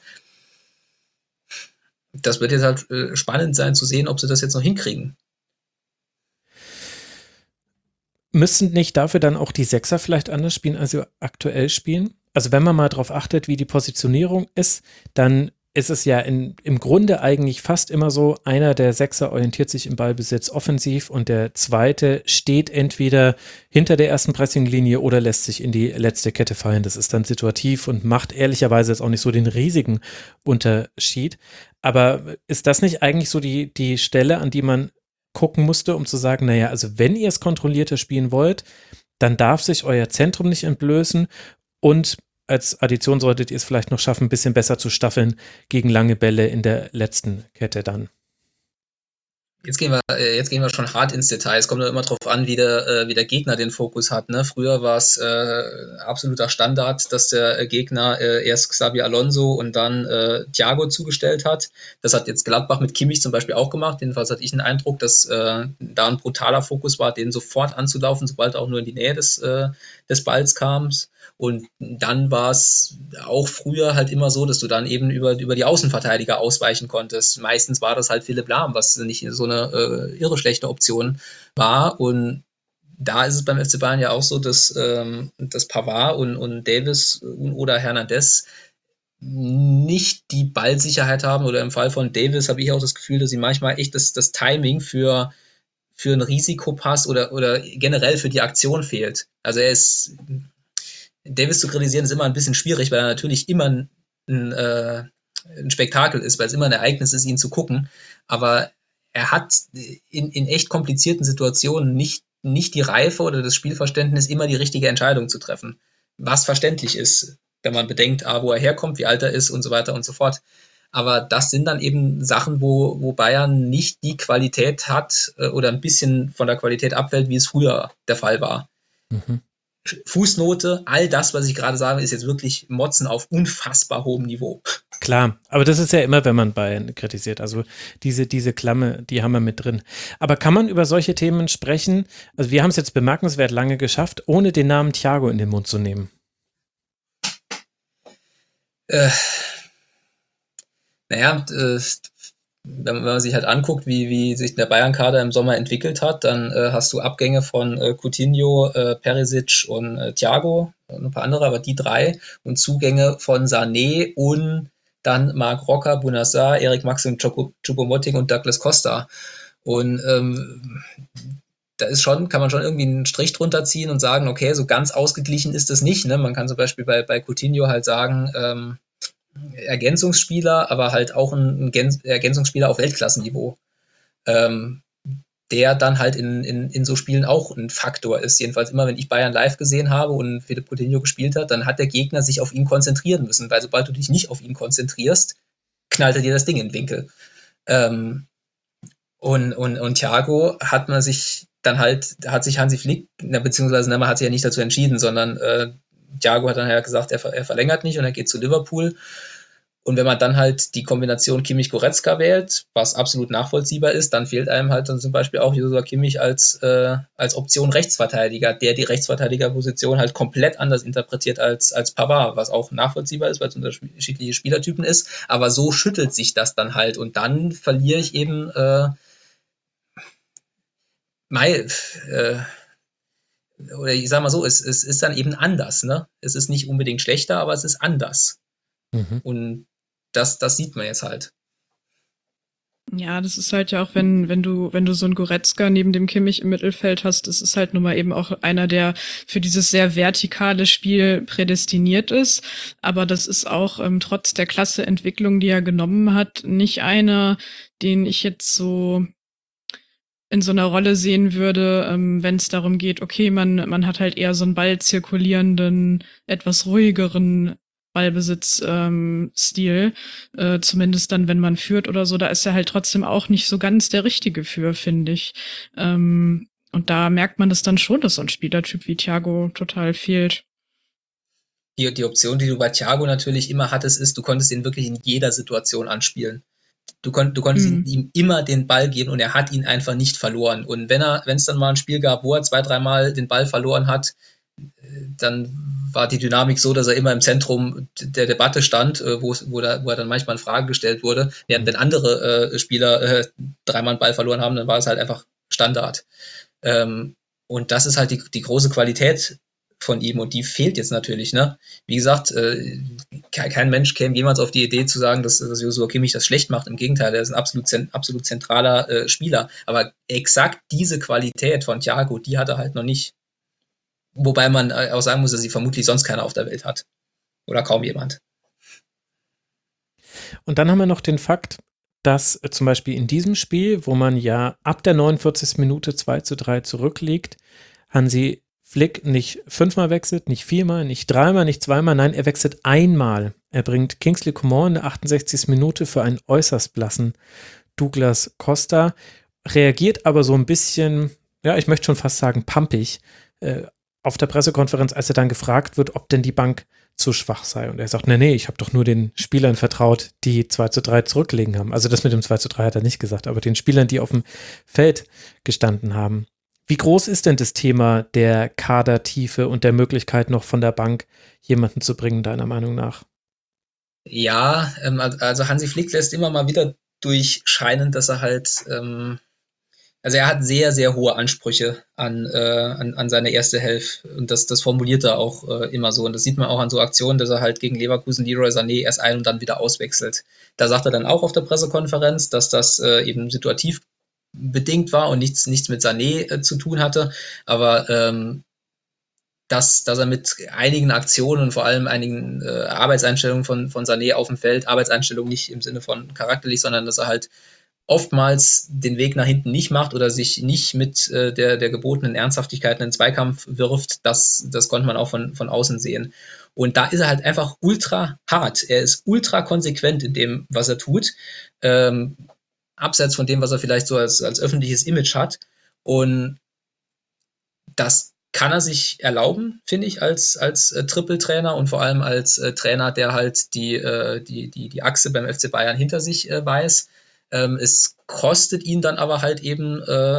Das wird jetzt halt spannend sein zu sehen, ob sie das jetzt noch hinkriegen. Müssen nicht dafür dann auch die Sechser vielleicht anders spielen, als sie aktuell spielen? Also wenn man mal darauf achtet, wie die Positionierung ist, dann ist es ja im Grunde eigentlich fast immer so, einer der Sechser orientiert sich im Ballbesitz offensiv und der zweite steht entweder hinter der ersten Pressinglinie oder lässt sich in die letzte Kette fallen. Das ist dann situativ und macht ehrlicherweise jetzt auch nicht so den riesigen Unterschied. Aber ist das nicht eigentlich so die Stelle, an die man gucken musste, um zu sagen, naja, also wenn ihr es kontrollierter spielen wollt, dann darf sich euer Zentrum nicht entblößen und als Addition solltet ihr es vielleicht noch schaffen, ein bisschen besser zu staffeln gegen lange Bälle in der letzten Kette dann. Jetzt gehen wir schon hart ins Detail. Es kommt immer darauf an, wie der Gegner den Fokus hat. Ne? Früher war es absoluter Standard, dass der Gegner erst Xabi Alonso und dann Thiago zugestellt hat. Das hat jetzt Gladbach mit Kimmich zum Beispiel auch gemacht. Jedenfalls hatte ich den Eindruck, dass da ein brutaler Fokus war, den sofort anzulaufen, sobald er auch nur in die Nähe des Balls kam. Und dann war es auch früher halt immer so, dass du dann eben über die Außenverteidiger ausweichen konntest. Meistens war das halt Philipp Lahm, was nicht so eine irre schlechte Option war. Und da ist es beim FC Bayern ja auch so, dass Pavard und Davies oder Hernandez nicht die Ballsicherheit haben. Oder im Fall von Davies habe ich auch das Gefühl, dass sie manchmal echt das Timing für einen Risikopass oder generell für die Aktion fehlt. Also Davies zu kritisieren ist immer ein bisschen schwierig, weil er natürlich immer ein Spektakel ist, weil es immer ein Ereignis ist, ihn zu gucken. Aber er hat in echt komplizierten Situationen nicht die Reife oder das Spielverständnis, immer die richtige Entscheidung zu treffen. Was verständlich ist, wenn man bedenkt, wo er herkommt, wie alt er ist und so weiter und so fort. Aber das sind dann eben Sachen, wo Bayern nicht die Qualität hat oder ein bisschen von der Qualität abfällt, wie es früher der Fall war. Mhm. Fußnote, all das, was ich gerade sage, ist jetzt wirklich Motzen auf unfassbar hohem Niveau. Klar, aber das ist ja immer, wenn man Bayern kritisiert. Also diese Klamme, die haben wir mit drin. Aber kann man über solche Themen sprechen? Also wir haben es jetzt bemerkenswert lange geschafft, ohne den Namen Thiago in den Mund zu nehmen. Wenn man sich halt anguckt, wie sich der Bayern-Kader im Sommer entwickelt hat, dann hast du Abgänge von Coutinho, Perisic und Thiago und ein paar andere, aber die drei, und Zugänge von Sané und dann Marc Roca, Bouna-Sarr, Eric Maxim Choupo-Moting und Douglas Costa. Und da kann man schon irgendwie einen Strich drunter ziehen und sagen, okay, so ganz ausgeglichen ist das nicht. Ne? Man kann zum Beispiel bei Coutinho halt sagen, Ergänzungsspieler, aber halt auch ein Ergänzungsspieler auf Weltklassenniveau, der dann halt in so Spielen auch ein Faktor ist. Jedenfalls immer, wenn ich Bayern live gesehen habe und Philippe Coutinho gespielt hat, dann hat der Gegner sich auf ihn konzentrieren müssen, weil sobald du dich nicht auf ihn konzentrierst, knallt er dir das Ding in den Winkel. Und Thiago hat sich Hansi Flick, beziehungsweise man hat sich ja nicht dazu entschieden, sondern Thiago hat dann ja gesagt, er verlängert nicht und er geht zu Liverpool. Und wenn man dann halt die Kombination Kimmich-Goretzka wählt, was absolut nachvollziehbar ist, dann fehlt einem halt dann zum Beispiel auch Joshua Kimmich als Option Rechtsverteidiger, der die Rechtsverteidigerposition halt komplett anders interpretiert als Pavard, was auch nachvollziehbar ist, weil es unterschiedliche Spielertypen ist. Aber so schüttelt sich das dann halt und dann verliere ich eben oder ich sag mal so, es ist dann eben anders, ne? Es ist nicht unbedingt schlechter, aber es ist anders. Mhm. Und das sieht man jetzt halt. Ja, das ist halt ja auch, wenn du so einen Goretzka neben dem Kimmich im Mittelfeld hast, das ist halt nun mal eben auch einer, der für dieses sehr vertikale Spiel prädestiniert ist. Aber das ist auch trotz der klasse Entwicklung, die er genommen hat, nicht einer, den ich jetzt so in so einer Rolle sehen würde, wenn es darum geht, okay, man hat halt eher so einen ballzirkulierenden, etwas ruhigeren Ballbesitz-Stil, zumindest dann, wenn man führt oder so, da ist er halt trotzdem auch nicht so ganz der Richtige für, finde ich. Und da merkt man das dann schon, dass so ein Spielertyp wie Thiago total fehlt. Die Option, die du bei Thiago natürlich immer hattest, ist, du konntest ihn wirklich in jeder Situation anspielen. Du konntest ihm immer den Ball geben und er hat ihn einfach nicht verloren. Und wenn es dann mal ein Spiel gab, wo er 2-3 Mal den Ball verloren hat, dann war die Dynamik so, dass er immer im Zentrum der Debatte stand, wo er dann manchmal in Frage gestellt wurde. Während wenn andere Spieler 3-mal einen Ball verloren haben, dann war es halt einfach Standard. Und das ist halt die große Qualität von ihm und die fehlt jetzt natürlich. Ne? Wie gesagt, kein Mensch käme jemals auf die Idee zu sagen, dass Joshua Kimmich das schlecht macht. Im Gegenteil, er ist ein absolut zentraler Spieler. Aber exakt diese Qualität von Thiago, die hat er halt noch nicht. Wobei man auch sagen muss, dass sie vermutlich sonst keiner auf der Welt hat. Oder kaum jemand. Und dann haben wir noch den Fakt, dass zum Beispiel in diesem Spiel, wo man ja ab der 49. Minute 2-3 zurückliegt, Hansi Flick nicht 5-mal wechselt, nicht 4-mal, nicht 3-mal, nicht 2-mal, nein, er wechselt einmal. Er bringt Kingsley Coman in der 68. Minute für einen äußerst blassen Douglas Costa, reagiert aber so ein bisschen, ja, ich möchte schon fast sagen, pampig, auf der Pressekonferenz, als er dann gefragt wird, ob denn die Bank zu schwach sei. Und er sagt, nee, ich habe doch nur den Spielern vertraut, die 2-3 zurückgelegen haben. Also das mit dem 2-3 hat er nicht gesagt, aber den Spielern, die auf dem Feld gestanden haben. Wie groß ist denn das Thema der Kadertiefe und der Möglichkeit, noch von der Bank jemanden zu bringen, deiner Meinung nach? Ja, also Hansi Flick lässt immer mal wieder durchscheinen, dass er halt, also er hat sehr, sehr hohe Ansprüche an seine erste Hälfte und das formuliert er auch immer so. Und das sieht man auch an so Aktionen, dass er halt gegen Leverkusen Leroy Sané erst ein- und dann wieder auswechselt. Da sagt er dann auch auf der Pressekonferenz, dass das eben situativ bedingt war und nichts mit Sané zu tun hatte, aber dass er mit einigen Aktionen und vor allem einigen Arbeitseinstellungen von Sané auf dem Feld, Arbeitseinstellungen nicht im Sinne von charakterlich, sondern dass er halt oftmals den Weg nach hinten nicht macht oder sich nicht mit der gebotenen Ernsthaftigkeit in den Zweikampf wirft, das konnte man auch von außen sehen. Und da ist er halt einfach ultra hart. Er ist ultra konsequent in dem, was er tut. Abseits von dem, was er vielleicht so als öffentliches Image hat. Und das kann er sich erlauben, finde ich, als Trippeltrainer und vor allem als Trainer, der halt die Achse beim FC Bayern hinter sich weiß. Es kostet ihn dann aber halt eben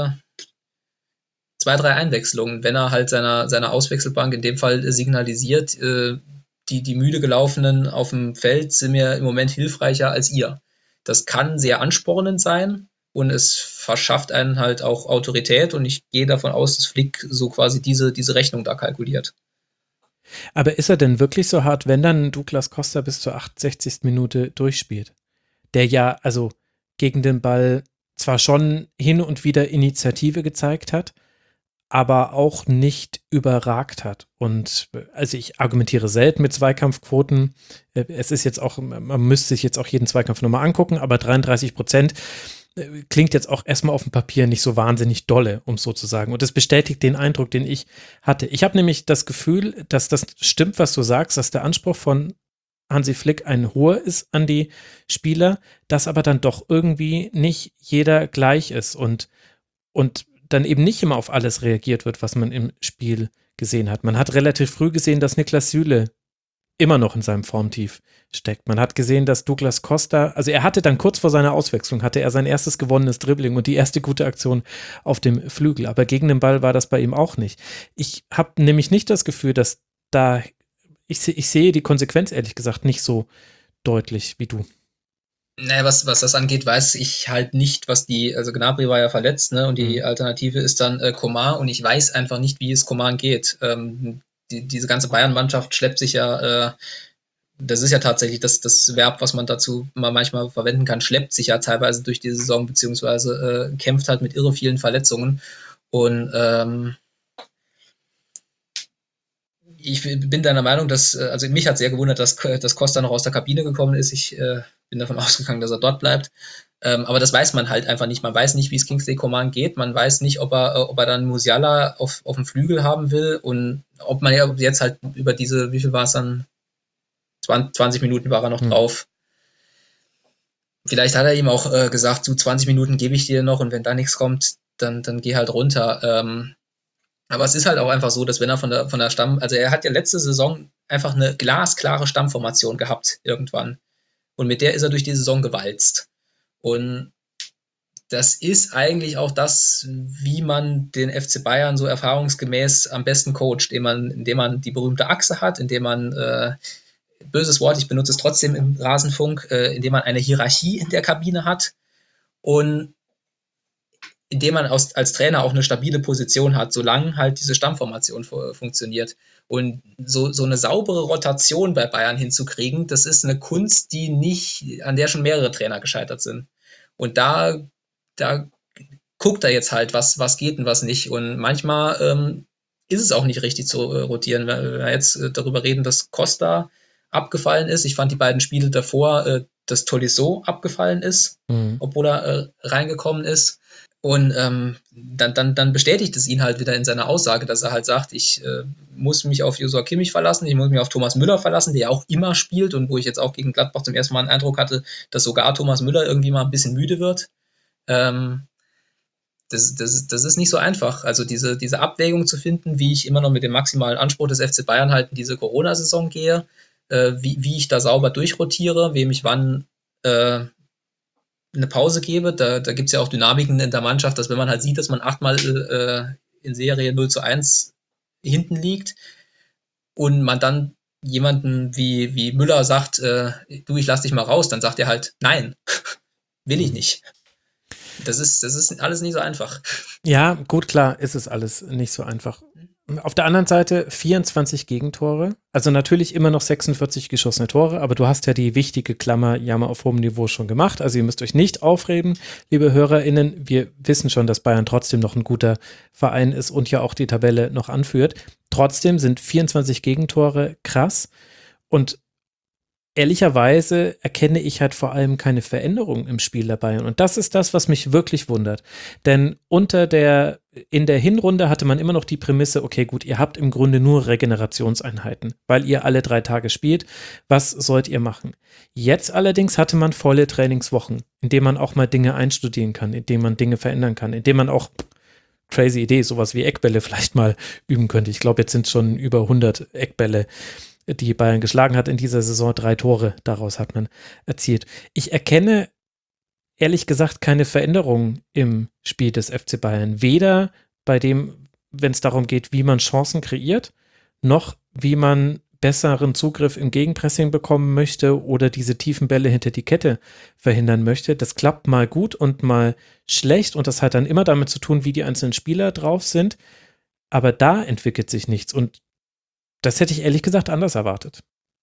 2, 3 Einwechslungen, wenn er halt seiner Auswechselbank in dem Fall signalisiert, die müde gelaufenen auf dem Feld sind mir im Moment hilfreicher als ihr. Das kann sehr anspornend sein und es verschafft einen halt auch Autorität und ich gehe davon aus, dass Flick so quasi diese Rechnung da kalkuliert. Aber ist er denn wirklich so hart, wenn dann Douglas Costa bis zur 68. Minute durchspielt? Der ja, also gegen den Ball zwar schon hin und wieder Initiative gezeigt hat, aber auch nicht überragt hat. Und also ich argumentiere selten mit Zweikampfquoten. Es ist jetzt auch, man müsste sich jetzt auch jeden Zweikampf nochmal angucken, aber 33% klingt jetzt auch erstmal auf dem Papier nicht so wahnsinnig dolle, um es so zu sagen. Und das bestätigt den Eindruck, den ich hatte. Ich habe nämlich das Gefühl, dass das stimmt, was du sagst, dass der Anspruch von Hansi Flick ein hoher ist an die Spieler, dass aber dann doch irgendwie nicht jeder gleich ist und dann eben nicht immer auf alles reagiert wird, was man im Spiel gesehen hat. Man hat relativ früh gesehen, dass Niklas Süle immer noch in seinem Formtief steckt. Man hat gesehen, dass Douglas Costa, also er hatte dann kurz vor seiner Auswechslung, hatte er sein erstes gewonnenes Dribbling und die erste gute Aktion auf dem Flügel, aber gegen den Ball war das bei ihm auch nicht. Ich habe nämlich nicht das Gefühl, dass da, ich sehe die Konsequenz ehrlich gesagt nicht so deutlich wie du. Naja, was das angeht, weiß ich halt nicht, also Gnabry war ja verletzt, ne, und die Alternative ist dann Coman und ich weiß einfach nicht, wie es Coman geht. Diese ganze Bayern-Mannschaft schleppt sich ja, das ist ja tatsächlich das Verb, was man dazu mal manchmal verwenden kann, schleppt sich ja teilweise durch die Saison, beziehungsweise kämpft halt mit irre vielen Verletzungen und ich bin deiner Meinung, also mich hat sehr gewundert, dass Costa noch aus der Kabine gekommen ist. Ich bin davon ausgegangen, dass er dort bleibt. Aber das weiß man halt einfach nicht. Man weiß nicht, wie es Kingsley Coman geht. Man weiß nicht, ob er dann Musiala auf dem Flügel haben will und ob man ja jetzt halt über diese, wie viel war es dann? 20 Minuten war er noch drauf. Vielleicht hat er ihm auch gesagt, so 20 Minuten gebe ich dir noch und wenn da nichts kommt, dann geh halt runter. Aber es ist halt auch einfach so, dass wenn er von der Stamm, also er hat ja letzte Saison einfach eine glasklare Stammformation gehabt irgendwann. Und mit der ist er durch die Saison gewalzt. Und das ist eigentlich auch das, wie man den FC Bayern so erfahrungsgemäß am besten coacht, indem man die berühmte Achse hat, indem man, böses Wort, ich benutze es trotzdem im Rasenfunk, indem man eine Hierarchie in der Kabine hat und indem man als Trainer auch eine stabile Position hat, solange halt diese Stammformation funktioniert. Und so eine saubere Rotation bei Bayern hinzukriegen, das ist eine Kunst, an der schon mehrere Trainer gescheitert sind. Und da guckt er jetzt halt, was geht und was nicht. Und manchmal ist es auch nicht richtig zu rotieren. Wenn wir jetzt darüber reden, dass Costa abgefallen ist. Ich fand die beiden Spiele davor, dass Tolisso abgefallen ist, obwohl er reingekommen ist. Und dann bestätigt es ihn halt wieder in seiner Aussage, dass er halt sagt, ich muss mich auf Joshua Kimmich verlassen, ich muss mich auf Thomas Müller verlassen, der ja auch immer spielt und wo ich jetzt auch gegen Gladbach zum ersten Mal einen Eindruck hatte, dass sogar Thomas Müller irgendwie mal ein bisschen müde wird. Das ist nicht so einfach. Also diese Abwägung zu finden, wie ich immer noch mit dem maximalen Anspruch des FC Bayern halt in diese Corona-Saison gehe, wie ich da sauber durchrotiere, wem ich wann eine Pause gebe. Da gibt es ja auch Dynamiken in der Mannschaft, dass wenn man halt sieht, dass man 8-mal in Serie 0-1 hinten liegt und man dann jemanden wie Müller sagt, du, ich lass dich mal raus, dann sagt er halt, nein, will ich nicht. Das ist alles nicht so einfach. Ja, gut, klar, ist es alles nicht so einfach. Auf der anderen Seite 24 Gegentore, also natürlich immer noch 46 geschossene Tore, aber du hast ja die wichtige Klammer Jammer auf hohem Niveau schon gemacht, also ihr müsst euch nicht aufregen, liebe HörerInnen, wir wissen schon, dass Bayern trotzdem noch ein guter Verein ist und ja auch die Tabelle noch anführt. Trotzdem sind 24 Gegentore krass und ehrlicherweise erkenne ich halt vor allem keine Veränderung im Spiel dabei. Und das ist das, was mich wirklich wundert. Denn in der Hinrunde hatte man immer noch die Prämisse, okay, gut, ihr habt im Grunde nur Regenerationseinheiten, weil ihr alle 3 Tage spielt. Was sollt ihr machen? Jetzt allerdings hatte man volle Trainingswochen, in denen man auch mal Dinge einstudieren kann, in denen man Dinge verändern kann, in denen man auch crazy Idee, sowas wie Eckbälle vielleicht mal üben könnte. Ich glaube, jetzt sind schon über 100 Eckbälle, die Bayern geschlagen hat in dieser Saison. 3 Tore daraus hat man erzielt. Ich erkenne ehrlich gesagt keine Veränderung im Spiel des FC Bayern. Weder bei dem, wenn es darum geht, wie man Chancen kreiert, noch wie man besseren Zugriff im Gegenpressing bekommen möchte oder diese tiefen Bälle hinter die Kette verhindern möchte. Das klappt mal gut und mal schlecht und das hat dann immer damit zu tun, wie die einzelnen Spieler drauf sind. Aber da entwickelt sich nichts und das hätte ich ehrlich gesagt anders erwartet.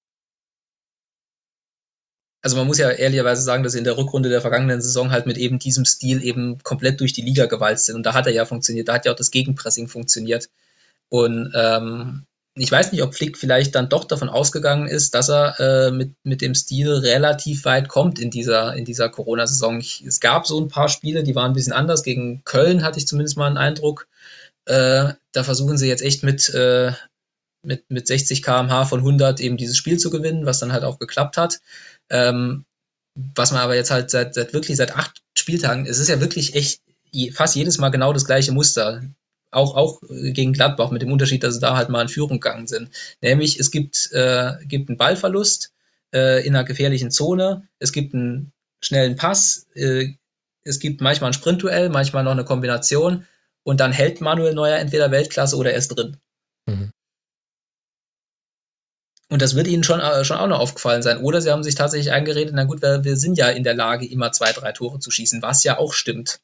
Also man muss ja ehrlicherweise sagen, dass sie in der Rückrunde der vergangenen Saison halt mit eben diesem Stil eben komplett durch die Liga gewalzt sind. Und da hat er ja funktioniert, da hat ja auch das Gegenpressing funktioniert. Und ich weiß nicht, ob Flick vielleicht dann doch davon ausgegangen ist, dass er mit dem Stil relativ weit kommt in dieser Corona-Saison. Es gab so ein paar Spiele, die waren ein bisschen anders. Gegen Köln hatte ich zumindest mal einen Eindruck. Da versuchen sie jetzt echt mit 60 km/h von 100 eben dieses Spiel zu gewinnen, was dann halt auch geklappt hat. Was man aber jetzt halt seit 8 Spieltagen, es ist ja wirklich echt fast jedes Mal genau das gleiche Muster. Auch gegen Gladbach, mit dem Unterschied, dass sie da halt mal in Führung gegangen sind. Nämlich, es gibt einen Ballverlust in einer gefährlichen Zone, es gibt einen schnellen Pass, es gibt manchmal ein Sprintduell, manchmal noch eine Kombination und dann hält Manuel Neuer entweder Weltklasse oder er ist drin. Mhm. Und das wird ihnen schon auch noch aufgefallen sein. Oder sie haben sich tatsächlich eingeredet, na gut, wir sind ja in der Lage, immer 2, 3 Tore zu schießen, was ja auch stimmt.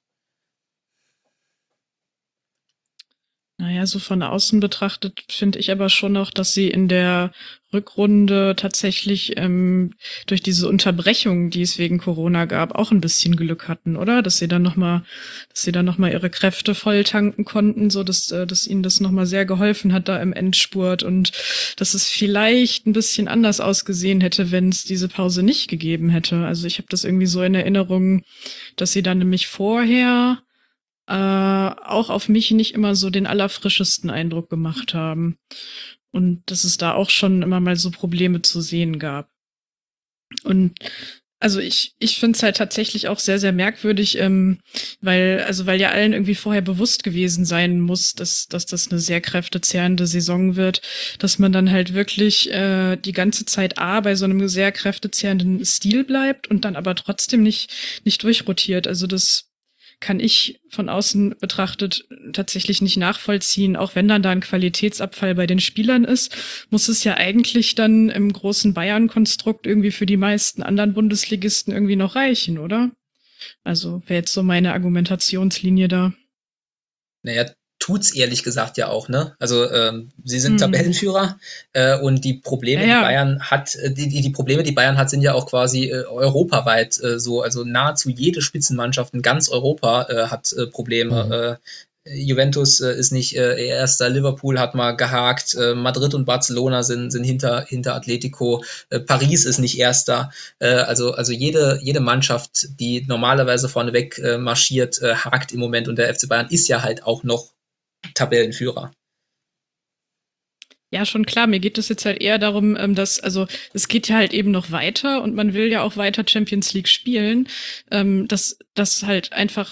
Naja, so von außen betrachtet finde ich aber schon noch, dass sie in der Rückrunde tatsächlich durch diese Unterbrechung, die es wegen Corona gab, auch ein bisschen Glück hatten, oder? Dass sie dann noch mal ihre Kräfte voll tanken konnten, so dass ihnen das noch mal sehr geholfen hat da im Endspurt und dass es vielleicht ein bisschen anders ausgesehen hätte, wenn es diese Pause nicht gegeben hätte. Also ich habe das irgendwie so in Erinnerung, dass sie dann nämlich vorher auch auf mich nicht immer so den allerfrischesten Eindruck gemacht haben. Und dass es da auch schon immer mal so Probleme zu sehen gab. Und also ich finde es halt tatsächlich auch sehr, sehr merkwürdig, weil ja allen irgendwie vorher bewusst gewesen sein muss, dass das eine sehr kräftezehrende Saison wird, dass man dann halt wirklich die ganze Zeit bei so einem sehr kräftezehrenden Stil bleibt und dann aber trotzdem nicht durchrotiert. Also das kann ich von außen betrachtet tatsächlich nicht nachvollziehen. Auch wenn dann da ein Qualitätsabfall bei den Spielern ist, muss es ja eigentlich dann im großen Bayern-Konstrukt irgendwie für die meisten anderen Bundesligisten irgendwie noch reichen, oder? Also wäre jetzt so meine Argumentationslinie da. Naja, tut's ehrlich gesagt ja auch, ne? Also sie sind Tabellenführer und die Probleme, die Bayern hat, die Probleme, die Bayern hat, sind ja auch quasi europaweit so. Also nahezu jede Spitzenmannschaft in ganz Europa hat Probleme. Juventus ist nicht erster, Liverpool hat mal gehakt, Madrid und Barcelona sind hinter Atletico, Paris ist nicht erster. Also jede Mannschaft, die normalerweise vorneweg marschiert, hakt im Moment und der FC Bayern ist ja halt auch noch Tabellenführer. Ja, schon klar. Mir geht es jetzt halt eher darum, es geht ja halt eben noch weiter und man will ja auch weiter Champions League spielen. Dass halt einfach,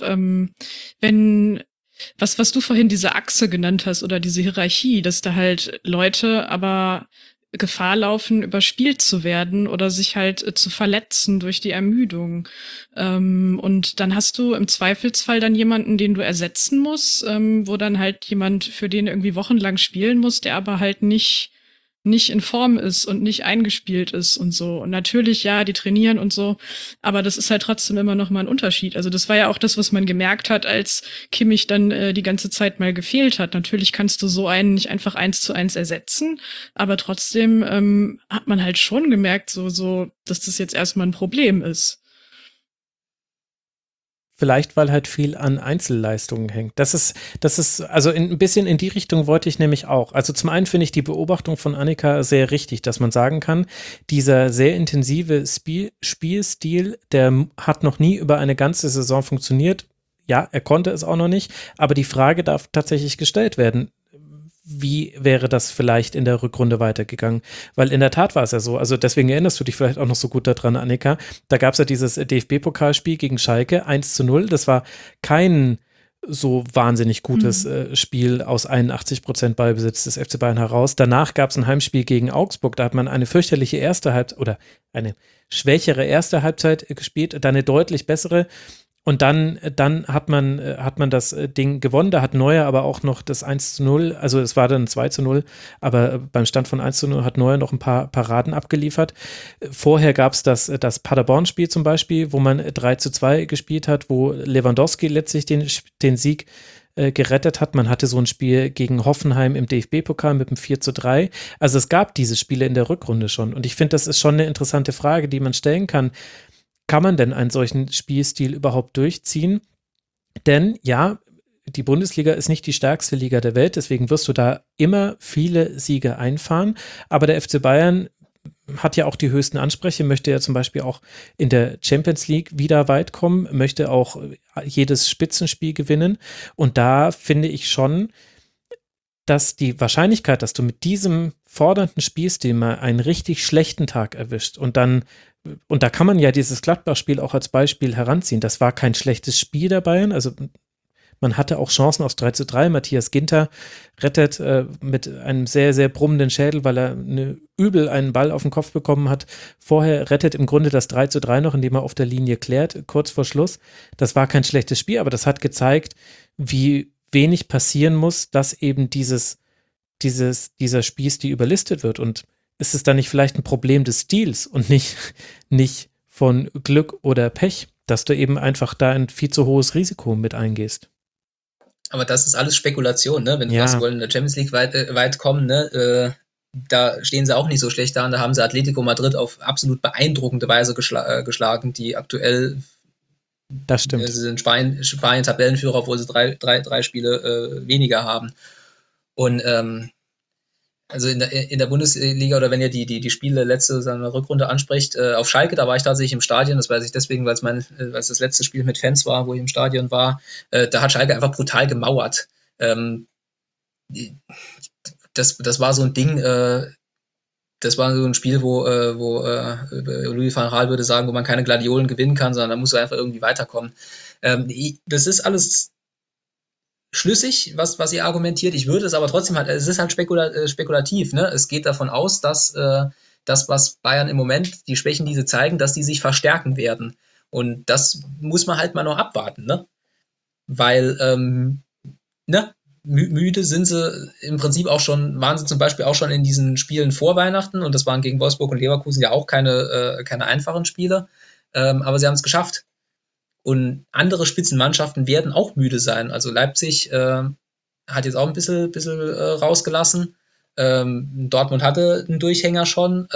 was du vorhin diese Achse genannt hast oder diese Hierarchie, dass da halt Leute aber Gefahr laufen, überspielt zu werden oder sich halt zu verletzen durch die Ermüdung. Und dann hast du im Zweifelsfall dann jemanden, den du ersetzen musst, wo dann halt jemand für den irgendwie wochenlang spielen muss, der aber halt nicht in Form ist und nicht eingespielt ist und so. Und natürlich, ja, die trainieren und so, aber das ist halt trotzdem immer noch mal ein Unterschied. Also das war ja auch das, was man gemerkt hat, als Kimmich dann die ganze Zeit mal gefehlt hat. Natürlich kannst du so einen nicht einfach 1:1 ersetzen, aber trotzdem hat man halt schon gemerkt, so, dass das jetzt erstmal ein Problem ist. Vielleicht, weil halt viel an Einzelleistungen hängt. Das ist, also ein bisschen in die Richtung wollte ich nämlich auch. Also zum einen finde ich die Beobachtung von Annika sehr richtig, dass man sagen kann, dieser sehr intensive Spielstil, der hat noch nie über eine ganze Saison funktioniert. Ja, er konnte es auch noch nicht, aber die Frage darf tatsächlich gestellt werden. Wie wäre das vielleicht in der Rückrunde weitergegangen? Weil in der Tat war es ja so, also deswegen erinnerst du dich vielleicht auch noch so gut daran, Annika, da gab es ja dieses DFB-Pokalspiel gegen Schalke, 1:0, das war kein so wahnsinnig gutes Spiel aus 81% Ballbesitz des FC Bayern heraus. Danach gab es ein Heimspiel gegen Augsburg, da hat man eine fürchterliche erste Halbzeit oder eine schwächere erste Halbzeit gespielt, dann eine deutlich bessere. Und dann hat man das Ding gewonnen, da hat Neuer aber auch noch das 1:0, also es war dann 2:0, aber beim Stand von 1:0 hat Neuer noch ein paar Paraden abgeliefert. Vorher gab es das Paderborn-Spiel zum Beispiel, wo man 3:2 gespielt hat, wo Lewandowski letztlich den Sieg gerettet hat. Man hatte so ein Spiel gegen Hoffenheim im DFB-Pokal mit einem 4:3. Also es gab diese Spiele in der Rückrunde schon. Und ich finde, das ist schon eine interessante Frage, die man stellen kann. Kann man denn einen solchen Spielstil überhaupt durchziehen? Denn ja, die Bundesliga ist nicht die stärkste Liga der Welt, deswegen wirst du da immer viele Siege einfahren. Aber der FC Bayern hat ja auch die höchsten Ansprüche, möchte ja zum Beispiel auch in der Champions League wieder weit kommen, möchte auch jedes Spitzenspiel gewinnen. Und da finde ich schon, dass die Wahrscheinlichkeit, dass du mit diesem fordernden Spielstil mal einen richtig schlechten Tag erwischt und da kann man ja dieses Gladbach-Spiel auch als Beispiel heranziehen. Das war kein schlechtes Spiel der Bayern, also man hatte auch Chancen aufs 3:3. Matthias Ginter rettet mit einem sehr, sehr brummenden Schädel, weil er übel einen Ball auf den Kopf bekommen hat. Vorher rettet im Grunde das 3:3 noch, indem er auf der Linie klärt, kurz vor Schluss. Das war kein schlechtes Spiel, aber das hat gezeigt, wie wenig passieren muss, dass eben dieser Spielstil überlistet wird. Und ist es dann nicht vielleicht ein Problem des Stils und nicht von Glück oder Pech, dass du eben einfach da ein viel zu hohes Risiko mit eingehst? Aber das ist alles Spekulation, ne? Wenn du Ja. sagst, sie wollen in der Champions League weit kommen, ne? Da stehen sie auch nicht so schlecht da. Und da haben sie Atletico Madrid auf absolut beeindruckende Weise geschlagen, die aktuell Das stimmt. sie sind Spanien Tabellenführer, obwohl sie drei Spiele weniger haben. Und also in der Bundesliga oder wenn ihr die Spiele letzte seiner Rückrunde anspricht, auf Schalke, da war ich tatsächlich im Stadion, das weiß ich deswegen, weil es das letzte Spiel mit Fans war, wo ich im Stadion war, da hat Schalke einfach brutal gemauert. Das war so ein Ding, das war so ein Spiel, wo Louis van Gaal würde sagen, wo man keine Gladiolen gewinnen kann, sondern da muss er einfach irgendwie weiterkommen. Das ist alles schlüssig, was ihr argumentiert. Ich würde es aber trotzdem halt, es ist halt spekulativ. Ne? Es geht davon aus, dass das, was Bayern im Moment, die Schwächen, die sie zeigen, dass die sich verstärken werden. Und das muss man halt mal noch abwarten. Ne? Weil müde sind sie im Prinzip auch schon, waren sie zum Beispiel auch schon in diesen Spielen vor Weihnachten und das waren gegen Wolfsburg und Leverkusen ja auch keine einfachen Spiele. Aber sie haben es geschafft. Und andere Spitzenmannschaften werden auch müde sein. Also Leipzig hat jetzt auch ein bisschen rausgelassen. Dortmund hatte einen Durchhänger schon.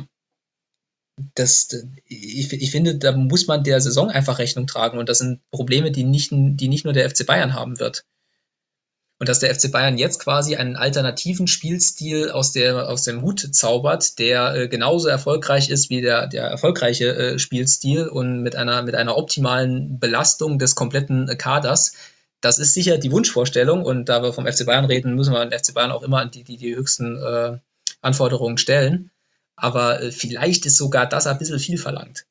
Ich finde, da muss man der Saison einfach Rechnung tragen. Und das sind Probleme, die nicht nur der FC Bayern haben wird. Und dass der FC Bayern jetzt quasi einen alternativen Spielstil aus dem Hut zaubert, der genauso erfolgreich ist wie der erfolgreiche Spielstil und mit einer optimalen Belastung des kompletten Kaders. Das ist sicher die Wunschvorstellung und da wir vom FC Bayern reden, müssen wir den FC Bayern auch immer an die höchsten Anforderungen stellen. Aber vielleicht ist sogar das ein bisschen viel verlangt.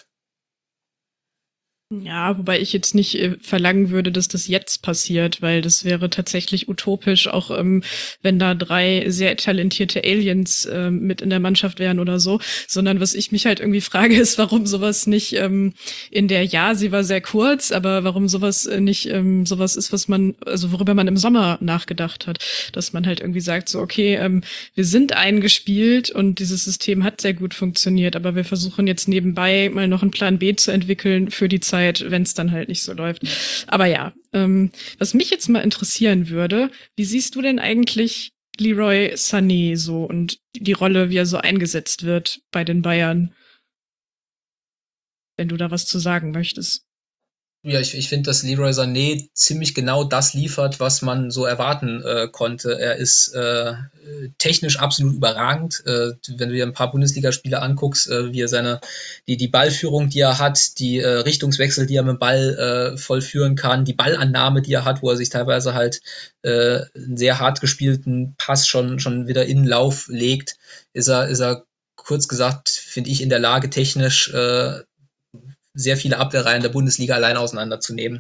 Ja, wobei ich jetzt nicht verlangen würde, dass das jetzt passiert, weil das wäre tatsächlich utopisch, auch wenn da 3 sehr talentierte Aliens mit in der Mannschaft wären oder so, sondern was ich mich halt irgendwie frage, ist, warum sowas nicht sie war sehr kurz, aber warum sowas nicht sowas ist, worüber man im Sommer nachgedacht hat, dass man halt irgendwie sagt, so okay, wir sind eingespielt und dieses System hat sehr gut funktioniert, aber wir versuchen jetzt nebenbei mal noch einen Plan B zu entwickeln für die Zeit, wenn es dann halt nicht so läuft. Aber ja, was mich jetzt mal interessieren würde, wie siehst du denn eigentlich Leroy Sané so und die Rolle, wie er so eingesetzt wird bei den Bayern? Wenn du da was zu sagen möchtest. Ja, ich finde, dass Leroy Sané ziemlich genau das liefert, was man so erwarten konnte. Er ist technisch absolut überragend. Wenn du dir ein paar Bundesligaspiele anguckst, wie er die Ballführung, die er hat, die Richtungswechsel, die er mit dem Ball vollführen kann, die Ballannahme, die er hat, wo er sich teilweise halt einen sehr hart gespielten Pass schon wieder in den Lauf legt, ist er kurz gesagt, finde ich, in der Lage, technisch sehr viele Abwehrreihen der Bundesliga allein auseinanderzunehmen.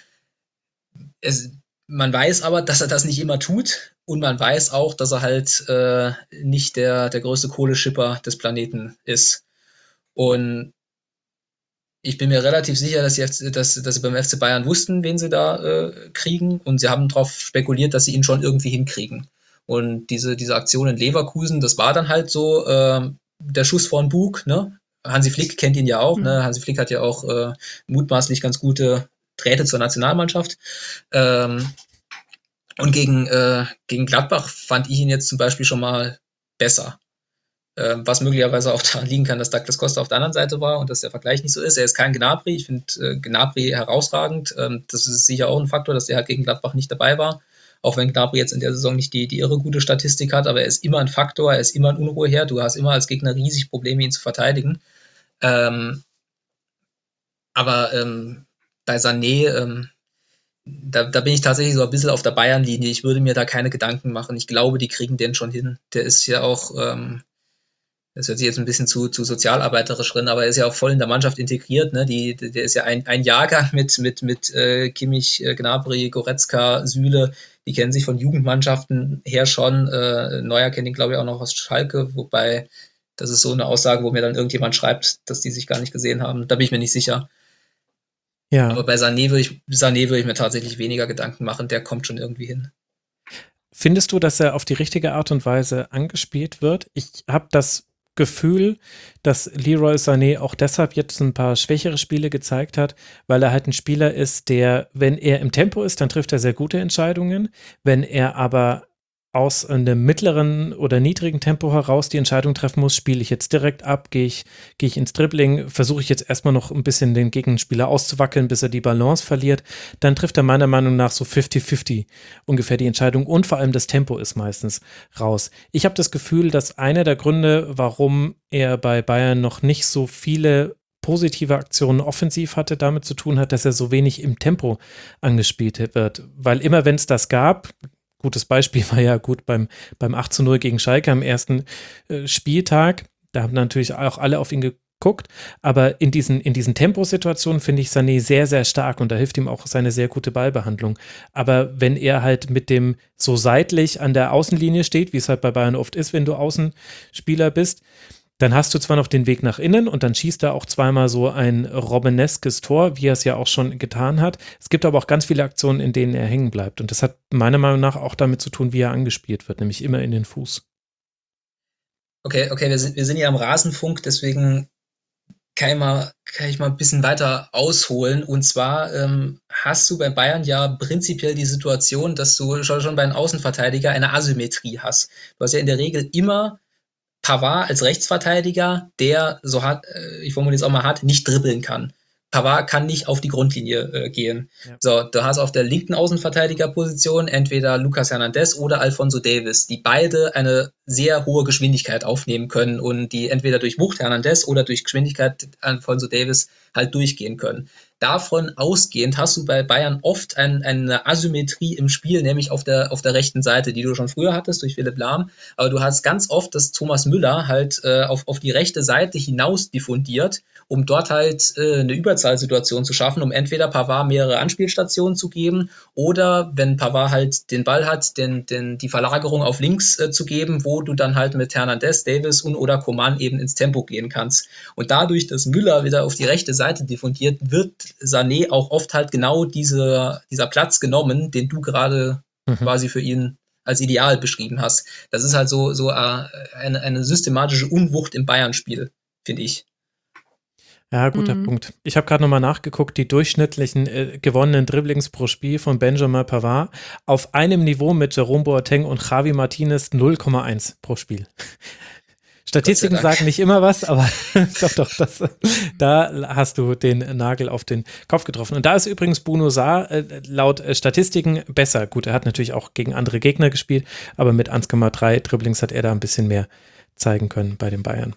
Man weiß aber, dass er das nicht immer tut, und man weiß auch, dass er halt nicht der größte Kohleschipper des Planeten ist. Und ich bin mir relativ sicher, dass sie beim FC Bayern wussten, wen sie da kriegen, und sie haben darauf spekuliert, dass sie ihn schon irgendwie hinkriegen. Und diese Aktion in Leverkusen, das war dann halt so der Schuss vor den Bug, ne? Hansi Flick kennt ihn ja auch, ne? Hansi Flick hat ja auch mutmaßlich ganz gute Drähte zur Nationalmannschaft. Und gegen Gladbach fand ich ihn jetzt zum Beispiel schon mal besser. Was möglicherweise auch daran liegen kann, dass Douglas Costa auf der anderen Seite war und dass der Vergleich nicht so ist. Er ist kein Gnabry. Ich finde Gnabry herausragend. Das ist sicher auch ein Faktor, dass der halt gegen Gladbach nicht dabei war. Auch wenn Gnabry jetzt in der Saison nicht die irre gute Statistik hat, aber er ist immer ein Faktor, er ist immer ein Unruheherd. Du hast immer als Gegner riesig Probleme, ihn zu verteidigen. Aber bei Sané, da bin ich tatsächlich so ein bisschen auf der Bayern-Linie. Ich würde mir da keine Gedanken machen. Ich glaube, die kriegen den schon hin. Der ist ja auch, das hört sich jetzt ein bisschen zu sozialarbeiterisch drin, aber er ist ja auch voll in der Mannschaft integriert. Ne? Der ist ja ein Jahrgang mit Kimmich, Gnabry, Goretzka, Süle. Die kennen sich von Jugendmannschaften her schon. Neuer kennt ihn, glaube ich, auch noch aus Schalke, wobei das ist so eine Aussage, wo mir dann irgendjemand schreibt, dass die sich gar nicht gesehen haben. Da bin ich mir nicht sicher. Ja. Aber bei Sané würde ich mir tatsächlich weniger Gedanken machen. Der kommt schon irgendwie hin. Findest du, dass er auf die richtige Art und Weise angespielt wird? Ich habe das Gefühl, dass Leroy Sané auch deshalb jetzt ein paar schwächere Spiele gezeigt hat, weil er halt ein Spieler ist, der, wenn er im Tempo ist, dann trifft er sehr gute Entscheidungen. Wenn er aber aus einem mittleren oder niedrigen Tempo heraus die Entscheidung treffen muss, spiele ich jetzt direkt ab, gehe ich ins Dribbling, versuche ich jetzt erstmal noch ein bisschen den Gegenspieler auszuwackeln, bis er die Balance verliert, dann trifft er meiner Meinung nach so 50-50 ungefähr die Entscheidung, und vor allem das Tempo ist meistens raus. Ich habe das Gefühl, dass einer der Gründe, warum er bei Bayern noch nicht so viele positive Aktionen offensiv hatte, damit zu tun hat, dass er so wenig im Tempo angespielt wird, weil immer wenn es das gab, gutes Beispiel war ja gut beim 8:0 gegen Schalke am ersten Spieltag. Da haben natürlich auch alle auf ihn geguckt. Aber in diesen Temposituationen finde ich Sané sehr, sehr stark, und da hilft ihm auch seine sehr gute Ballbehandlung. Aber wenn er halt mit dem so seitlich an der Außenlinie steht, wie es halt bei Bayern oft ist, wenn du Außenspieler bist, dann hast du zwar noch den Weg nach innen und dann schießt er auch zweimal so ein robbeneskes Tor, wie er es ja auch schon getan hat. Es gibt aber auch ganz viele Aktionen, in denen er hängen bleibt. Und das hat meiner Meinung nach auch damit zu tun, wie er angespielt wird, nämlich immer in den Fuß. Okay, wir sind hier am Rasenfunk, deswegen kann ich mal ein bisschen weiter ausholen. Und zwar hast du bei Bayern ja prinzipiell die Situation, dass du schon bei einem Außenverteidiger eine Asymmetrie hast. Du hast ja in der Regel immer Pavard als Rechtsverteidiger, der so hart, ich formuliere es auch mal hart, nicht dribbeln kann. Pavard kann nicht auf die Grundlinie gehen. Ja. So, du hast auf der linken Außenverteidigerposition entweder Lucas Hernandez oder Alphonso Davies, die beide eine sehr hohe Geschwindigkeit aufnehmen können und die entweder durch Wucht Hernandez oder durch Geschwindigkeit Alphonso Davies halt durchgehen können. Davon ausgehend hast du bei Bayern oft eine Asymmetrie im Spiel, nämlich auf der rechten Seite, die du schon früher hattest durch Philipp Lahm. Aber du hast ganz oft, dass Thomas Müller halt auf die rechte Seite hinaus diffundiert, um dort halt eine Überzahlsituation zu schaffen, um entweder Pavard mehrere Anspielstationen zu geben oder, wenn Pavard halt den Ball hat, die Verlagerung auf links zu geben, wo du dann halt mit Hernandez, Davies oder Coman eben ins Tempo gehen kannst. Und dadurch, dass Müller wieder auf die rechte Seite diffundiert, wird Sané auch oft halt genau dieser Platz genommen, den du gerade quasi für ihn als ideal beschrieben hast. Das ist halt so eine systematische Unwucht im Bayern-Spiel, finde ich. Ja, guter Punkt. Ich habe gerade nochmal nachgeguckt, die durchschnittlichen gewonnenen Dribblings pro Spiel von Benjamin Pavard auf einem Niveau mit Jerome Boateng und Javi Martinez 0,1 pro Spiel. Statistiken Gott sei Dank. sagen nicht immer was, aber doch, da hast du den Nagel auf den Kopf getroffen. Und da ist übrigens Bruno Sarr laut Statistiken besser. Gut, er hat natürlich auch gegen andere Gegner gespielt, aber mit 1,3 Dribblings hat er da ein bisschen mehr zeigen können bei den Bayern.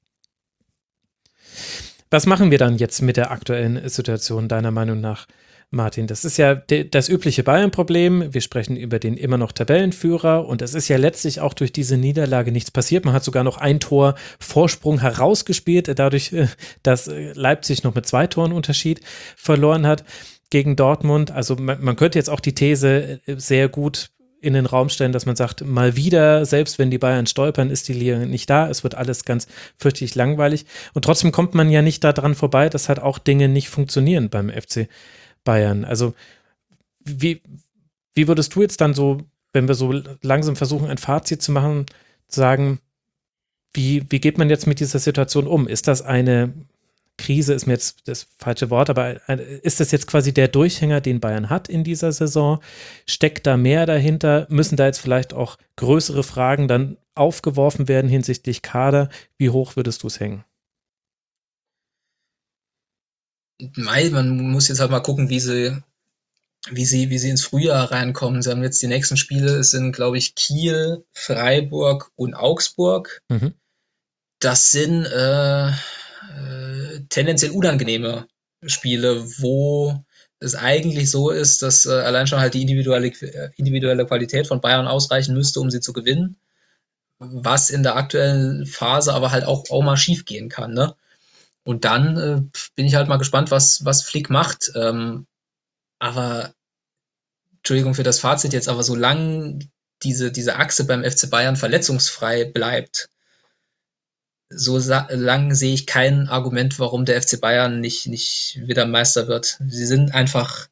Was machen wir dann jetzt mit der aktuellen Situation, deiner Meinung nach, Martin? Das ist ja das übliche Bayern-Problem. Wir sprechen über den immer noch Tabellenführer und es ist ja letztlich auch durch diese Niederlage nichts passiert. Man hat sogar noch ein Tor Vorsprung herausgespielt, dadurch, dass Leipzig noch mit 2 Toren Unterschied verloren hat gegen Dortmund. Also man könnte jetzt auch die These sehr gut in den Raum stellen, dass man sagt, mal wieder, selbst wenn die Bayern stolpern, ist die Liga nicht da. Es wird alles ganz fürchterlich langweilig. Und trotzdem kommt man ja nicht daran vorbei, dass halt auch Dinge nicht funktionieren beim FC Bayern. Also wie würdest du jetzt dann so, wenn wir so langsam versuchen, ein Fazit zu machen, sagen, wie geht man jetzt mit dieser Situation um? Ist das eine Krise, ist mir jetzt das falsche Wort, aber ist das jetzt quasi der Durchhänger, den Bayern hat in dieser Saison? Steckt da mehr dahinter? Müssen da jetzt vielleicht auch größere Fragen dann aufgeworfen werden hinsichtlich Kader? Wie hoch würdest du es hängen? Man muss jetzt halt mal gucken, wie sie ins Frühjahr reinkommen. Sie haben jetzt die nächsten Spiele, es sind, glaube ich, Kiel, Freiburg und Augsburg. Mhm. Das sind tendenziell unangenehme Spiele, wo es eigentlich so ist, dass allein schon halt die individuelle Qualität von Bayern ausreichen müsste, um sie zu gewinnen, was in der aktuellen Phase aber halt auch mal schief gehen kann, ne? Und dann bin ich halt mal gespannt, was Flick macht. Aber, Entschuldigung für das Fazit jetzt, aber solange diese Achse beim FC Bayern verletzungsfrei bleibt, so lang sehe ich kein Argument, warum der FC Bayern nicht wieder Meister wird. Sie sind einfach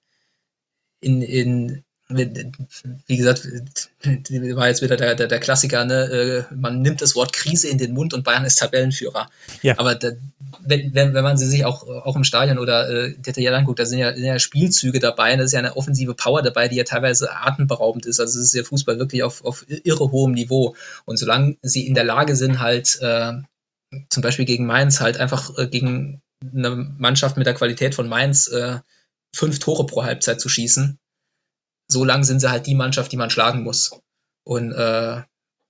wie gesagt, war jetzt wieder der Klassiker, ne? Man nimmt das Wort Krise in den Mund und Bayern ist Tabellenführer. Ja. Aber wenn man sie sich auch im Stadion oder detailliert anguckt, da sind ja Spielzüge dabei, da ist ja eine offensive Power dabei, die ja teilweise atemberaubend ist. Also es ist ja Fußball wirklich auf irre hohem Niveau. Und solange sie in der Lage sind, halt zum Beispiel gegen Mainz halt einfach gegen eine Mannschaft mit der Qualität von Mainz 5 Tore pro Halbzeit zu schießen, so lang sind sie halt die Mannschaft, die man schlagen muss. Und da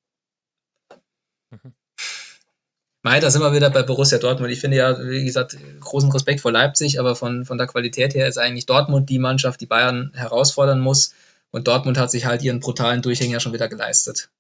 sind wir wieder bei Borussia Dortmund. Ich finde ja, wie gesagt, großen Respekt vor Leipzig, aber von der Qualität her ist eigentlich Dortmund die Mannschaft, die Bayern herausfordern muss. Und Dortmund hat sich halt ihren brutalen Durchhänger schon wieder geleistet.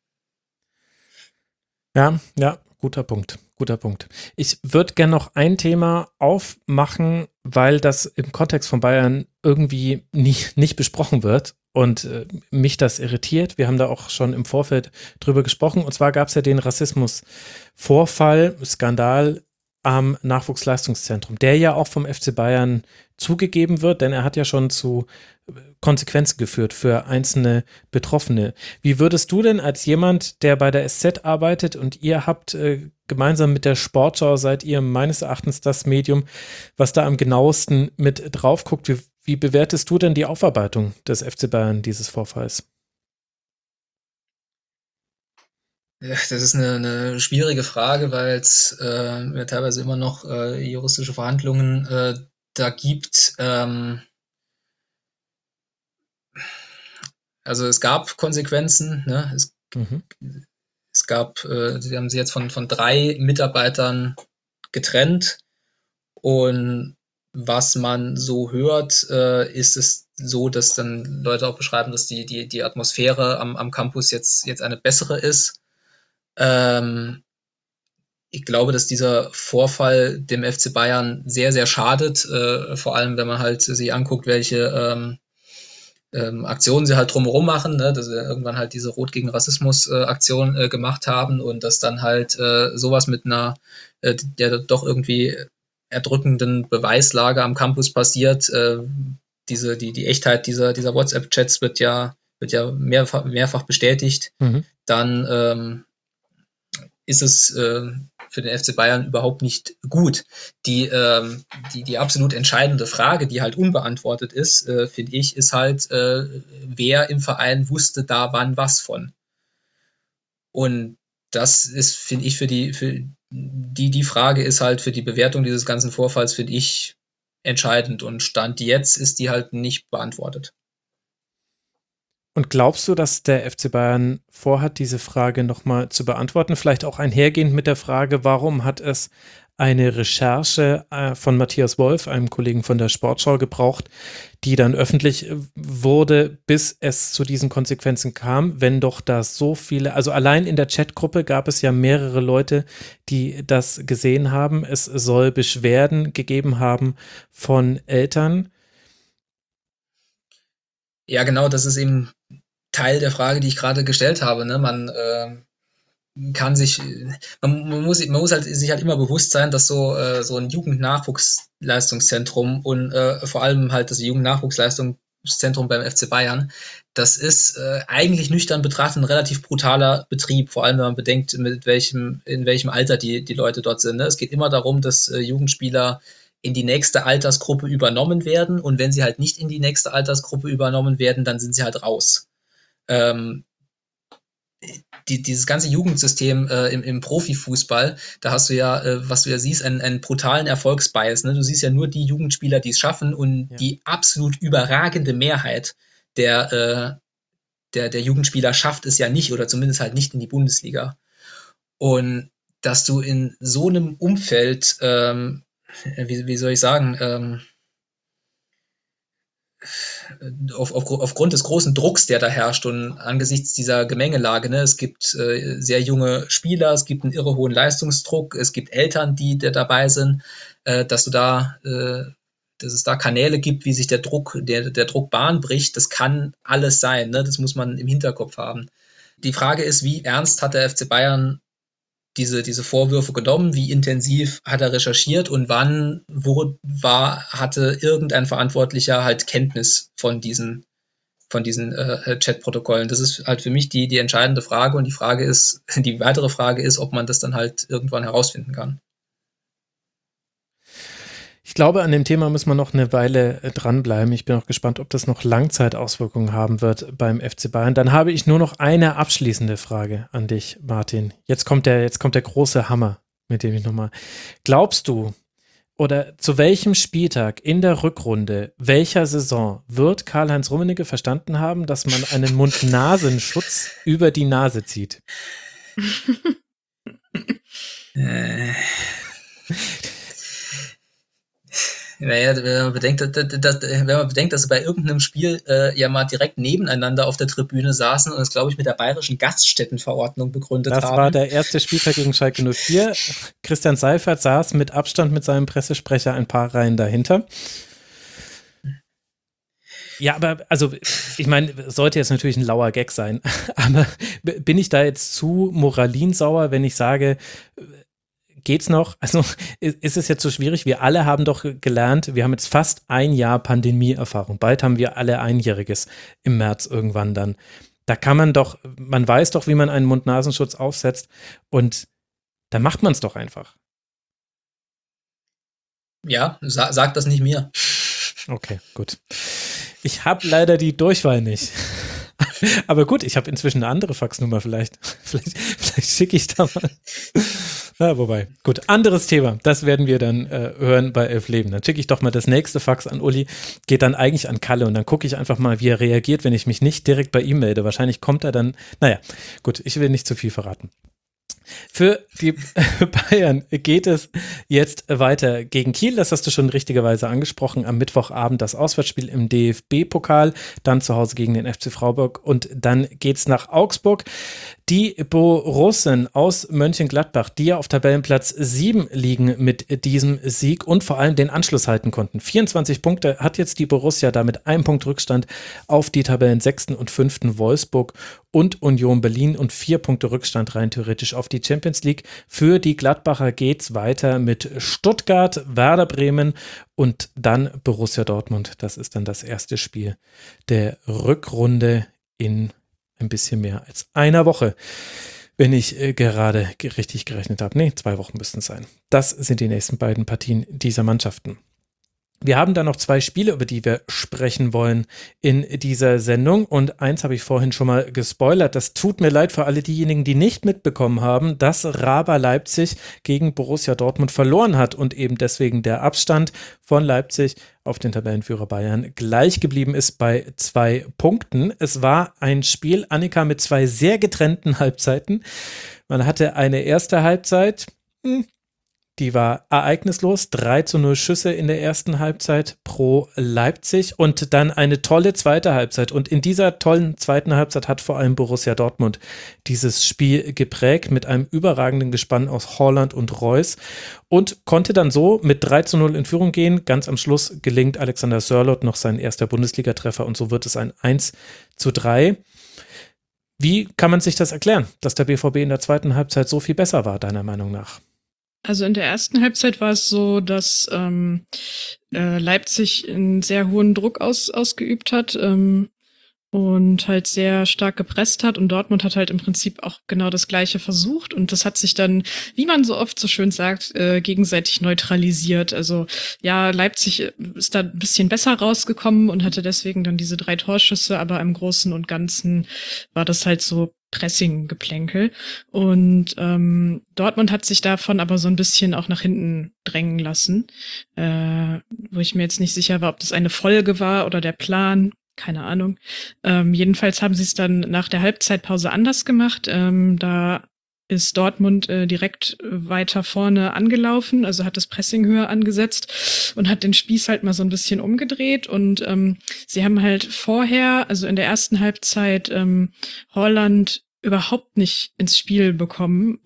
Ja, guter Punkt. Ich würde gerne noch ein Thema aufmachen, weil das im Kontext von Bayern irgendwie nicht besprochen wird und mich das irritiert. Wir haben da auch schon im Vorfeld drüber gesprochen. Und zwar gab es ja den Rassismusvorfall, Skandal am Nachwuchsleistungszentrum, der ja auch vom FC Bayern zugegeben wird, denn er hat ja schon zu Konsequenzen geführt für einzelne Betroffene. Wie würdest du denn als jemand, der bei der SZ arbeitet und ihr habt gemeinsam mit der Sportschau, seid ihr meines Erachtens das Medium, was da am genauesten mit drauf guckt, wie bewertest du denn die Aufarbeitung des FC Bayern dieses Vorfalls? Ja, das ist eine schwierige Frage, weil es teilweise immer noch juristische Verhandlungen da gibt. Also es gab Konsequenzen, ne? Es gab, sie haben sie jetzt von 3 Mitarbeitern getrennt und was man so hört, ist es so, dass dann Leute auch beschreiben, dass die Atmosphäre am Campus jetzt eine bessere ist. Ich glaube, dass dieser Vorfall dem FC Bayern sehr, sehr schadet, vor allem wenn man halt sich anguckt, welche Aktionen sie halt drumherum machen, ne? Dass sie irgendwann halt diese Rot gegen Rassismus Aktion gemacht haben und dass dann halt sowas mit einer der doch irgendwie erdrückenden Beweislage am Campus passiert. Die Echtheit dieser WhatsApp-Chats wird ja mehrfach bestätigt. Dann ist es für den FC Bayern überhaupt nicht gut. Die absolut entscheidende Frage, die halt unbeantwortet ist, finde ich, ist halt, wer im Verein wusste da wann was von. Und das ist, finde ich, für die Frage ist halt für die Bewertung dieses ganzen Vorfalls, finde ich, entscheidend. Und Stand jetzt ist die halt nicht beantwortet. Und glaubst du, dass der FC Bayern vorhat, diese Frage nochmal zu beantworten? Vielleicht auch einhergehend mit der Frage, warum hat es eine Recherche von Matthias Wolf, einem Kollegen von der Sportschau, gebraucht, die dann öffentlich wurde, bis es zu diesen Konsequenzen kam, wenn doch da so viele, also allein in der Chatgruppe gab es ja mehrere Leute, die das gesehen haben. Es soll Beschwerden gegeben haben von Eltern. Ja, genau, das ist eben Teil der Frage, die ich gerade gestellt habe. Ne? Man muss halt sich halt immer bewusst sein, dass so ein Jugendnachwuchsleistungszentrum und vor allem halt das Jugendnachwuchsleistungszentrum beim FC Bayern, das ist eigentlich nüchtern betrachtet ein relativ brutaler Betrieb, vor allem wenn man bedenkt, in welchem Alter die Leute dort sind. Ne? Es geht immer darum, dass Jugendspieler in die nächste Altersgruppe übernommen werden, und wenn sie halt nicht in die nächste Altersgruppe übernommen werden, dann sind sie halt raus. Dieses ganze Jugendsystem im Profifußball, da hast du ja, was du ja siehst, einen brutalen Erfolgsbias. Ne? Du siehst ja nur die Jugendspieler, die es schaffen, und die absolut überragende Mehrheit der Jugendspieler schafft es ja nicht, oder zumindest halt nicht in die Bundesliga. Und dass du in so einem Umfeld, wie soll ich sagen, aufgrund des großen Drucks, der da herrscht, und angesichts dieser Gemengelage, ne, es gibt sehr junge Spieler, es gibt einen irre hohen Leistungsdruck, es gibt Eltern, die dabei sind, dass es da Kanäle gibt, wie sich der Druck Bahn bricht, das kann alles sein, ne? Das muss man im Hinterkopf haben. Die Frage ist, wie ernst hat der FC Bayern diese Vorwürfe genommen, wie intensiv hat er recherchiert, und wann hatte irgendein Verantwortlicher halt Kenntnis von diesen Chatprotokollen. Das ist halt für mich die entscheidende Frage, und die weitere Frage ist, ob man das dann halt irgendwann herausfinden kann. Ich glaube, an dem Thema muss man noch eine Weile dranbleiben. Ich bin auch gespannt, ob das noch Langzeitauswirkungen haben wird beim FC Bayern. Dann habe ich nur noch eine abschließende Frage an dich, Martin. Jetzt kommt der große Hammer, mit dem ich nochmal. Glaubst du, oder zu welchem Spieltag in der Rückrunde welcher Saison wird Karl-Heinz Rummenigge verstanden haben, dass man einen Mund-Nasenschutz über die Nase zieht? Naja, wenn man bedenkt, dass sie bei irgendeinem Spiel ja mal direkt nebeneinander auf der Tribüne saßen und es, glaube ich, mit der bayerischen Gaststättenverordnung begründet haben. Das war der erste Spieltag gegen Schalke 04. Christian Seifert saß mit Abstand mit seinem Pressesprecher ein paar Reihen dahinter. Ja, aber also, ich meine, sollte jetzt natürlich ein lauer Gag sein, aber bin ich da jetzt zu moralinsauer, wenn ich sage, geht's noch? Also ist es jetzt so schwierig? Wir alle haben doch gelernt, wir haben jetzt fast ein Jahr Pandemie-Erfahrung. Bald haben wir alle Einjähriges im März irgendwann dann. Da kann man weiß doch, wie man einen Mund-Nasenschutz aufsetzt, und da macht man es doch einfach. Ja, sag das nicht mir. Okay, gut. Ich habe leider die Durchwahl nicht. Aber gut, ich habe inzwischen eine andere Faxnummer vielleicht. Vielleicht schicke ich da mal. Ja, wobei, gut, anderes Thema. Das werden wir dann hören bei 11 Leben. Dann schicke ich doch mal das nächste Fax an Uli. Geht dann eigentlich an Kalle, und dann gucke ich einfach mal, wie er reagiert, wenn ich mich nicht direkt bei ihm melde. Wahrscheinlich kommt er dann, naja, gut, ich will nicht zu viel verraten. Für die Bayern geht es jetzt weiter gegen Kiel. Das hast du schon richtigerweise angesprochen. Am Mittwochabend das Auswärtsspiel im DFB-Pokal, dann zu Hause gegen den FC Freiburg, und dann geht's nach Augsburg. Die Borussen aus Mönchengladbach, die ja auf Tabellenplatz 7 liegen mit diesem Sieg und vor allem den Anschluss halten konnten. 24 Punkte hat jetzt die Borussia, damit 1 Punkt Rückstand auf die Tabellen 6. und 5. Wolfsburg und Union Berlin und 4 Punkte Rückstand rein theoretisch auf die Champions League. Für die Gladbacher geht's weiter mit Stuttgart, Werder Bremen und dann Borussia Dortmund. Das ist dann das erste Spiel der Rückrunde in ein bisschen mehr als einer Woche, wenn ich gerade richtig gerechnet habe. Nee, 2 Wochen müssten es sein. Das sind die nächsten beiden Partien dieser Mannschaften. Wir haben da noch 2 Spiele, über die wir sprechen wollen in dieser Sendung. Und eins habe ich vorhin schon mal gespoilert. Das tut mir leid für alle diejenigen, die nicht mitbekommen haben, dass RB Leipzig gegen Borussia Dortmund verloren hat und eben deswegen der Abstand von Leipzig auf den Tabellenführer Bayern gleich geblieben ist bei 2 Punkten. Es war ein Spiel, Annika, mit 2 sehr getrennten Halbzeiten. Man hatte eine erste Halbzeit, die war ereignislos, 3:0 Schüsse in der ersten Halbzeit pro Leipzig und dann eine tolle zweite Halbzeit. Und in dieser tollen zweiten Halbzeit hat vor allem Borussia Dortmund dieses Spiel geprägt mit einem überragenden Gespann aus Haaland und Reus und konnte dann so mit 3:0 in Führung gehen. Ganz am Schluss gelingt Alexander Sørloth noch sein erster Bundesligatreffer und so wird es ein 1:3. Wie kann man sich das erklären, dass der BVB in der zweiten Halbzeit so viel besser war, deiner Meinung nach? Also in der ersten Halbzeit war es so, dass Leipzig einen sehr hohen Druck ausgeübt hat und halt sehr stark gepresst hat und Dortmund hat halt im Prinzip auch genau das Gleiche versucht und das hat sich dann, wie man so oft so schön sagt, gegenseitig neutralisiert. Also ja, Leipzig ist da ein bisschen besser rausgekommen und hatte deswegen dann diese 3 Torschüsse, aber im Großen und Ganzen war das halt so Pressing-Geplänkel. Und Dortmund hat sich davon aber so ein bisschen auch nach hinten drängen lassen, wo ich mir jetzt nicht sicher war, ob das eine Folge war oder der Plan. Keine Ahnung. Jedenfalls haben sie es dann nach der Halbzeitpause anders gemacht. Da ist Dortmund direkt weiter vorne angelaufen, also hat das Pressing höher angesetzt und hat den Spieß halt mal so ein bisschen umgedreht. Und sie haben halt vorher, also in der ersten Halbzeit, Haaland überhaupt nicht ins Spiel bekommen,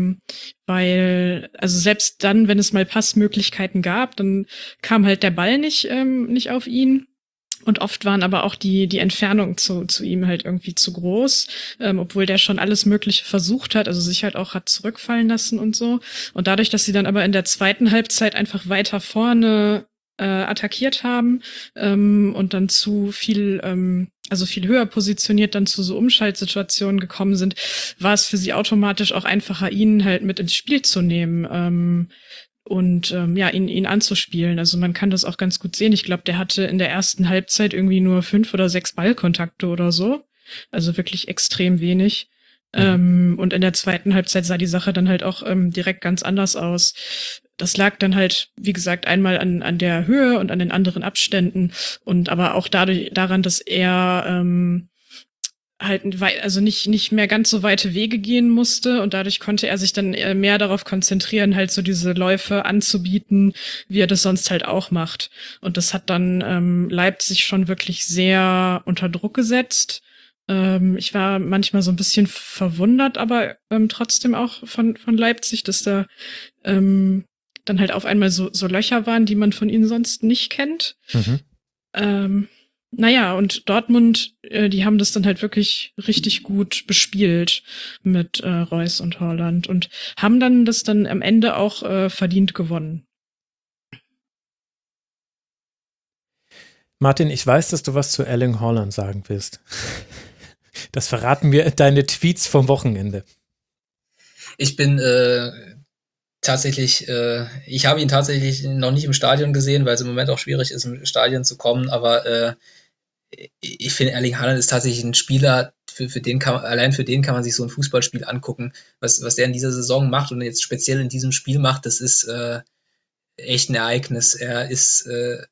weil, also selbst dann, wenn es mal Passmöglichkeiten gab, dann kam halt der Ball nicht auf ihn. Und oft waren aber auch die Entfernungen zu ihm halt irgendwie zu groß, obwohl der schon alles Mögliche versucht hat, also sich halt auch hat zurückfallen lassen und so. Und dadurch, dass sie dann aber in der zweiten Halbzeit einfach weiter vorne attackiert haben und dann zu viel, also viel höher positioniert dann zu so Umschaltsituationen gekommen sind, war es für sie automatisch auch einfacher, ihn halt mit ins Spiel zu nehmen. Und ihn anzuspielen. Also man kann das auch ganz gut sehen. Ich glaube, der hatte in der ersten Halbzeit irgendwie nur 5 oder 6 Ballkontakte oder so. Also wirklich extrem wenig. Und in der zweiten Halbzeit sah die Sache dann halt auch direkt ganz anders aus. Das lag dann halt, wie gesagt, einmal an der Höhe und an den anderen Abständen und aber auch daran, dass er halt also nicht mehr ganz so weite Wege gehen musste und dadurch konnte er sich dann mehr darauf konzentrieren, halt so diese Läufe anzubieten, wie er das sonst halt auch macht. Und das hat dann Leipzig schon wirklich sehr unter Druck gesetzt. Ich war manchmal so ein bisschen verwundert, aber trotzdem auch von Leipzig, dass da dann halt auf einmal so Löcher waren, die man von ihnen sonst nicht kennt. Naja, und Dortmund, die haben das dann halt wirklich richtig gut bespielt mit Reus und Haaland und haben dann das dann am Ende auch verdient gewonnen. Martin, ich weiß, dass du was zu Erling Haaland sagen willst. Das verraten mir deine Tweets vom Wochenende. Ich bin tatsächlich, ich habe ihn tatsächlich noch nicht im Stadion gesehen, weil es im Moment auch schwierig ist, im Stadion zu kommen, aber ich finde, Erling Haaland ist tatsächlich ein Spieler, für den kann man sich so ein Fußballspiel angucken. Was der in dieser Saison macht und jetzt speziell in diesem Spiel macht, das ist echt ein Ereignis. Er ist,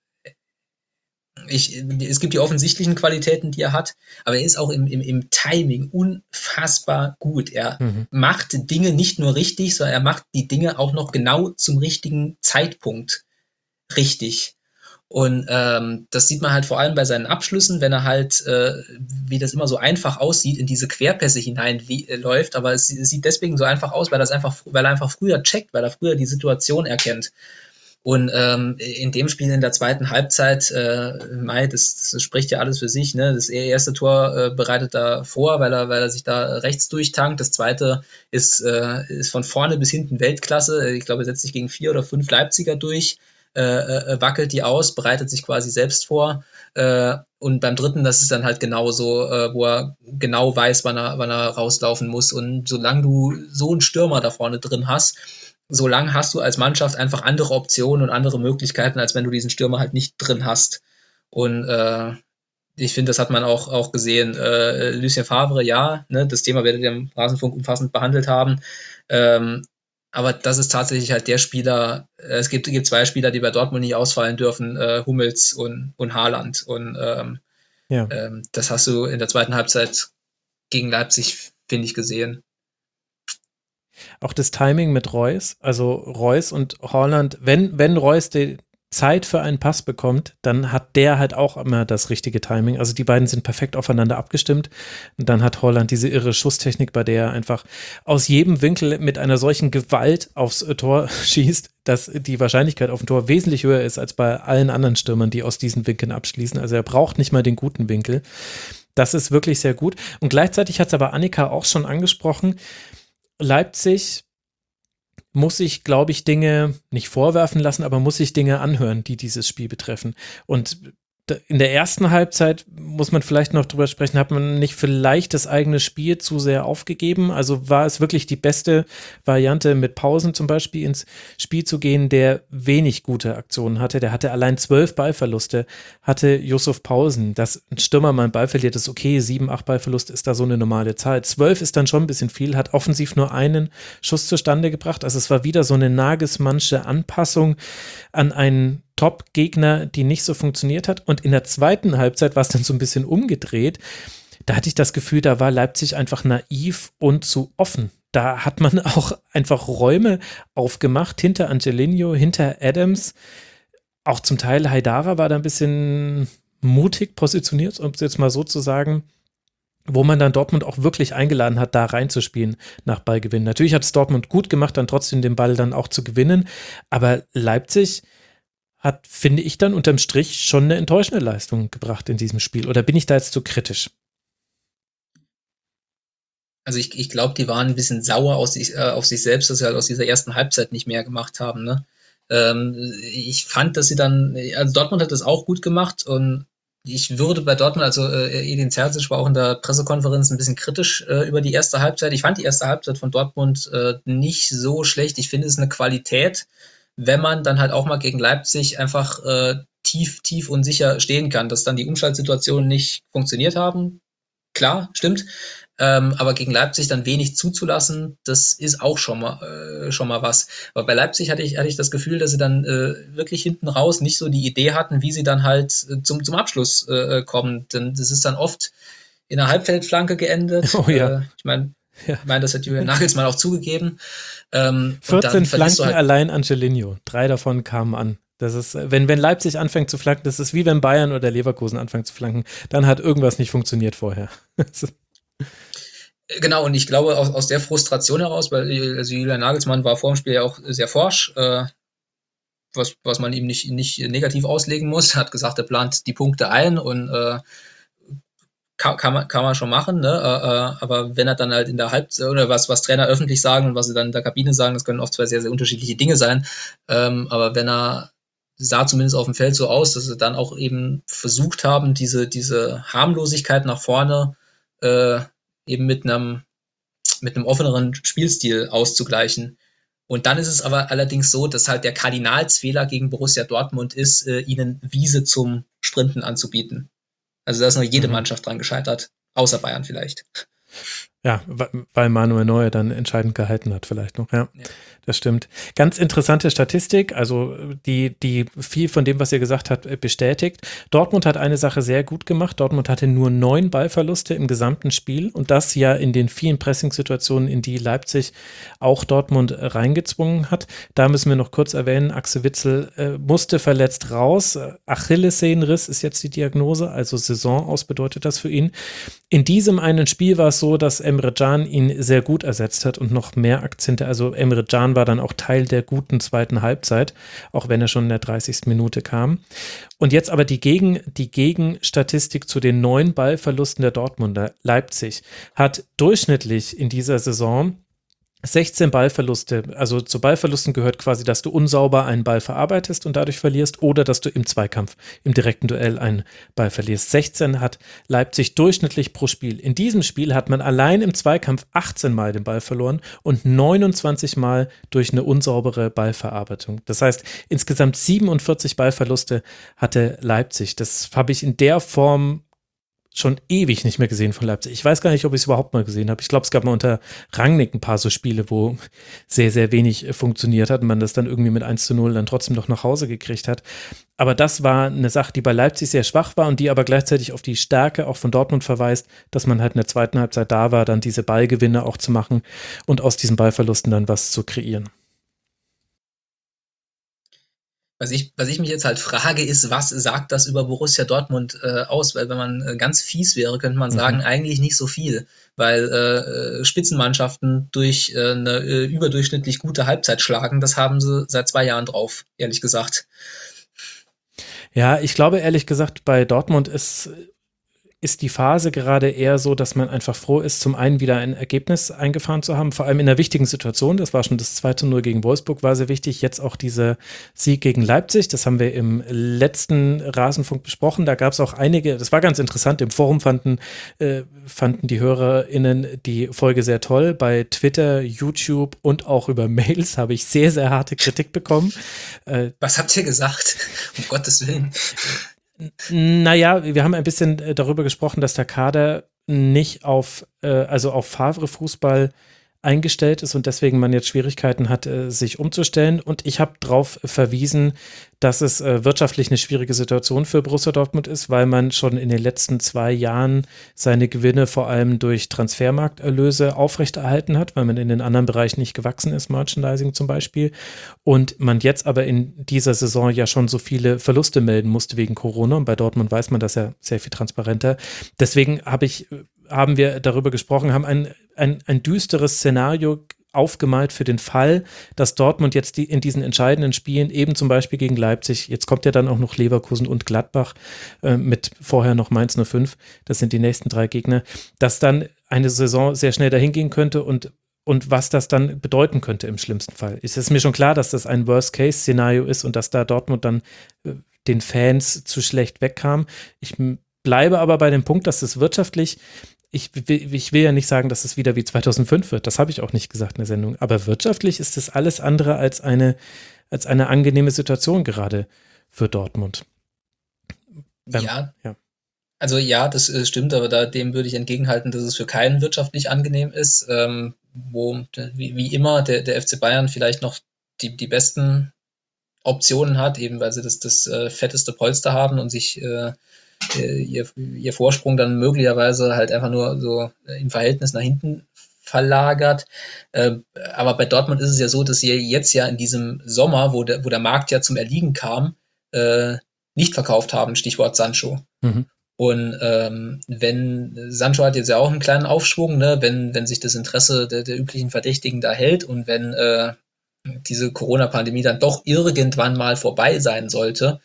es gibt die offensichtlichen Qualitäten, die er hat, aber er ist auch im Timing unfassbar gut. Er macht Dinge nicht nur richtig, sondern er macht die Dinge auch noch genau zum richtigen Zeitpunkt richtig. Und das sieht man halt vor allem bei seinen Abschlüssen, wenn er halt, wie das immer so einfach aussieht, in diese Querpässe hineinläuft. Aber es sieht deswegen so einfach aus, weil er einfach früher checkt, weil er früher die Situation erkennt. Und in dem Spiel in der zweiten Halbzeit, das spricht ja alles für sich, ne? Das erste Tor bereitet er vor, weil er sich da rechts durchtankt. Das zweite ist von vorne bis hinten Weltklasse. Ich glaube, er setzt sich gegen 4 oder 5 Leipziger durch. Wackelt die aus, bereitet sich quasi selbst vor und beim dritten, das ist dann halt genauso, wo er genau weiß, wann er rauslaufen muss und solange du so einen Stürmer da vorne drin hast, so lang hast du als Mannschaft einfach andere Optionen und andere Möglichkeiten, als wenn du diesen Stürmer halt nicht drin hast. Und ich finde, das hat man auch gesehen. Lucien Favre, ja, ne, das Thema werdet ihr im Rasenfunk umfassend behandelt haben. Aber das ist tatsächlich halt der Spieler, es gibt 2 Spieler, die bei Dortmund nicht ausfallen dürfen, Hummels und Haaland. Und das hast du in der zweiten Halbzeit gegen Leipzig, finde ich, gesehen. Auch das Timing mit Reus, also Reus und Haaland, wenn Reus die Zeit für einen Pass bekommt, dann hat der halt auch immer das richtige Timing. Also die beiden sind perfekt aufeinander abgestimmt. Und dann hat Haaland diese irre Schusstechnik, bei der er einfach aus jedem Winkel mit einer solchen Gewalt aufs Tor schießt, dass die Wahrscheinlichkeit auf ein Tor wesentlich höher ist als bei allen anderen Stürmern, die aus diesen Winkeln abschließen. Also er braucht nicht mal den guten Winkel. Das ist wirklich sehr gut. Und gleichzeitig hat es aber Annika auch schon angesprochen, Leipzig muss sich, glaube ich, Dinge nicht vorwerfen lassen, aber muss sich Dinge anhören, die dieses Spiel betreffen. Und in der ersten Halbzeit muss man vielleicht noch drüber sprechen, hat man nicht vielleicht das eigene Spiel zu sehr aufgegeben? Also war es wirklich die beste Variante, mit Pausen zum Beispiel ins Spiel zu gehen, der wenig gute Aktionen hatte? Der hatte allein 12 Ballverluste, hatte Yusuf Pausen. Dass ein Stürmer mal einen Ball verliert, ist okay, 7, 8 Ballverluste ist da so eine normale Zahl. 12 ist dann schon ein bisschen viel, hat offensiv nur einen Schuss zustande gebracht. Also es war wieder so eine Nagelsmannsche Anpassung an einen Top-Gegner, die nicht so funktioniert hat. Und in der zweiten Halbzeit war es dann so ein bisschen umgedreht. Da hatte ich das Gefühl, da war Leipzig einfach naiv und zu offen. Da hat man auch einfach Räume aufgemacht, hinter Angelino, hinter Adams. Auch zum Teil Haidara war da ein bisschen mutig positioniert, um es jetzt mal so zu sagen, wo man dann Dortmund auch wirklich eingeladen hat, da reinzuspielen nach Ballgewinn. Natürlich hat es Dortmund gut gemacht, dann trotzdem den Ball dann auch zu gewinnen. Aber Leipzig hat, finde ich, dann unterm Strich schon eine enttäuschende Leistung gebracht in diesem Spiel. Oder bin ich da jetzt zu kritisch? Also ich glaube, die waren ein bisschen sauer auf sich selbst, dass sie halt aus dieser ersten Halbzeit nicht mehr gemacht haben. Ne? Ich fand, dass sie dann, also Dortmund hat das auch gut gemacht und ich würde bei Dortmund, also Edin Terzic war auch in der Pressekonferenz ein bisschen kritisch über die erste Halbzeit. Ich fand die erste Halbzeit von Dortmund nicht so schlecht. Ich finde, es ist eine Qualität, wenn man dann halt auch mal gegen Leipzig einfach tief und sicher stehen kann, dass dann die Umschaltsituationen nicht funktioniert haben. Klar, stimmt. Aber gegen Leipzig dann wenig zuzulassen, das ist auch schon mal was. Aber bei Leipzig hatte ich das Gefühl, dass sie dann wirklich hinten raus nicht so die Idee hatten, wie sie dann halt zum Abschluss kommen. Denn das ist dann oft in einer Halbfeldflanke geendet. Oh ja. Ich meine, das hat Julian Nagelsmann auch zugegeben. 14 Flanken halt allein Angelino. 3 davon kamen an. Das ist, wenn Leipzig anfängt zu flanken, das ist wie wenn Bayern oder Leverkusen anfangen zu flanken, dann hat irgendwas nicht funktioniert vorher. Genau, und ich glaube aus der Frustration heraus, weil also Julian Nagelsmann war vor dem Spiel ja auch sehr forsch, was man ihm nicht negativ auslegen muss, hat gesagt, er plant die Punkte ein und kann man schon machen, ne? Aber wenn er dann halt in der Halbzeit, oder was Trainer öffentlich sagen und was sie dann in der Kabine sagen, das können oft zwei sehr, sehr unterschiedliche Dinge sein, aber wenn er sah zumindest auf dem Feld so aus, dass sie dann auch eben versucht haben, diese Harmlosigkeit nach vorne eben mit einem offeneren Spielstil auszugleichen. Und dann ist es aber allerdings so, dass halt der Kardinalsfehler gegen Borussia Dortmund ist, ihnen Wiese zum Sprinten anzubieten. Also da ist noch jede Mannschaft dran gescheitert, außer Bayern vielleicht. Ja, weil Manuel Neuer dann entscheidend gehalten hat vielleicht noch, ja. Das stimmt. Ganz interessante Statistik, also die viel von dem, was ihr gesagt habt, bestätigt. Dortmund hat eine Sache sehr gut gemacht. Dortmund hatte nur 9 Ballverluste im gesamten Spiel und das ja in den vielen Pressingsituationen, in die Leipzig auch Dortmund reingezwungen hat. Da müssen wir noch kurz erwähnen, Axel Witsel musste verletzt raus. Achillessehnenriss ist jetzt die Diagnose, also Saison aus bedeutet das für ihn. In diesem einen Spiel war es so, dass Emre Can ihn sehr gut ersetzt hat und noch mehr Akzente, also Emre Can war dann auch Teil der guten zweiten Halbzeit, auch wenn er schon in der 30. Minute kam. Und jetzt aber die Gegenstatistik zu den 9 Ballverlusten der Dortmunder. Leipzig hat durchschnittlich in dieser Saison 16 Ballverluste, also zu Ballverlusten gehört quasi, dass du unsauber einen Ball verarbeitest und dadurch verlierst oder dass du im Zweikampf, im direkten Duell einen Ball verlierst. 16 hat Leipzig durchschnittlich pro Spiel. In diesem Spiel hat man allein im Zweikampf 18 Mal den Ball verloren und 29 Mal durch eine unsaubere Ballverarbeitung. Das heißt, insgesamt 47 Ballverluste hatte Leipzig. Das habe ich in der Form schon ewig nicht mehr gesehen von Leipzig. Ich weiß gar nicht, ob ich es überhaupt mal gesehen habe. Ich glaube, es gab mal unter Rangnick ein paar so Spiele, wo sehr, sehr wenig funktioniert hat und man das dann irgendwie mit 1:0 dann trotzdem noch nach Hause gekriegt hat. Aber das war eine Sache, die bei Leipzig sehr schwach war und die aber gleichzeitig auf die Stärke auch von Dortmund verweist, dass man halt in der zweiten Halbzeit da war, dann diese Ballgewinne auch zu machen und aus diesen Ballverlusten dann was zu kreieren. Was ich mich jetzt halt frage, ist, was sagt das über Borussia Dortmund aus? Weil wenn man ganz fies wäre, könnte man sagen, eigentlich nicht so viel. Weil Spitzenmannschaften durch eine überdurchschnittlich gute Halbzeit schlagen, das haben sie seit 2 Jahren drauf, ehrlich gesagt. Ja, ich glaube ehrlich gesagt, bei Dortmund ist die Phase gerade eher so, dass man einfach froh ist, zum einen wieder ein Ergebnis eingefahren zu haben, vor allem in einer wichtigen Situation. Das war schon das 2:0 gegen Wolfsburg, war sehr wichtig. Jetzt auch dieser Sieg gegen Leipzig, das haben wir im letzten Rasenfunk besprochen. Da gab es auch einige, das war ganz interessant, im Forum fanden die HörerInnen die Folge sehr toll. Bei Twitter, YouTube und auch über Mails habe ich sehr, sehr harte Kritik bekommen. Was habt ihr gesagt? Um Gottes Willen. Naja, wir haben ein bisschen darüber gesprochen, dass der Kader nicht auf Favre-Fußball eingestellt ist und deswegen man jetzt Schwierigkeiten hat, sich umzustellen. Und ich habe darauf verwiesen, dass es wirtschaftlich eine schwierige Situation für Borussia Dortmund ist, weil man schon in den letzten 2 Jahren seine Gewinne vor allem durch Transfermarkterlöse aufrechterhalten hat, weil man in den anderen Bereichen nicht gewachsen ist, Merchandising zum Beispiel. Und man jetzt aber in dieser Saison ja schon so viele Verluste melden musste wegen Corona. Und bei Dortmund weiß man das ja sehr viel transparenter. Deswegen haben wir darüber gesprochen, haben ein düsteres Szenario aufgemalt für den Fall, dass Dortmund jetzt in diesen entscheidenden Spielen, eben zum Beispiel gegen Leipzig, jetzt kommt ja dann auch noch Leverkusen und Gladbach mit vorher noch Mainz 05, das sind die nächsten 3 Gegner, dass dann eine Saison sehr schnell dahin gehen könnte und was das dann bedeuten könnte im schlimmsten Fall. Es ist mir schon klar, dass das ein Worst-Case-Szenario ist und dass da Dortmund dann den Fans zu schlecht wegkam. Ich bleibe aber bei dem Punkt, dass es wirtschaftlich, ich will ja nicht sagen, dass es wieder wie 2005 wird, das habe ich auch nicht gesagt in der Sendung, aber wirtschaftlich ist es alles andere als eine angenehme Situation gerade für Dortmund. Ja. Also ja, das stimmt, aber dem würde ich entgegenhalten, dass es für keinen wirtschaftlich angenehm ist, wo wie immer der FC Bayern vielleicht noch die besten Optionen hat, eben weil sie das fetteste Polster haben und sich ihr Vorsprung dann möglicherweise halt einfach nur so im Verhältnis nach hinten verlagert. Aber bei Dortmund ist es ja so, dass sie jetzt ja in diesem Sommer, wo der Markt ja zum Erliegen kam, nicht verkauft haben, Stichwort Sancho. Mhm. Und wenn Sancho hat jetzt ja auch einen kleinen Aufschwung, ne, wenn sich das Interesse der üblichen Verdächtigen da hält und wenn diese Corona-Pandemie dann doch irgendwann mal vorbei sein sollte,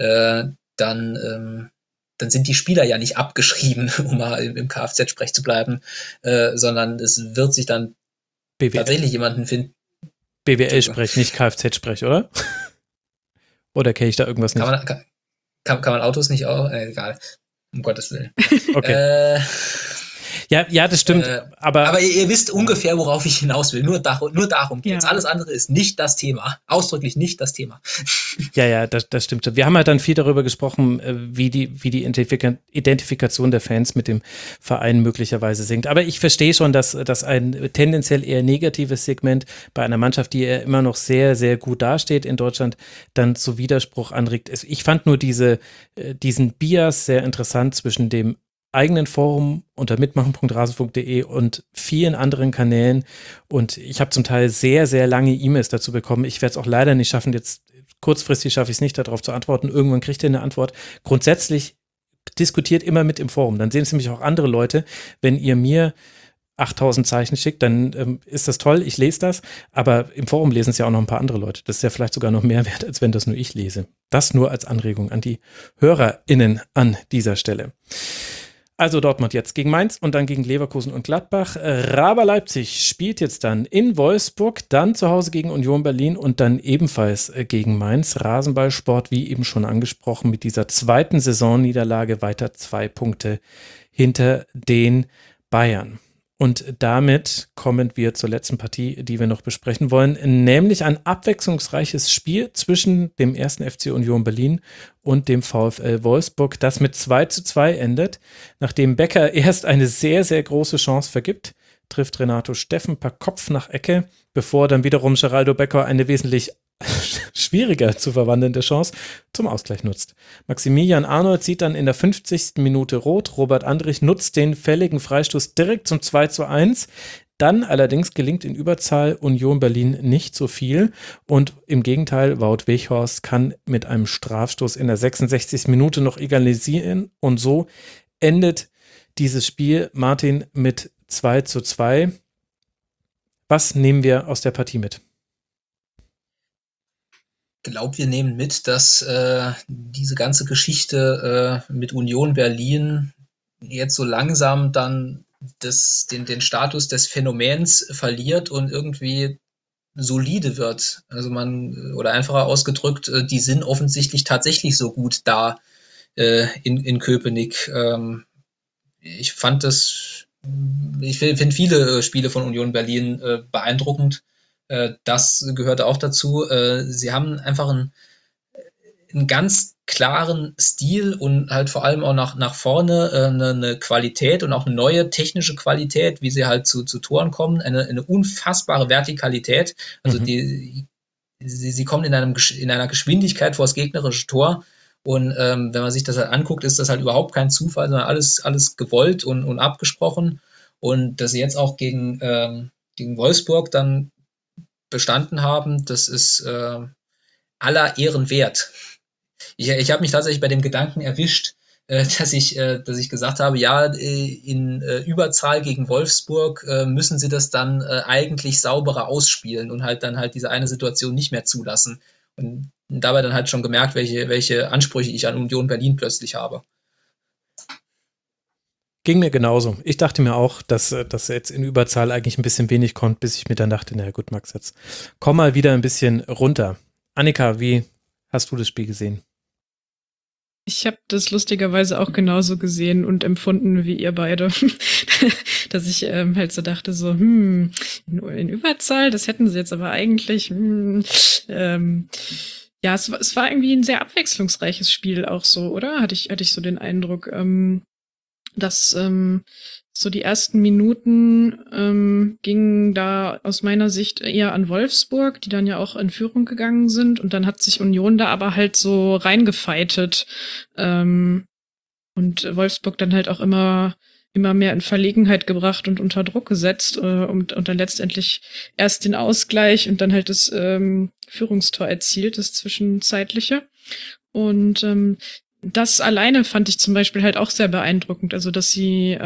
dann sind die Spieler ja nicht abgeschrieben, um mal im Kfz-Sprech zu bleiben, sondern es wird sich dann tatsächlich jemanden finden. BWL-Sprech, nicht Kfz-Sprech, oder? Oder kenne ich da irgendwas nicht? Kann man Autos nicht auch? Egal. Um Gottes Willen. Okay. Ja, das stimmt. Aber ihr wisst ungefähr, worauf ich hinaus will. Nur darum geht's. Ja. Alles andere ist nicht das Thema. Ausdrücklich nicht das Thema. Ja, das stimmt. Wir haben halt dann viel darüber gesprochen, wie die Identifikation der Fans mit dem Verein möglicherweise sinkt. Aber ich verstehe schon, dass ein tendenziell eher negatives Segment bei einer Mannschaft, die ja immer noch sehr, sehr gut dasteht in Deutschland, dann zu Widerspruch anregt. Ich fand nur diesen Bias sehr interessant zwischen dem eigenen Forum unter mitmachen.rasen.de und vielen anderen Kanälen und ich habe zum Teil sehr, sehr lange E-Mails dazu bekommen. Ich werde es auch leider nicht schaffen, jetzt kurzfristig schaffe ich es nicht, darauf zu antworten. Irgendwann kriegt ihr eine Antwort. Grundsätzlich diskutiert immer mit im Forum. Dann sehen es nämlich auch andere Leute. Wenn ihr mir 8000 Zeichen schickt, dann ist das toll, ich lese das, aber im Forum lesen es ja auch noch ein paar andere Leute. Das ist ja vielleicht sogar noch mehr wert, als wenn das nur ich lese. Das nur als Anregung an die HörerInnen an dieser Stelle. Also Dortmund jetzt gegen Mainz und dann gegen Leverkusen und Gladbach. Raber Leipzig spielt jetzt dann in Wolfsburg, dann zu Hause gegen Union Berlin und dann ebenfalls gegen Mainz. Rasenballsport, wie eben schon angesprochen, mit dieser zweiten Saisonniederlage weiter 2 Punkte hinter den Bayern. Und damit kommen wir zur letzten Partie, die wir noch besprechen wollen, nämlich ein abwechslungsreiches Spiel zwischen dem 1. FC Union Berlin und dem VfL Wolfsburg, das mit 2:2 endet. Nachdem Becker erst eine sehr, sehr große Chance vergibt, trifft Renato Steffen per Kopf nach Ecke, bevor dann wiederum Geraldo Becker eine wesentlich schwieriger zu verwandelnde Chance zum Ausgleich nutzt. Maximilian Arnold sieht dann in der 50. Minute rot. Robert Andrich nutzt den fälligen Freistoß direkt zum 2:1. Dann allerdings gelingt in Überzahl Union Berlin nicht so viel und im Gegenteil, Wout Weghorst kann mit einem Strafstoß in der 66. Minute noch egalisieren und so endet dieses Spiel, Martin, mit 2:2. Was nehmen wir aus der Partie mit? Ich glaube, wir nehmen mit, dass diese ganze Geschichte mit Union Berlin jetzt so langsam dann den Status des Phänomens verliert und irgendwie solide wird. Also oder einfacher ausgedrückt, die sind offensichtlich tatsächlich so gut da in Köpenick. Ich finde viele Spiele von Union Berlin beeindruckend. Das gehört auch dazu. Sie haben einfach einen ganz klaren Stil und halt vor allem auch nach vorne eine Qualität und auch eine neue technische Qualität, wie sie halt zu Toren kommen, eine unfassbare Vertikalität. Also sie kommen in einer Geschwindigkeit vor das gegnerische Tor. Und wenn man sich das halt anguckt, ist das halt überhaupt kein Zufall, sondern alles gewollt und abgesprochen. Und dass sie jetzt auch gegen Wolfsburg dann bestanden haben, das ist aller Ehren wert. Ich habe mich tatsächlich bei dem Gedanken erwischt, dass ich gesagt habe, ja, in Überzahl gegen Wolfsburg müssen sie das dann eigentlich sauberer ausspielen und halt dann halt diese eine Situation nicht mehr zulassen. Und dabei dann halt schon gemerkt, welche Ansprüche ich an Union Berlin plötzlich habe. Ging mir genauso. Ich dachte mir auch, dass jetzt in Überzahl eigentlich ein bisschen wenig kommt, bis ich mir dann dachte, naja gut, Max, jetzt komm mal wieder ein bisschen runter. Annika, wie hast du das Spiel gesehen? Ich habe das lustigerweise auch genauso gesehen und empfunden wie ihr beide, dass ich halt so dachte, so, in Überzahl, das hätten sie jetzt aber eigentlich, ja, es war irgendwie ein sehr abwechslungsreiches Spiel auch so, oder? Hatte ich so den Eindruck, dass so die ersten Minuten gingen da aus meiner Sicht eher an Wolfsburg, die dann ja auch in Führung gegangen sind. Und dann hat sich Union da aber halt so reingefeitet. Und Wolfsburg dann halt auch immer mehr in Verlegenheit gebracht und unter Druck gesetzt und dann letztendlich erst den Ausgleich und dann halt das Führungstor erzielt, das Zwischenzeitliche. Und das alleine fand ich zum Beispiel halt auch sehr beeindruckend. Also, dass sie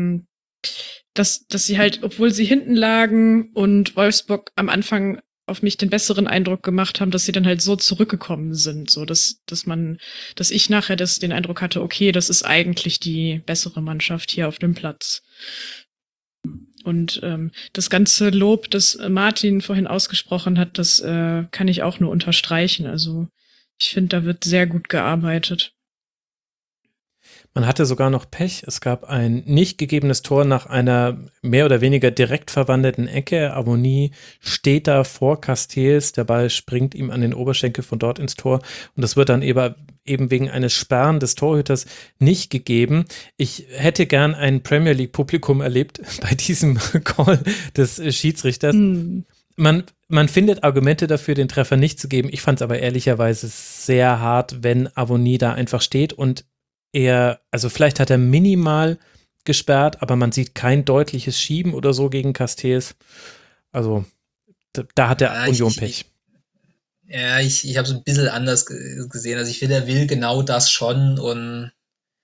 halt, obwohl sie hinten lagen und Wolfsburg am Anfang auf mich den besseren Eindruck gemacht haben, dass sie dann halt so zurückgekommen sind, so dass ich nachher den Eindruck hatte, okay, das ist eigentlich die bessere Mannschaft hier auf dem Platz. Und das ganze Lob, das Martin vorhin ausgesprochen hat, das kann ich auch nur unterstreichen. Also ich finde, da wird sehr gut gearbeitet. Man hatte sogar noch Pech. Es gab ein nicht gegebenes Tor nach einer mehr oder weniger direkt verwandelten Ecke. Avoni steht da vor Castells. Der Ball springt ihm an den Oberschenkel von dort ins Tor. Und das wird dann eben wegen eines Sperren des Torhüters nicht gegeben. Ich hätte gern ein Premier League-Publikum erlebt bei diesem Call des Schiedsrichters. Man findet Argumente dafür, den Treffer nicht zu geben. Ich fand es aber ehrlicherweise sehr hart, wenn Avoni da einfach steht und also vielleicht hat er minimal gesperrt, aber man sieht kein deutliches Schieben oder so gegen Castells. Also da hat der Union Pech. Ich habe es ein bisschen anders gesehen. Also ich finde, er will genau das schon und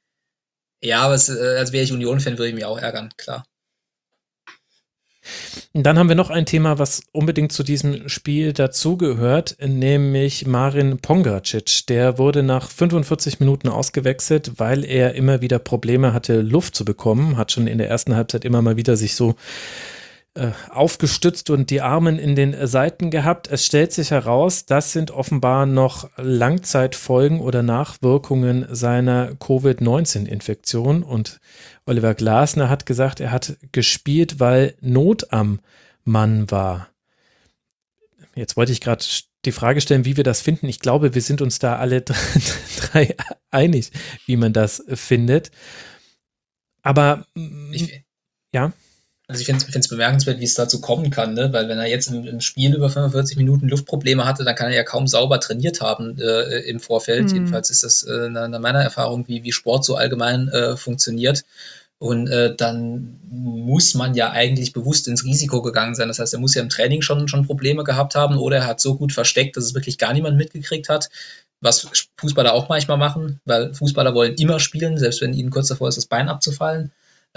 ja, aber als wäre ich Union-Fan, würde ich mich auch ärgern, klar. Dann haben wir noch ein Thema, was unbedingt zu diesem Spiel dazugehört, nämlich Marin Pongracic. Der wurde nach 45 Minuten ausgewechselt, weil er immer wieder Probleme hatte, Luft zu bekommen. Hat schon in der ersten Halbzeit immer mal wieder sich so aufgestützt und die Arme in den Seiten gehabt. Es stellt sich heraus, das sind offenbar noch Langzeitfolgen oder Nachwirkungen seiner Covid-19-Infektion. Und Oliver Glasner hat gesagt, er hat gespielt, weil Not am Mann war. Jetzt wollte ich gerade die Frage stellen, wie wir das finden. Ich glaube, wir sind uns da alle drei einig, wie man das findet. Aber ja. Also ich finde es bemerkenswert, wie es dazu kommen kann, ne? Weil wenn er jetzt im Spiel über 45 Minuten Luftprobleme hatte, dann kann er ja kaum sauber trainiert haben im Vorfeld. Jedenfalls ist das nach meiner Erfahrung, wie Sport so allgemein funktioniert. Und dann muss man ja eigentlich bewusst ins Risiko gegangen sein. Das heißt, er muss ja im Training schon Probleme gehabt haben oder er hat so gut versteckt, dass es wirklich gar niemand mitgekriegt hat. Was Fußballer auch manchmal machen, weil Fußballer wollen immer spielen, selbst wenn ihnen kurz davor ist, das Bein abzufallen.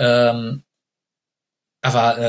Aber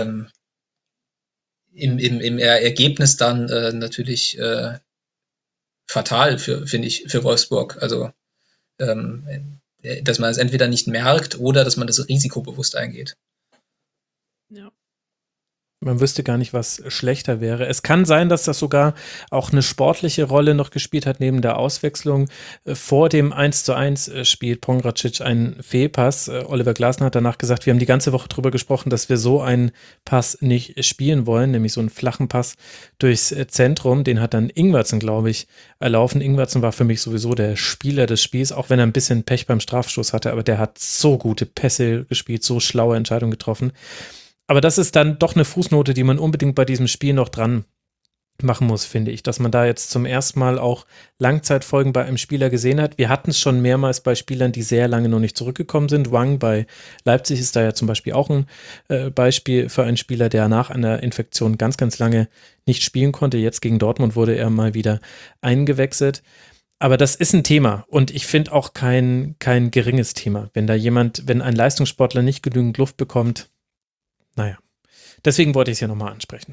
im Ergebnis dann natürlich fatal finde ich, für Wolfsburg. Also, dass man es entweder nicht merkt oder dass man das Risiko bewusst eingeht. Ja. Man wüsste gar nicht, was schlechter wäre. Es kann sein, dass das sogar auch eine sportliche Rolle noch gespielt hat, neben der Auswechslung. Vor dem 1:1 spielt Pongracic einen Fehlpass. Oliver Glasner hat danach gesagt, wir haben die ganze Woche drüber gesprochen, dass wir so einen Pass nicht spielen wollen, nämlich so einen flachen Pass durchs Zentrum. Den hat dann Ingwertsen, glaube ich, erlaufen. Ingwertsen war für mich sowieso der Spieler des Spiels, auch wenn er ein bisschen Pech beim Strafstoß hatte, aber der hat so gute Pässe gespielt, so schlaue Entscheidungen getroffen. Aber das ist dann doch eine Fußnote, die man unbedingt bei diesem Spiel noch dran machen muss, finde ich, dass man da jetzt zum ersten Mal auch Langzeitfolgen bei einem Spieler gesehen hat. Wir hatten es schon mehrmals bei Spielern, die sehr lange noch nicht zurückgekommen sind. Wang bei Leipzig ist da ja zum Beispiel auch ein Beispiel für einen Spieler, der nach einer Infektion ganz, ganz lange nicht spielen konnte. Jetzt gegen Dortmund wurde er mal wieder eingewechselt. Aber das ist ein Thema und ich finde auch kein geringes Thema. Wenn ein Leistungssportler nicht genügend Luft bekommt, naja, deswegen wollte ich es ja nochmal ansprechen.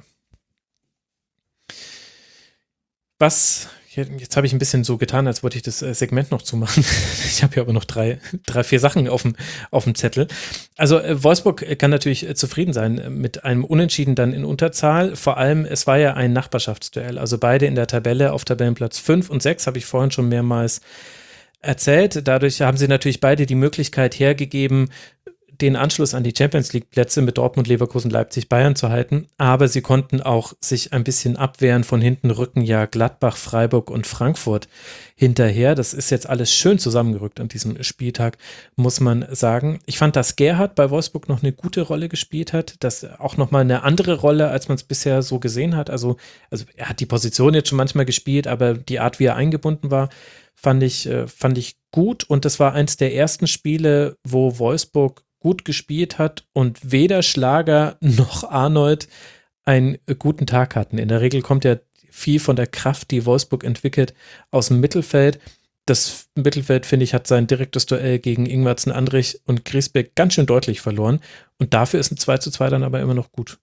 Jetzt habe ich ein bisschen so getan, als wollte ich das Segment noch zumachen. Ich habe hier aber noch drei, vier Sachen auf dem Zettel. Also Wolfsburg kann natürlich zufrieden sein mit einem Unentschieden dann in Unterzahl. Vor allem, es war ja ein Nachbarschaftsduell. Also beide in der Tabelle auf Tabellenplatz 5 und 6, habe ich vorhin schon mehrmals erzählt. Dadurch haben sie natürlich beide die Möglichkeit hergegeben, den Anschluss an die Champions-League-Plätze mit Dortmund, Leverkusen, Leipzig, Bayern zu halten, aber sie konnten auch sich ein bisschen abwehren. Von hinten rücken ja Gladbach, Freiburg und Frankfurt hinterher. Das ist jetzt alles schön zusammengerückt an diesem Spieltag, muss man sagen. Ich fand, dass Gerhardt bei Wolfsburg noch eine gute Rolle gespielt hat, dass auch nochmal eine andere Rolle, als man es bisher so gesehen hat. Also er hat die Position jetzt schon manchmal gespielt, aber die Art, wie er eingebunden war, fand ich gut. Und das war eins der ersten Spiele, wo Wolfsburg gut gespielt hat und weder Schlager noch Arnold einen guten Tag hatten. In der Regel kommt ja viel von der Kraft, die Wolfsburg entwickelt, aus dem Mittelfeld. Das Mittelfeld, finde ich, hat sein direktes Duell gegen Ingwertsen, Andrich und Griesbeck ganz schön deutlich verloren. Und dafür ist ein 2:2 dann aber immer noch gut.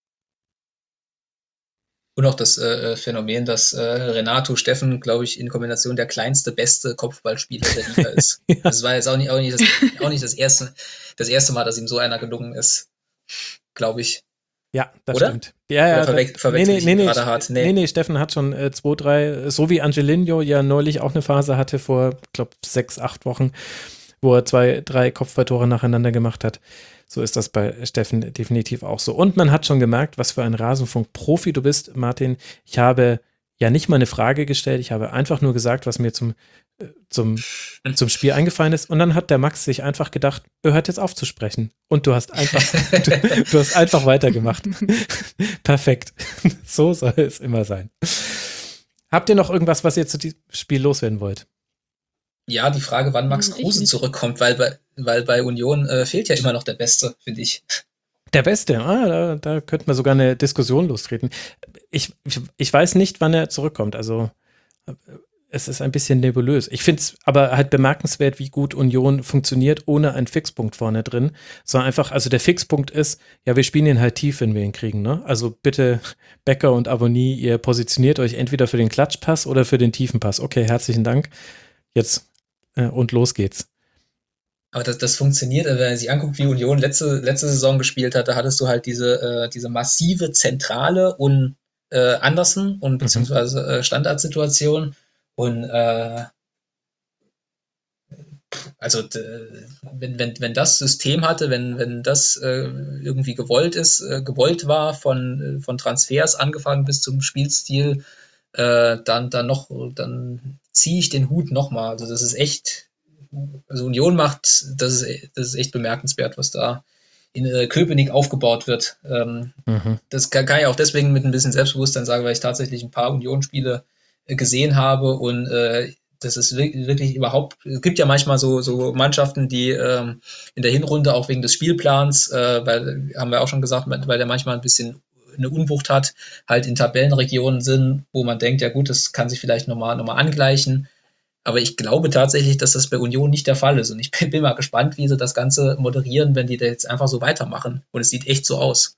Und auch das Phänomen, dass Renato Steffen, glaube ich, in Kombination der kleinste, beste Kopfballspieler der Liga ist. Ja. Das war jetzt auch nicht das erste Mal, dass ihm so einer gelungen ist, glaube ich. Ja, das Oder? stimmt. Ja, verwechsel ich gerade hart. Nee, Steffen hat schon 2, 3, so wie Angelino ja neulich auch eine Phase hatte vor, ich glaube, 6, 8 Wochen, wo er 2, 3 Kopfballtore nacheinander gemacht hat. So ist das bei Steffen definitiv auch so. Und man hat schon gemerkt, was für ein Rasenfunk-Profi du bist, Martin. Ich habe ja nicht mal eine Frage gestellt, ich habe einfach nur gesagt, was mir zum Spiel eingefallen ist. Und dann hat der Max sich einfach gedacht, er hört jetzt auf zu sprechen. Und du hast einfach weitergemacht. Perfekt. So soll es immer sein. Habt ihr noch irgendwas, was ihr zu diesem Spiel loswerden wollt? Ja, die Frage, wann Max Kruse zurückkommt, weil bei Union fehlt ja immer noch der Beste, finde ich. Der Beste, da könnte man sogar eine Diskussion lostreten. Ich weiß nicht, wann er zurückkommt. Also es ist ein bisschen nebulös. Ich finde es aber halt bemerkenswert, wie gut Union funktioniert, ohne einen Fixpunkt vorne drin, sondern einfach, also der Fixpunkt ist, ja, wir spielen ihn halt tief, wenn wir ihn kriegen, ne? Also bitte Becker und Avonie, ihr positioniert euch entweder für den Klatschpass oder für den tiefen Pass. Okay, herzlichen Dank. Jetzt und los geht's. Aber das funktioniert, wenn man sich anguckt, wie Union letzte Saison gespielt hat, da hattest du halt diese massive Zentrale und Andersen und beziehungsweise Standardsituation und also wenn das System hatte, wenn das irgendwie gewollt war von Transfers angefangen bis zum Spielstil, dann ziehe ich den Hut nochmal. Also das ist echt, also Union macht, das ist echt bemerkenswert, was da in Köpenick aufgebaut wird. Das kann ich auch deswegen mit ein bisschen Selbstbewusstsein sagen, weil ich tatsächlich ein paar Union-Spiele gesehen habe und das ist wirklich überhaupt, es gibt ja manchmal so Mannschaften, die in der Hinrunde auch wegen des Spielplans, weil, haben wir auch schon gesagt, weil der manchmal ein bisschen eine Unwucht hat, halt in Tabellenregionen sind, wo man denkt, ja gut, das kann sich vielleicht nochmal angleichen. Aber ich glaube tatsächlich, dass das bei Union nicht der Fall ist. Und ich bin mal gespannt, wie sie das Ganze moderieren, wenn die da jetzt einfach so weitermachen. Und es sieht echt so aus.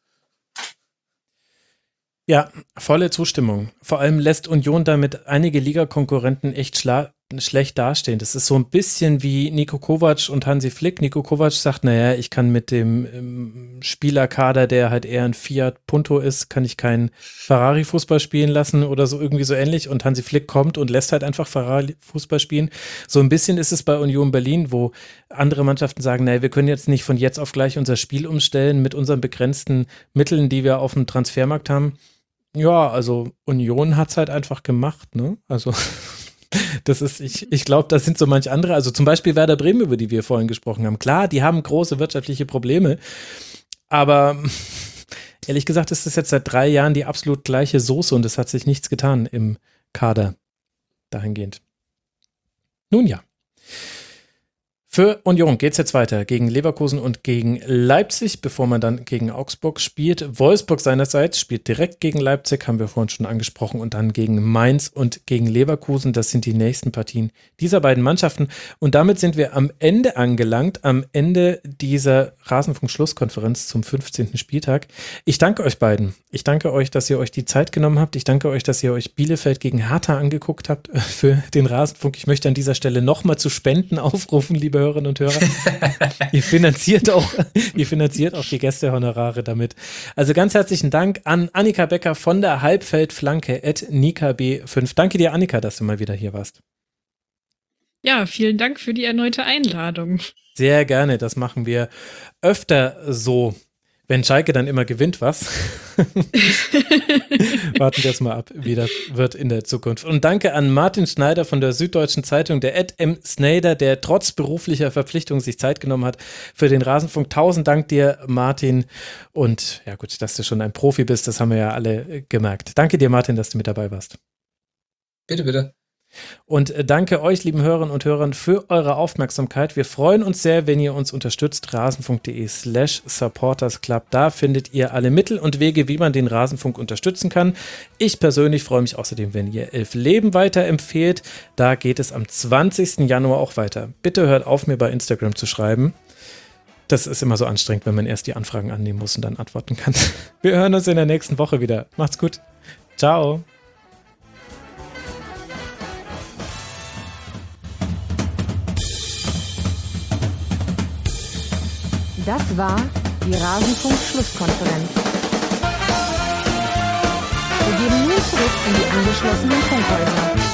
Ja, volle Zustimmung. Vor allem lässt Union damit einige Ligakonkurrenten echt schlecht dastehen. Das ist so ein bisschen wie Niko Kovac und Hansi Flick. Niko Kovac sagt, naja, ich kann mit dem Spielerkader, der halt eher ein Fiat Punto ist, kann ich keinen Ferrari-Fußball spielen lassen oder so irgendwie so ähnlich. Und Hansi Flick kommt und lässt halt einfach Ferrari-Fußball spielen. So ein bisschen ist es bei Union Berlin, wo andere Mannschaften sagen, naja, wir können jetzt nicht von jetzt auf gleich unser Spiel umstellen mit unseren begrenzten Mitteln, die wir auf dem Transfermarkt haben. Ja, also Union hat es halt einfach gemacht, ne? Also das ist, ich glaube, das sind so manche andere, also zum Beispiel Werder Bremen, über die wir vorhin gesprochen haben. Klar, die haben große wirtschaftliche Probleme, aber ehrlich gesagt ist das jetzt seit 3 Jahren die absolut gleiche Soße und es hat sich nichts getan im Kader dahingehend. Nun ja. Für Union geht es jetzt weiter gegen Leverkusen und gegen Leipzig, bevor man dann gegen Augsburg spielt. Wolfsburg seinerseits spielt direkt gegen Leipzig, haben wir vorhin schon angesprochen, und dann gegen Mainz und gegen Leverkusen. Das sind die nächsten Partien dieser beiden Mannschaften. Und damit sind wir am Ende angelangt, am Ende dieser Rasenfunk-Schlusskonferenz zum 15. Spieltag. Ich danke euch beiden. Ich danke euch, dass ihr euch die Zeit genommen habt. Ich danke euch, dass ihr euch Bielefeld gegen Hertha angeguckt habt für den Rasenfunk. Ich möchte an dieser Stelle nochmal zu Spenden aufrufen, liebe Hörerinnen und Hörer. Ihr finanziert auch die Gästehonorare damit. Also ganz herzlichen Dank an Annika Becker von der Halbfeldflanke @NikaB5. Danke dir, Annika, dass du mal wieder hier warst. Ja, vielen Dank für die erneute Einladung. Sehr gerne, das machen wir öfter so. Wenn Schalke dann immer gewinnt, was? Warten wir jetzt mal ab, wie das wird in der Zukunft. Und danke an Martin Schneider von der Süddeutschen Zeitung, der @msnader, der trotz beruflicher Verpflichtung sich Zeit genommen hat für den Rasenfunk. 1000 Dank dir, Martin. Und ja gut, dass du schon ein Profi bist, das haben wir ja alle gemerkt. Danke dir, Martin, dass du mit dabei warst. Bitte, bitte. Und danke euch, lieben Hörerinnen und Hörern, für eure Aufmerksamkeit. Wir freuen uns sehr, wenn ihr uns unterstützt. rasenfunk.de/supportersclub. Da findet ihr alle Mittel und Wege, wie man den Rasenfunk unterstützen kann. Ich persönlich freue mich außerdem, wenn ihr 11 Leben weiterempfehlt. Da geht es am 20. Januar auch weiter. Bitte hört auf, mir bei Instagram zu schreiben. Das ist immer so anstrengend, wenn man erst die Anfragen annehmen muss und dann antworten kann. Wir hören uns in der nächsten Woche wieder. Macht's gut. Ciao. Das war die Rasenfunk-Schlusskonferenz. Wir gehen nun zurück in die angeschlossenen Funkhäuser.